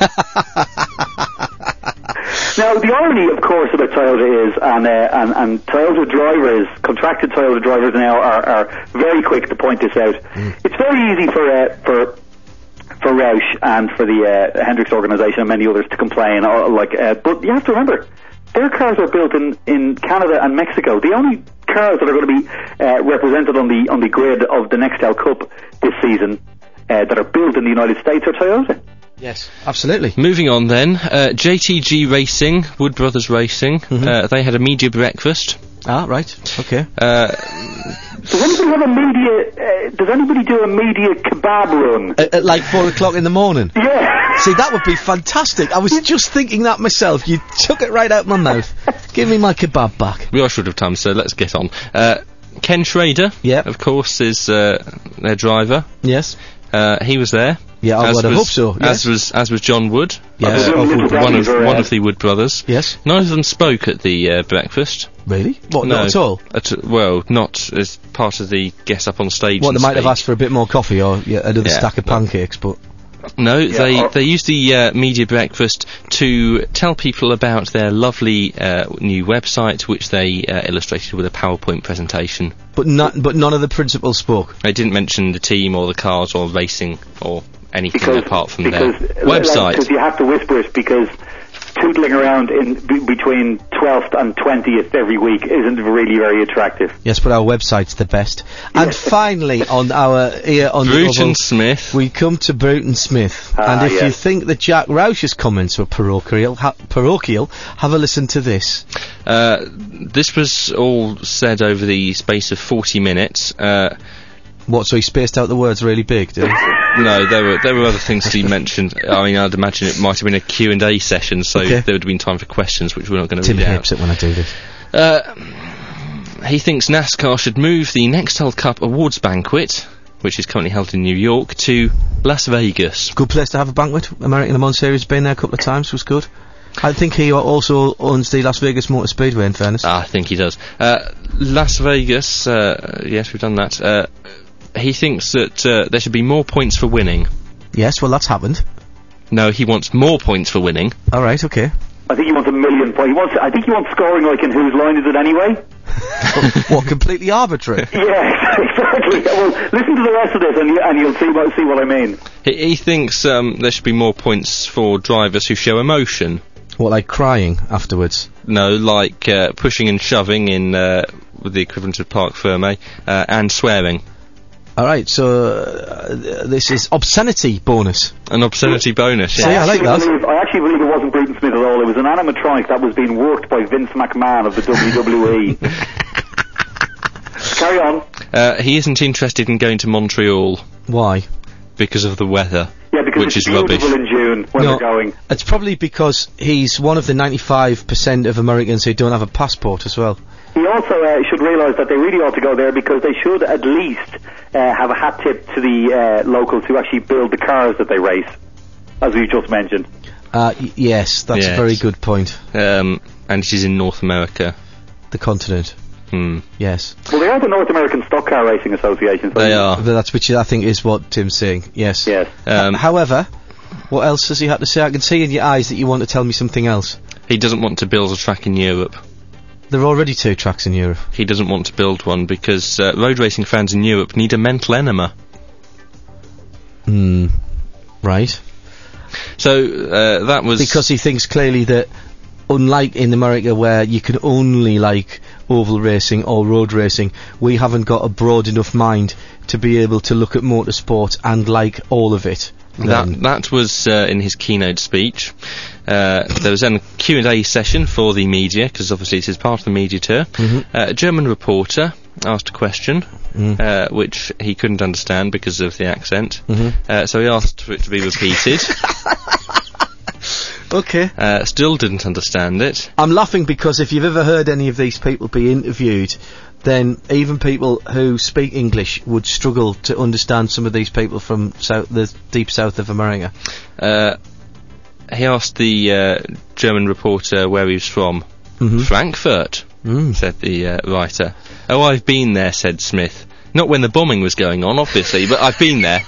Now, the irony, of course, about Toyota is, and, uh, and, and Toyota drivers, contracted Toyota drivers now are, are very quick to point this out. Mm. It's very easy for uh, for for Roush and for the uh, Hendricks organisation and many others to complain. Uh, like, uh, but you have to remember, their cars are built in, in Canada and Mexico. The only cars that are going to be uh, represented on the on the grid of the Nextel Cup this season uh, that are built in the United States are Toyota. Yes, absolutely. Moving on then, uh, J T G Racing, Wood Brothers Racing, mm-hmm. uh, they had a media breakfast. Ah, right, okay. Uh, does anybody have a media, uh, does anybody do a media kebab run? At, at like four o'clock in the morning? Yeah. See, that would be fantastic. I was just thinking that myself. You took it right out of my mouth. Give me my kebab back. We are short of time, so let's get on. Uh, Ken Schrader, yep. of course, is uh, their driver. Yes. Uh, he was there. Yeah, I would have hoped so. Yes. As was as was John Wood, yes. uh, of Wood, one of one of the Wood brothers. Yes. None of them spoke at the uh, breakfast. Really? What? No, not at all. At, well, not as part of the guest up on stage. What? They might speak. have asked for a bit more coffee or yeah, another yeah, stack of pancakes, but. No, yeah, they or- they used the uh, media breakfast to tell people about their lovely uh, new website, which they uh, illustrated with a PowerPoint presentation. But not, but none of the principals spoke. They didn't mention the team or the cars or racing or anything because, apart from because, their uh, website. Because you have to whisper it, because tootling around in b- between twelfth and twentieth every week isn't really very attractive. Yes, but our website's the best. And yes. Finally, on our here on Bruton the Smith, we come to Bruton Smith. Ah, and if yes. you think that Jack Roush's comments were parochial, ha- parochial, have a listen to this. Uh, this was all said over the space of forty minutes. Uh, what? So he spaced out the words really big, did he? No, there were there were other things that he mentioned. I mean, I'd imagine it might have been a Q and A session, so okay. there would have been time for questions, which we're not going to Tim read out. hates it when I do this. Uh, he thinks NASCAR should move the Nextel Cup Awards Banquet, which is currently held in New York, to Las Vegas. Good place to have a banquet. American Le Mans Series, been there a couple of times, was good. I think he also owns the Las Vegas Motor Speedway, in fairness. Ah, I think he does. Uh, Las Vegas, uh, yes, we've done that. Uh, he thinks that uh, there should be more points for winning. Yes, well, that's happened. No, he wants more points for winning. All right, okay. I think he wants a million points. He wants. I think he wants scoring like in Whose Line Is It Anyway? What, completely arbitrary? Yes, exactly. Well, listen to the rest of this and, you, and you'll see what, see what I mean. He, he thinks um, there should be more points for drivers who show emotion. What, like crying afterwards? No, like uh, pushing and shoving in uh, with the equivalent of Parc Fermé, uh, and swearing. Alright, so uh, this is obscenity bonus. An obscenity bonus, yeah. See, I like that. Believe, I actually believe it wasn't Bruton Smith at all. It was an animatronic that was being worked by Vince McMahon of the W W E. Carry on. Uh, he isn't interested in going to Montreal. Why? Because of the weather. Yeah, because which it's is beautiful rubbish. in June when No, we're going. It's probably because he's one of the ninety-five percent of Americans who don't have a passport as well. He also uh, should realise that they really ought to go there because they should at least uh, have a hat tip to the uh, locals who actually build the cars that they race, as we just mentioned. Uh, y- yes, that's Yes. a very good point. Um, and she's in North America. The continent. Hmm. Yes. Well, they are the North American Stock Car Racing Association. So They are. But that's which I think is what Tim's saying. Yes. Yes. Um, However, what else has he had to say? I can see in your eyes that you want to tell me something else. He doesn't want to build a track in Europe. There are already two tracks in Europe. He doesn't want to build one because uh, road racing fans in Europe need a mental enema. Hmm. Right. So uh, that was Because he thinks clearly that, unlike in America where you can only like oval racing or road racing, we haven't got a broad enough mind to be able to look at motorsport and like all of it. that. Then. That was uh, in his keynote speech. Uh, there was then a Q and A session for the media because obviously it is part of the media tour. Mhm. Uh, a German reporter asked a question, Mm. uh, which he couldn't understand because of the accent. Mhm. Uh, so he asked for it to be repeated. Okay. uh, still didn't understand it. I'm laughing because if you've ever heard any of these people be interviewed, then even people who speak English would struggle to understand some of these people from south, the deep south of America. Uh, he asked the uh, German reporter where he was from. Mhm. Frankfurt, Mm. said the uh, writer. Oh, I've been there, said Smith. Not when the bombing was going on, obviously, but I've been there.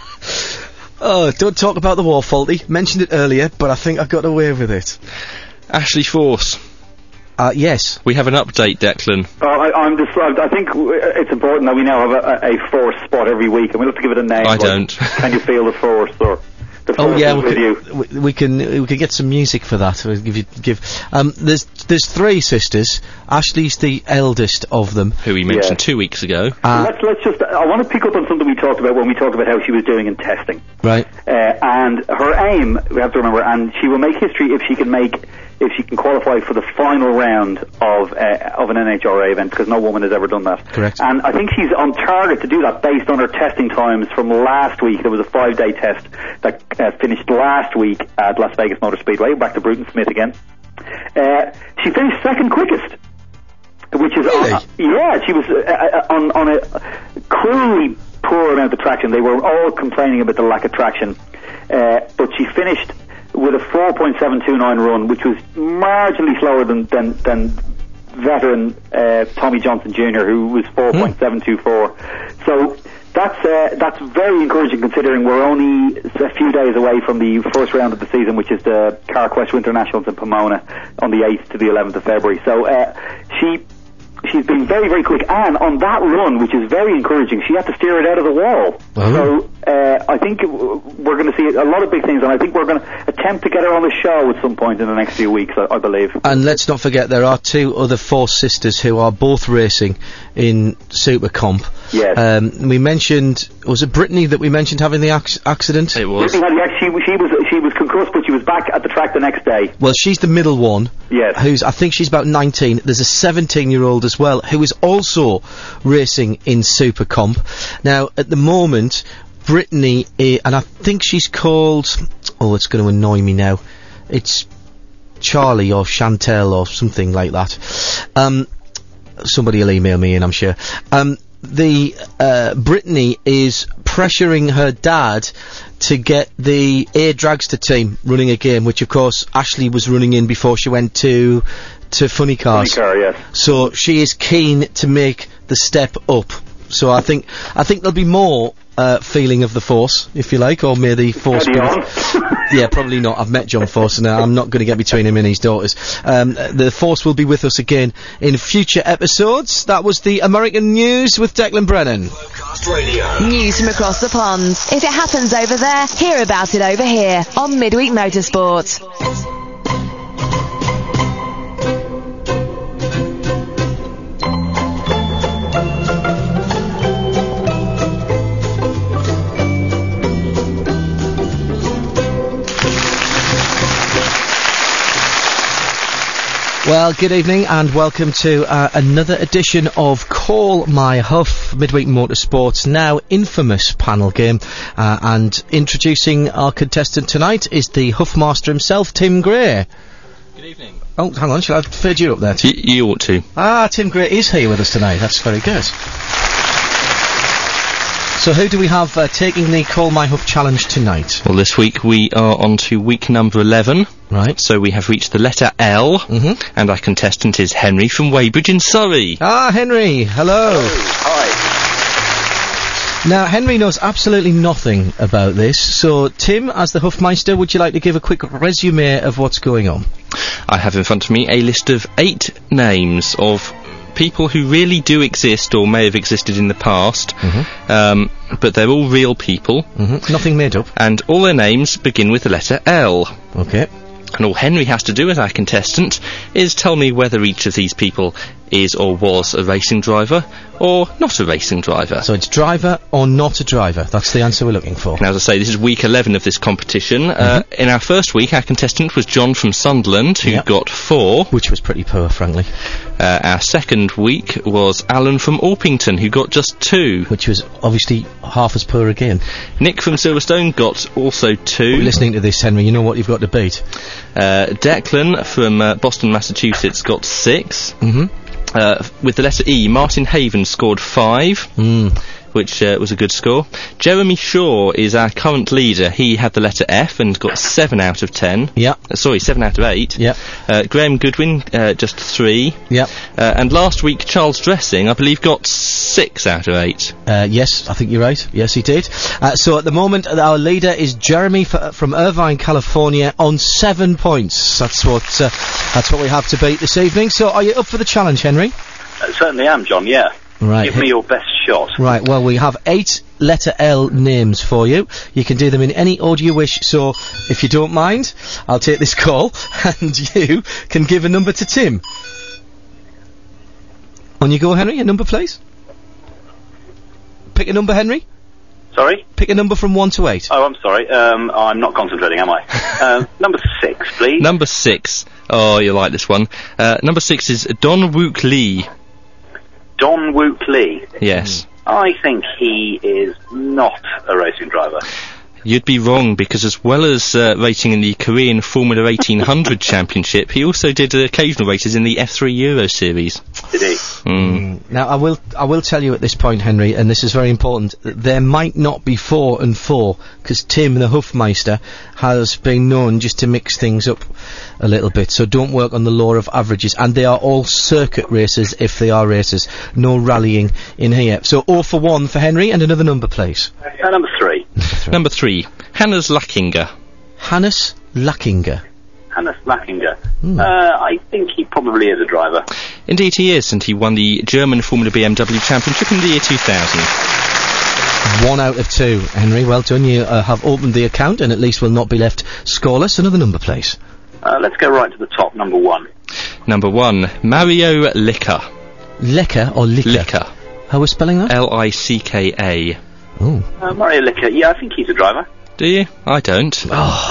Oh, don't talk about the war, Faulty. Mentioned it earlier, but I think I got away with it. Ashley Force. Uh, yes. We have an update, Declan. Uh, I, I'm just, I I think w- it's important that we now have a, a, a force spot every week, and we'll have to give it a name. I like, don't. Can you feel the force, or the force Oh yeah, is we with you? can, we, we can we can get some music for that. We'll give you give. Um, there's there's three sisters. Ashley's the eldest of them. Who we mentioned Yeah. two weeks ago. Uh, let's let's just. I want to pick up on something we talked about when we talked about how she was doing in testing. right. Uh, and her aim, we have to remember, and she will make history if she can make, if she can qualify for the final round of uh, of an N H R A event, because no woman has ever done that. Correct. And I think she's on target to do that based on her testing times from last week. There was a five-day test that uh, finished last week at Las Vegas Motor Speedway. Back to Bruton Smith again. Uh, she finished second quickest. Which is, Really? uh, yeah, she was uh, uh, on, on a cruelly poor amount of traction. They were all complaining about the lack of traction. Uh, but she finished with a four point seven two nine run, which was marginally slower than, than, than veteran uh, Tommy Johnson Junior, who was four point seven two four. So that's uh, that's very encouraging, considering we're only a few days away from the first round of the season, which is the CarQuest Winter Nationals in Pomona on the eighth to the eleventh of February. So uh, she she's been very, very quick, and on that run, which is very encouraging, she had to steer it out of the wall. Oh. So uh, I think w- we're going to see a lot of big things, and I think we're going to attempt to get her on the show at some point in the next few weeks, I, I believe. And let's not forget there are two other Force sisters who are both racing in Super Comp. Yes. Um, we mentioned, was it Brittany that we mentioned having the ac- accident? It was. Brittany had the ac- she, she was she was concussed, but she was back at the track the next day. Well, she's the middle one. Yes. Who's, I think she's about nineteen. There's a seventeen-year-old as well who is also racing in Super Comp. Now, at the moment, Brittany, uh, and I think she's called, oh, it's going to annoy me now. It's Charlie or Chantel or something like that. Um, somebody will email me in, I'm sure. Um, the, uh, Brittany is pressuring her dad to get the Air Dragster team running a game, which of course Ashley was running in before she went to, to Funny Cars. Funny Car, yes. So she is keen to make the step up So I think I think there'll be more uh, feeling of the Force, if you like, or may the Force be... Yeah, probably not. I've met John Force, and uh, I'm not going to get between him and his daughters. Um, the Force will be with us again in future episodes. That was the American News with Declan Brennan. News from across the pond. If it happens over there, hear about it over here on Midweek Motorsport. Well, good evening and welcome to uh, another edition of Call My Huff, Midweek Motorsport's now infamous panel game. Uh, and introducing our contestant tonight is the Huffmaster himself, Tim Gray. Good evening. Oh, hang on, shall I fade you up there, Tim? Y- you ought to. Ah, Tim Gray is here with us tonight. That's very good. So who do we have uh, taking the Call My Huff challenge tonight? Well, this week we are on to week number eleven. Right. So we have reached the letter L, mm-hmm. and our contestant is Henry from Weybridge in Surrey. Ah, Henry, hello. Hi. Now, Henry knows absolutely nothing about this, so Tim, as the Huffmeister, would you like to give a quick resume of what's going on? I have in front of me a list of eight names of people who really do exist or may have existed in the past, mm-hmm. um, but they're all real people. Mm-hmm. Nothing made up. And all their names begin with the letter L. Okay. And all Henry has to do as our contestant is tell me whether each of these people is or was a racing driver or not a racing driver. So it's driver or not a driver. That's the answer we're looking for. And as I say, this is week eleven of this competition. Mm-hmm. Uh, in our first week, our contestant was John from Sunderland, who yep. got four. Which was pretty poor, frankly. Uh, our second week was Alan from Orpington, who got just two. Which was obviously half as poor again. Nick from Silverstone got also two. Listening to this, Henry, you know what you've got to beat. Uh, Declan from uh, Boston, Massachusetts got six. Mm-hmm. Uh, with the letter E, Martin Haven scored five, mm. which uh, was a good score. Jeremy Shaw is our current leader. He had the letter F and got seven out of ten. Yeah. Uh, sorry, seven out of eight. Yeah. Uh, Graham Goodwin, uh, just three. Yeah. Uh, and last week, Charles Dressing, I believe, got six out of eight. Uh, yes, I think you're right. Yes, he did. Uh, so at the moment, uh, our leader is Jeremy f- from Irvine, California, on seven points. That's what uh, that's what we have to beat this evening. So are you up for the challenge, Henry? I certainly am, John, yeah. Right. Give me your best shot. Right, well, we have eight letter L names for you. You can do them in any order you wish, so if you don't mind, I'll take this call, and you can give a number to Tim. On you go, Henry. A number, please. Pick a number, Henry. Sorry? Pick a number from one to eight. Oh, I'm sorry. Um, I'm not concentrating, am I? um, number six, please. Number six. Oh, you like this one. Uh, number six is Don Wook Lee. Don Wook Lee. Yes. I think he is not a racing driver. You'd be wrong, because as well as uh, racing in the Korean Formula eighteen hundred Championship, he also did uh, occasional races in the F three Euro Series. Did he? Mm. Now, I will I will tell you at this point, Henry, and this is very important, that there might not be four and four, because Tim, the Huffmeister, has been known just to mix things up a little bit, so don't work on the law of averages, and they are all circuit races, if they are races. No rallying in here. So, oh for one for Henry, and another number, please. Uh, number three. Number three, Hannes Lackinger. Hannes Lackinger. Hannes Lackinger. Hmm. Uh, I think he probably is a driver. Indeed he is, and he won the German Formula B M W Championship in the year two thousand. One out of two, Henry. Well done. You uh, have opened the account, and at least will not be left scoreless. Another number, please. Uh, let's go right to the top, number one. Number one, Mario Licker. Licker or Licker? Licker. How are we spelling that? L I C K A. Oh. Uh, Mario Licker, yeah, I think he's a driver. Do you? I don't.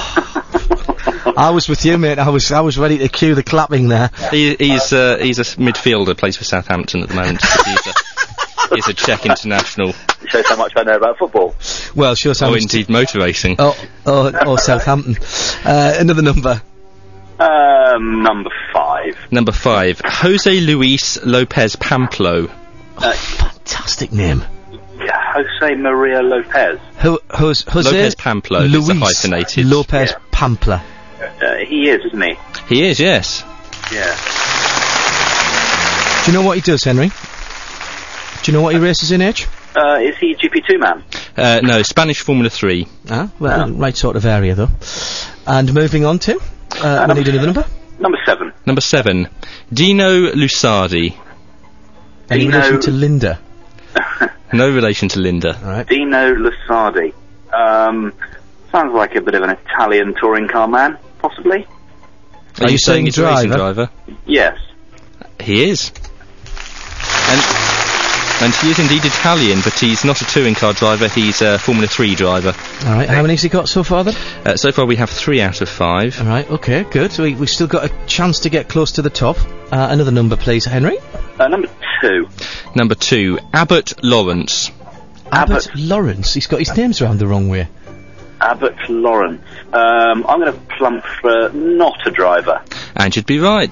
Oh. I was with you, mate. I was I was ready to cue the clapping there. He, he's uh, he's a midfielder, plays for Southampton at the moment. he's, a, he's a Czech international. It shows how much I know about football. Well, sure. Or indeed motor racing. Oh, oh, oh Southampton. Uh, another number. Um, number five. Number five, Jose Luis Lopez Pamplo. Oh, fantastic name. Yeah, Jose Maria Lopez. Ho- Jose, Jose Lopez Pamplo. Luis it's a hyphenated. Lopez yeah. Pampla. Uh, he is, isn't he? He is, yes. Yeah. Do you know what he does, Henry? Do you know what he races in, H? Uh, is he G P two man? Uh, no, Spanish Formula three. Ah, well, right sort of area, though. And moving on, Tim, uh, Uh, we need another number. Number seven. Number seven, Dino Lusardi. Any Dino- relation to Linda? No relation to Linda. All right. Dino Lusardi. Um, sounds like a bit of an Italian touring car man, possibly. Are, you saying he's he's a racing driver? driver? Yes. He is. And and he is indeed Italian, but he's not a touring car driver, he's a Formula three driver. All right, how many has he got so far, then? Uh, so far we have three out of five. All right, okay, good. So we, we've still got a chance to get close to the top. Uh, another number, please, Henry. Uh, number two. Number two, Abbott Lawrence. Abbott Lawrence. He's got his names around the wrong way. Abbott Lawrence. Um, I'm going to plump for not a driver. And you'd be right.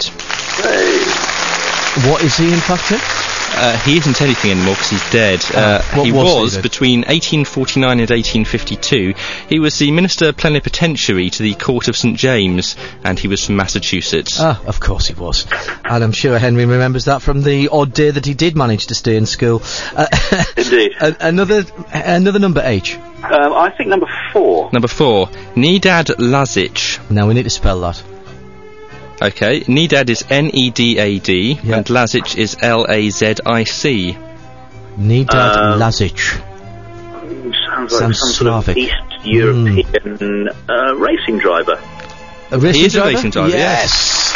Hey. What is he, in fact, Tim? Uh, he isn't anything anymore because he's dead. Uh, what he was he was, then? between eighteen forty-nine and eighteen fifty-two, he was the Minister Plenipotentiary to the Court of Saint James, and he was from Massachusetts. Ah, of course he was. And I'm sure Henry remembers that from the odd day that he did manage to stay in school. Uh, Indeed. a- another, another number, H. Um, I think number four. Number four, Nedad Lazic. Now we need to spell that. Okay, Nedad is N E D A D, Yeah. and Lazic is L A Z I C. Nedad Um, Lazic. Sounds like Sounds some Slavic. sort of East European uh, racing driver. A racing He is a driver? racing driver, Yes.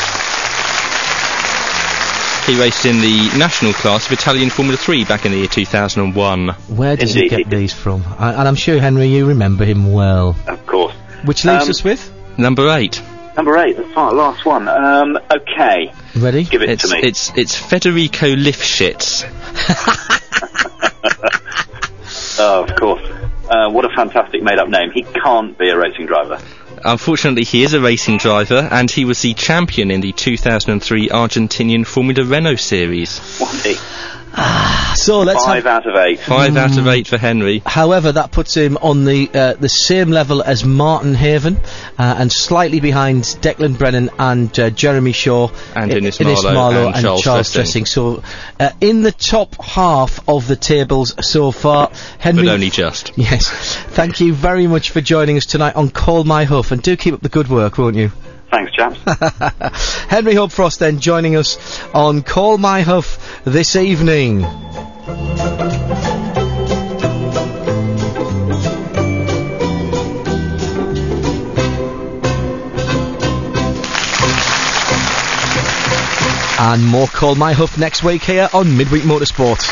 He raced in the national class of Italian Formula three back in the year two thousand one. Where does he Indeed, get he did. these from? I, and I'm sure, Henry, you remember him well. Of course. Which leaves Um, us with? Number eight. Number eight, the fi- last one. Um, okay. Ready? Give it It's, to me. it's, it's Federico Lifshitz. Oh, of course. Uh, what a fantastic made-up name. He can't be a racing driver. Unfortunately, he is a racing driver, and he was the champion in the two thousand three Argentinian Formula Renault series. Was he? So let's Five have... out of eight. Five out of eight for Henry. However, that puts him on the uh, the same level as Martin Haven, uh, and slightly behind Declan Brennan and uh, Jeremy Shaw, And I- Innes Marlowe and Charles Dressing. Dressing. So, uh, in the top half of the tables so far, Henry. But only just. Yes. Thank you very much for joining us tonight on Call My Huff, and do keep up the good work, won't you? Thanks, chaps. Henry Hubfrost then joining us on Call My Huff this evening. And more Call My Huff next week here on Midweek Motorsport.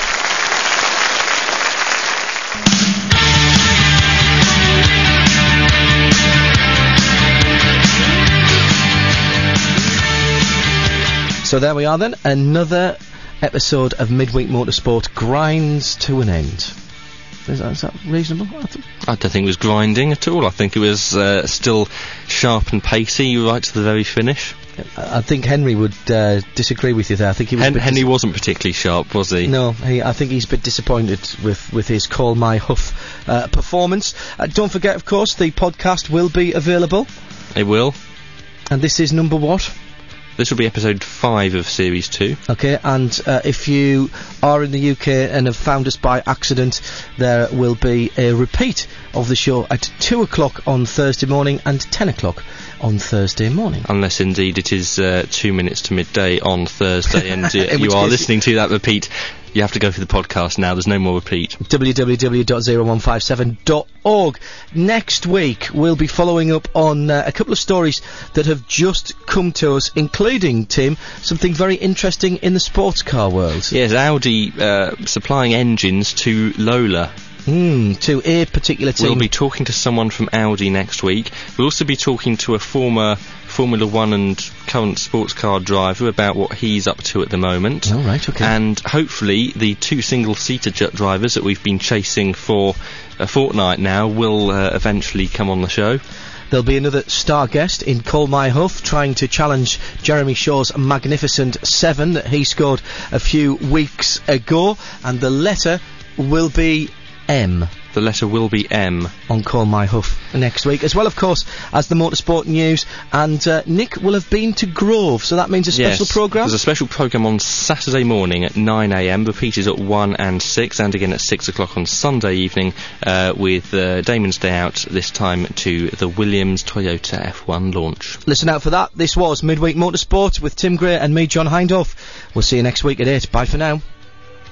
So there we are then, another episode of Midweek Motorsport grinds to an end. Is that, is that reasonable? I th- I don't think it was grinding at all. I think it was uh, still sharp and pacey right to the very finish. I think Henry would uh, disagree with you there. I think he was. a Hen- bit Henry dis- wasn't particularly sharp, was he? No, he, I think he's a bit disappointed with, with his Call My Huff uh, performance. Uh, don't forget, of course, the podcast will be available. It will. And this is number what? This will be episode five of series two. Okay, and uh, if you are in the U K and have found us by accident, there will be a repeat of the show at two o'clock on Thursday morning and ten o'clock on Thursday morning. Unless indeed it is uh, two minutes to midday on Thursday, and uh, In you which are case- listening to that repeat. You have to go through the podcast now. There's no more repeat. w w w dot zero one five seven dot org. Next week we'll be following up on uh, a couple of stories that have just come to us, including, Tim, something very interesting in the sports car world. Yes, Audi uh, supplying engines to Lola. Hmm, to a particular team. We'll be talking to someone from Audi next week. We'll also be talking to a former Formula One and current sports car driver about what he's up to at the moment. Oh, right, okay. And hopefully the two single-seater jet drivers that we've been chasing for a fortnight now will uh, eventually come on the show. There'll be another star guest in Call My Huff trying to challenge Jeremy Shaw's magnificent seven that he scored a few weeks ago, and the letter will be M. The letter will be M. On Call My Huff next week, as well, of course, as the motorsport news. And uh, Nick will have been to Grove, so that means a special yes, programme? There's a special programme on Saturday morning at nine a m, repeated at one and six, and again at six o'clock on Sunday evening, uh, with uh, Damon's Day Out, this time to the Williams Toyota F one launch. Listen out for that. This was Midweek Motorsport with Tim Gray and me, John Hindhaugh. We'll see you next week at eight. Bye for now.